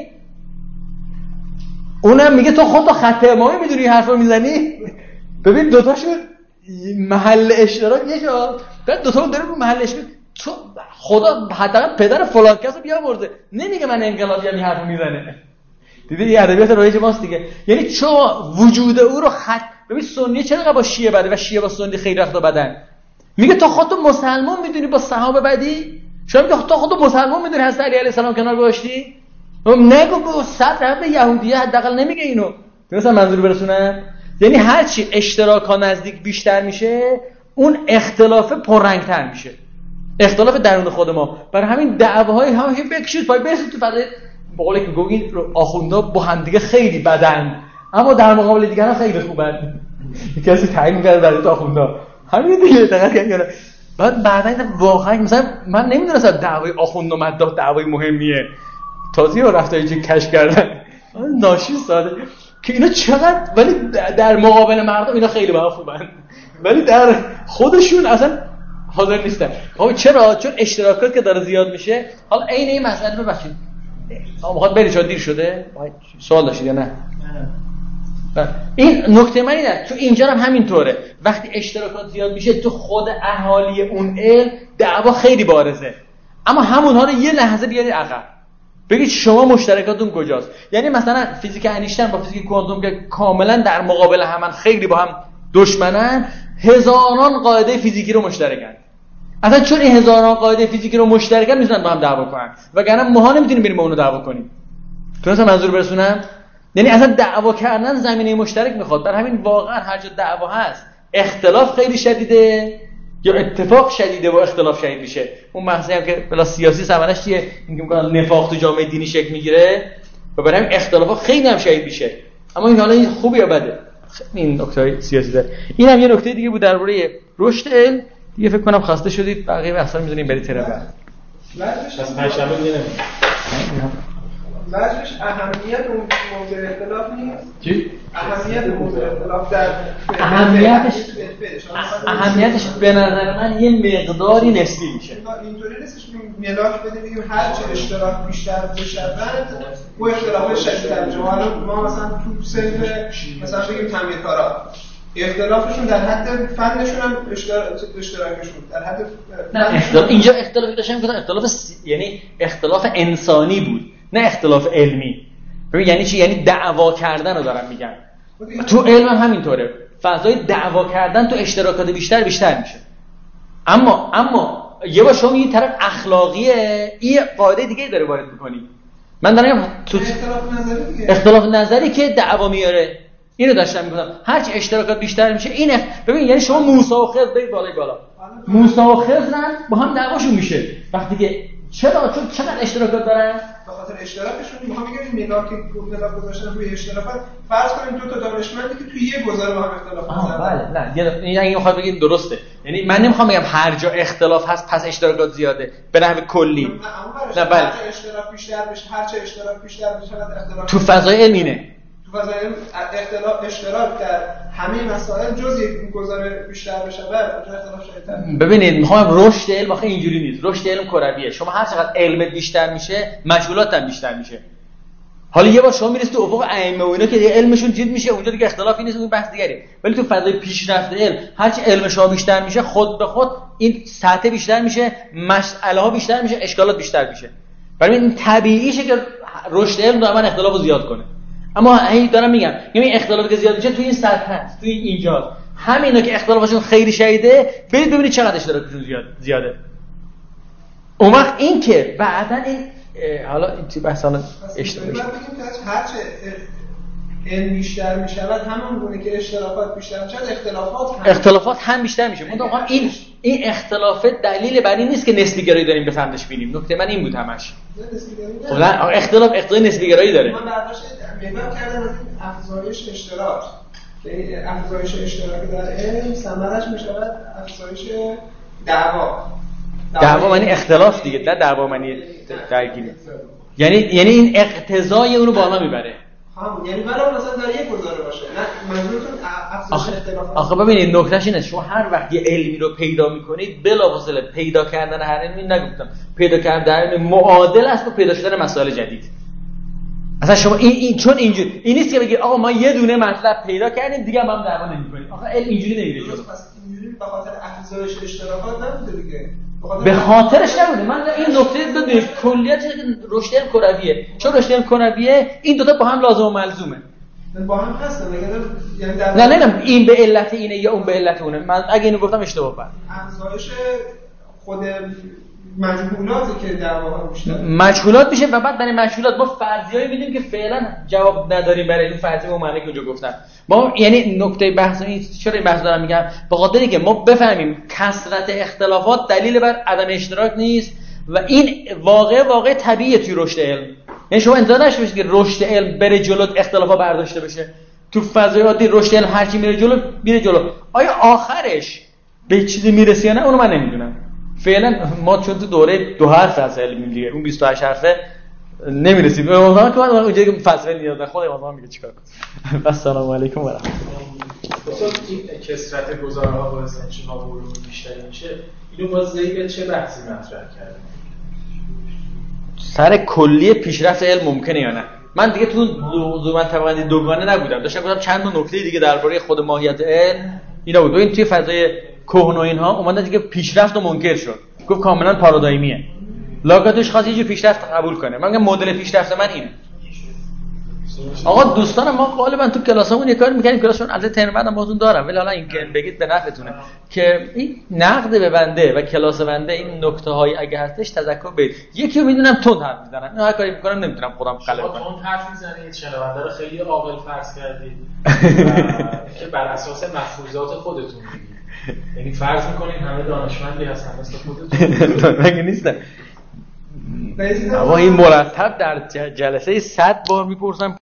اونم میگه تو خودت خط امامی میدونی این حرفا رو میزنی. ببین دوتاشون محل اشتراک یه جا، بعد دوتا داره رو محل اشتراک. تو خدا حداقل پدر فلان کسو بیاورده، نمیگه من انقلابی این حرفو میزنه. دیدی این ادبیات رایج ماست دیگه. یعنی چون وجود او رو خط، ببین سنی چرا با شیعه بده و شیعه با سنی خیلی وقتا بدن. میگه تو خودت مسلمان میدونی با صحابه بدی؟ شما میگه تو خودت مسلمان میدونی حضرت علی علیه السلام کنار گذاشتی؟ نگو به 100 به یهودیه حداقل نمیگه اینو. مثلا منظور برسونم، یعنی هر چی اشتراک‌ها نزدیک بیشتر میشه اون اختلاف پررنگ‌تر میشه، اختلاف درون خود ما. برای همین دعواهای همه بکشید پای برسید تو فضای بقول که گوگین آخوندا با هم دیگه خیلی بدن اما در مقابل دیگران خیلی خوبن. کسی تعیین می‌کنه برای تو آخوندا همین دیگه دقیقاً یعنی بعد واقعا مثلا من نمیدونستم دعوای آخوند و مداح دعوای مهمیه، تازه رفتای چه کشف کردن ناشی ساده که اینا چقدر، ولی در مقابل مردم اینا خیلی با خوبن ولی در خودشون اصلا حاضر نیستن. خب چرا؟ چون اشتراکات که داره زیاد میشه. حالا عین این مسئله ببخشید میخواد برید چون دیر شده، سوال داشتید یا نه؟ این نکته من اینه تو اینجا هم همینطوره، وقتی اشتراکات زیاد میشه تو خود اهالی اون علم دعوا خیلی بارزه. اما همونها رو یه لحظه بیارید عقب، بگید شما مشترکاتون کجاست. یعنی مثلا فیزیک انیشتین با فیزیک کوانتوم که کاملا در مقابل همن، خیلی با هم دشمنن، هزاران قاعده فیزیکی رو مشترکن. اصلا چون این هزاران قاعده فیزیکی رو مشترکن میتونن با هم دعوا کنن، وگرنه ماها نمیتونیم بریم با اونو دعوا کنیم. تونستم منظور برسونم؟ یعنی اصلا دعوا کردن زمینه مشترک میخواد. برای همین واقعا هر جا دعوا هست اختلاف خیلی شدیده یا اتفاق شدیده و اختلاف شدید میشه. اون بحثی هم که بلا سیاسی سمنش چیه، اینکه میگن نفاق تو جامعه دینی شکل میگیره و برای همین اختلافات خیلی هم شدید میشه. اما این حالا این خوبه یا بده، این نکته سیاسی داره. این هم یه نکته دیگه بود درباره رشد علم. دیگه فکر کنم خسته شدید، بقیه بحثا میذاریم برای ترم بعد. از پنجشنبه دیگه نمیاد. بعدش اهمیت موضوع اختلاف نیست. چی؟ اهمیت موضوع اختلاف در اهمیتش به نظر من یه مقداری نسبی میشه. اینطوری نیستش که ملاک بدیم بگیم هر چه اشتراک بیشتر بشود اون اختلاف شدیدتر میشه. حالا ما مثلا تو صنف مثلا بگیم تمیزکارا اختلافشون در حد فنشون هم اشتراکشون در حد نه اینجا اختلافی داشتم که اختلاف یعنی اختلاف انسانی بود، نه اختلاف علمی. ببین یعنی چی؟ یعنی دعوا کردن رو دارم میگم. تو علم هم همینطوره، فضای دعوا کردن تو اشتراکات بیشتر میشه. اما یه بار شما این طرف اخلاقیه، این قاعده دیگه داره وارد می‌کنی. من دارم تو اختلاف نظری که دعوا میاره اینو داشتم میگم. هر چی اشتراکات بیشتر میشه این ببین یعنی شما موسی و خضر برید بالا موسی و خضر با هم دعواشون میشه وقتی که چون چقدر اشتراکات دارن. به خاطر اشتراکشون میخوام بگم ملاک گذاشتن روی اشتراکات. فرض کنیم دو تا دانشمندی که توی یه گذار با هم اختلاف دارن. بله نه این اگه میخواد بگید درسته، یعنی من نمیخوام بگم هر جا اختلاف هست پس اشتراکات زیاده به نحو کلی. نه بله هر چه اشتراک بیشتر بشه اختلاف تو فضای علمینه. تو فضای اشتراک در همه مسائل جز یک گذار بیشتر بشه اختلاف شدیدتر. ببینید میخوام رشد علم آخه اینجوری نیست. رشد علم کرویه. شما هر چقدر علمت بیشتر میشه مشغولات هم بیشتر میشه. حالا یه بار شما میرسید تو افق ائمه و اینا که علمشون جدید میشه، اونجا دیگه اختلافی نیست، اون بحث دیگه. ولی تو فضای پیشرفت علم هر چی علم شما بیشتر میشه خود به خود این سطح بیشتر میشه، مسئله ها بیشتر میشه، اشکالات بیشتر میشه. برای این طبیعیشه که رشد علم دائما اختلافو زیاد کنه. اما هی دارم میگم یعنی اختلافی که زیاد میشه توی این سطح هست، توی اینجا همینا که اختلافشون خیلی شدیده، برید ببینید چقدر اشتراکشون زیاده. اون وقت این که بعدن این حالا این تو بحث حالا اشتراک میشه. هر چه علم بیشتر میشود همون گونه که اشتراکات بیشتر میشن اختلافات هم بیشتر میشه. من میگم این اختلاف دلیل بر این نیست که نسبی گرایی داریم به سمتش بینیم. نکته من این بود همش. خب نه اختلاف نسبی گرایی داره. من برداشت نگاه کردم از این افزایش اشتراک که افزایش اشتراک در علم ثمرش میشود افزایش دعوا معنی اختلاف دیگه، نه دعوا معنی درگیری. یعنی این اقتضای اون رو بالا میبره. یعنی برای مثلا در یک گزاره باشه. نه منظورتون افزایش اختلاف. آخه ببینید نکتهش اینه شما هر وقت یه علمی رو پیدا میکنید بلافاصله پیدا کردن هر علمی نگفتم پیدا کردن علم معادل است با پیدا شدن مسائل جدید. اصلا شما این چون اینجوری این نیست که بگید آقا ما یه دونه مطلب پیدا کردیم دیگه هم دعوا نمی‌کنیم. آخه علم اینجوری نمیره جلو. پس اینجوری به خاطر افزایش اشتراکات نبوده دیگه. به خاطرش نبوده. من این نکته ببینید کلیت رشد علم کرویه. چون رشد علم کرویه این دو تا با هم لازم و ملزومه. با هم هستن یعنی نه این به علت اینه یا اون به علت اونه. من اگه اینو گفتم اشتباه کردم. افزایش خود مجهولاتی که در واقع بیشتر مجهولات میشه و بعد برای مجهولات ما فرضیایی میدیم که فعلا جواب نداریم برای این فرضیه و معنی که اونجا گفتم. ما یعنی نکته بحث چرا این بحث دارم میگم به خاطر اینکه ما بفهمیم کثرت اختلافات دلیل بر عدم اشتراک نیست و این واقع طبیعیه توی رشد علم. یعنی شما انتظار داشته باشید که رشد علم بره جلو اختلافا برداشته بشه. تو فضای عادی رشد علم هر کی میره جلو آیا آخرش به چیزی میرسه یا نه اونو من نمیدونم. فعلا ما چون تو دوره 2 حرف از علم دیگه اون 28 حرفه نمیرسیم. واقعا که من اونجا که فلسفه نیاز نه خودم واقعا میگه چیکار کنم. السلام علیکم و رحمت الله. این کثرت گزاره‌ها باعث انشقاق علوم بیشتر میشه. اینو باز به چه بحثی مطرح کرده؟ سر کلی پیشرفت علم ممکنه یا نه؟ من دیگه تو من طبقه دوگانه نبودم. داشتم گفتم چند تا نکته دیگه درباره خود ماهیت علم اینا بود. این توی فضای کهن و اینها اومدن دیگه پیشرفت و منکر شد. گفت کاملا پارادایمیه. لاگاتش خواست یه پیشرفت قبول کنه. من میگم مدل پیشرفت من اینه. آقا دوستان ما غالبا تو کلاسمون یه کاری می‌کنیم، کلاسمون البته ترم بعدم باهاتون دارم، ولی حالا این که بگید به نفعتونه که این نقد به بنده و کلاس بنده این نکته‌های اگه هستش تذکر بدید. یکی رو میدونم تند حرف میزنم، این هر کاری میکنم نمیتونم خودم غلط کنم. تند حرف میزنید، شنونده رو خیلی عاقل فرض کردید که بر اساس مفروضات خودتون میگید. یعنی فرض میکنید همه دانشمندی هستن مثل خودتون. مگه نیستن؟ اما این مرتب در جلسه 100 بار میپرسم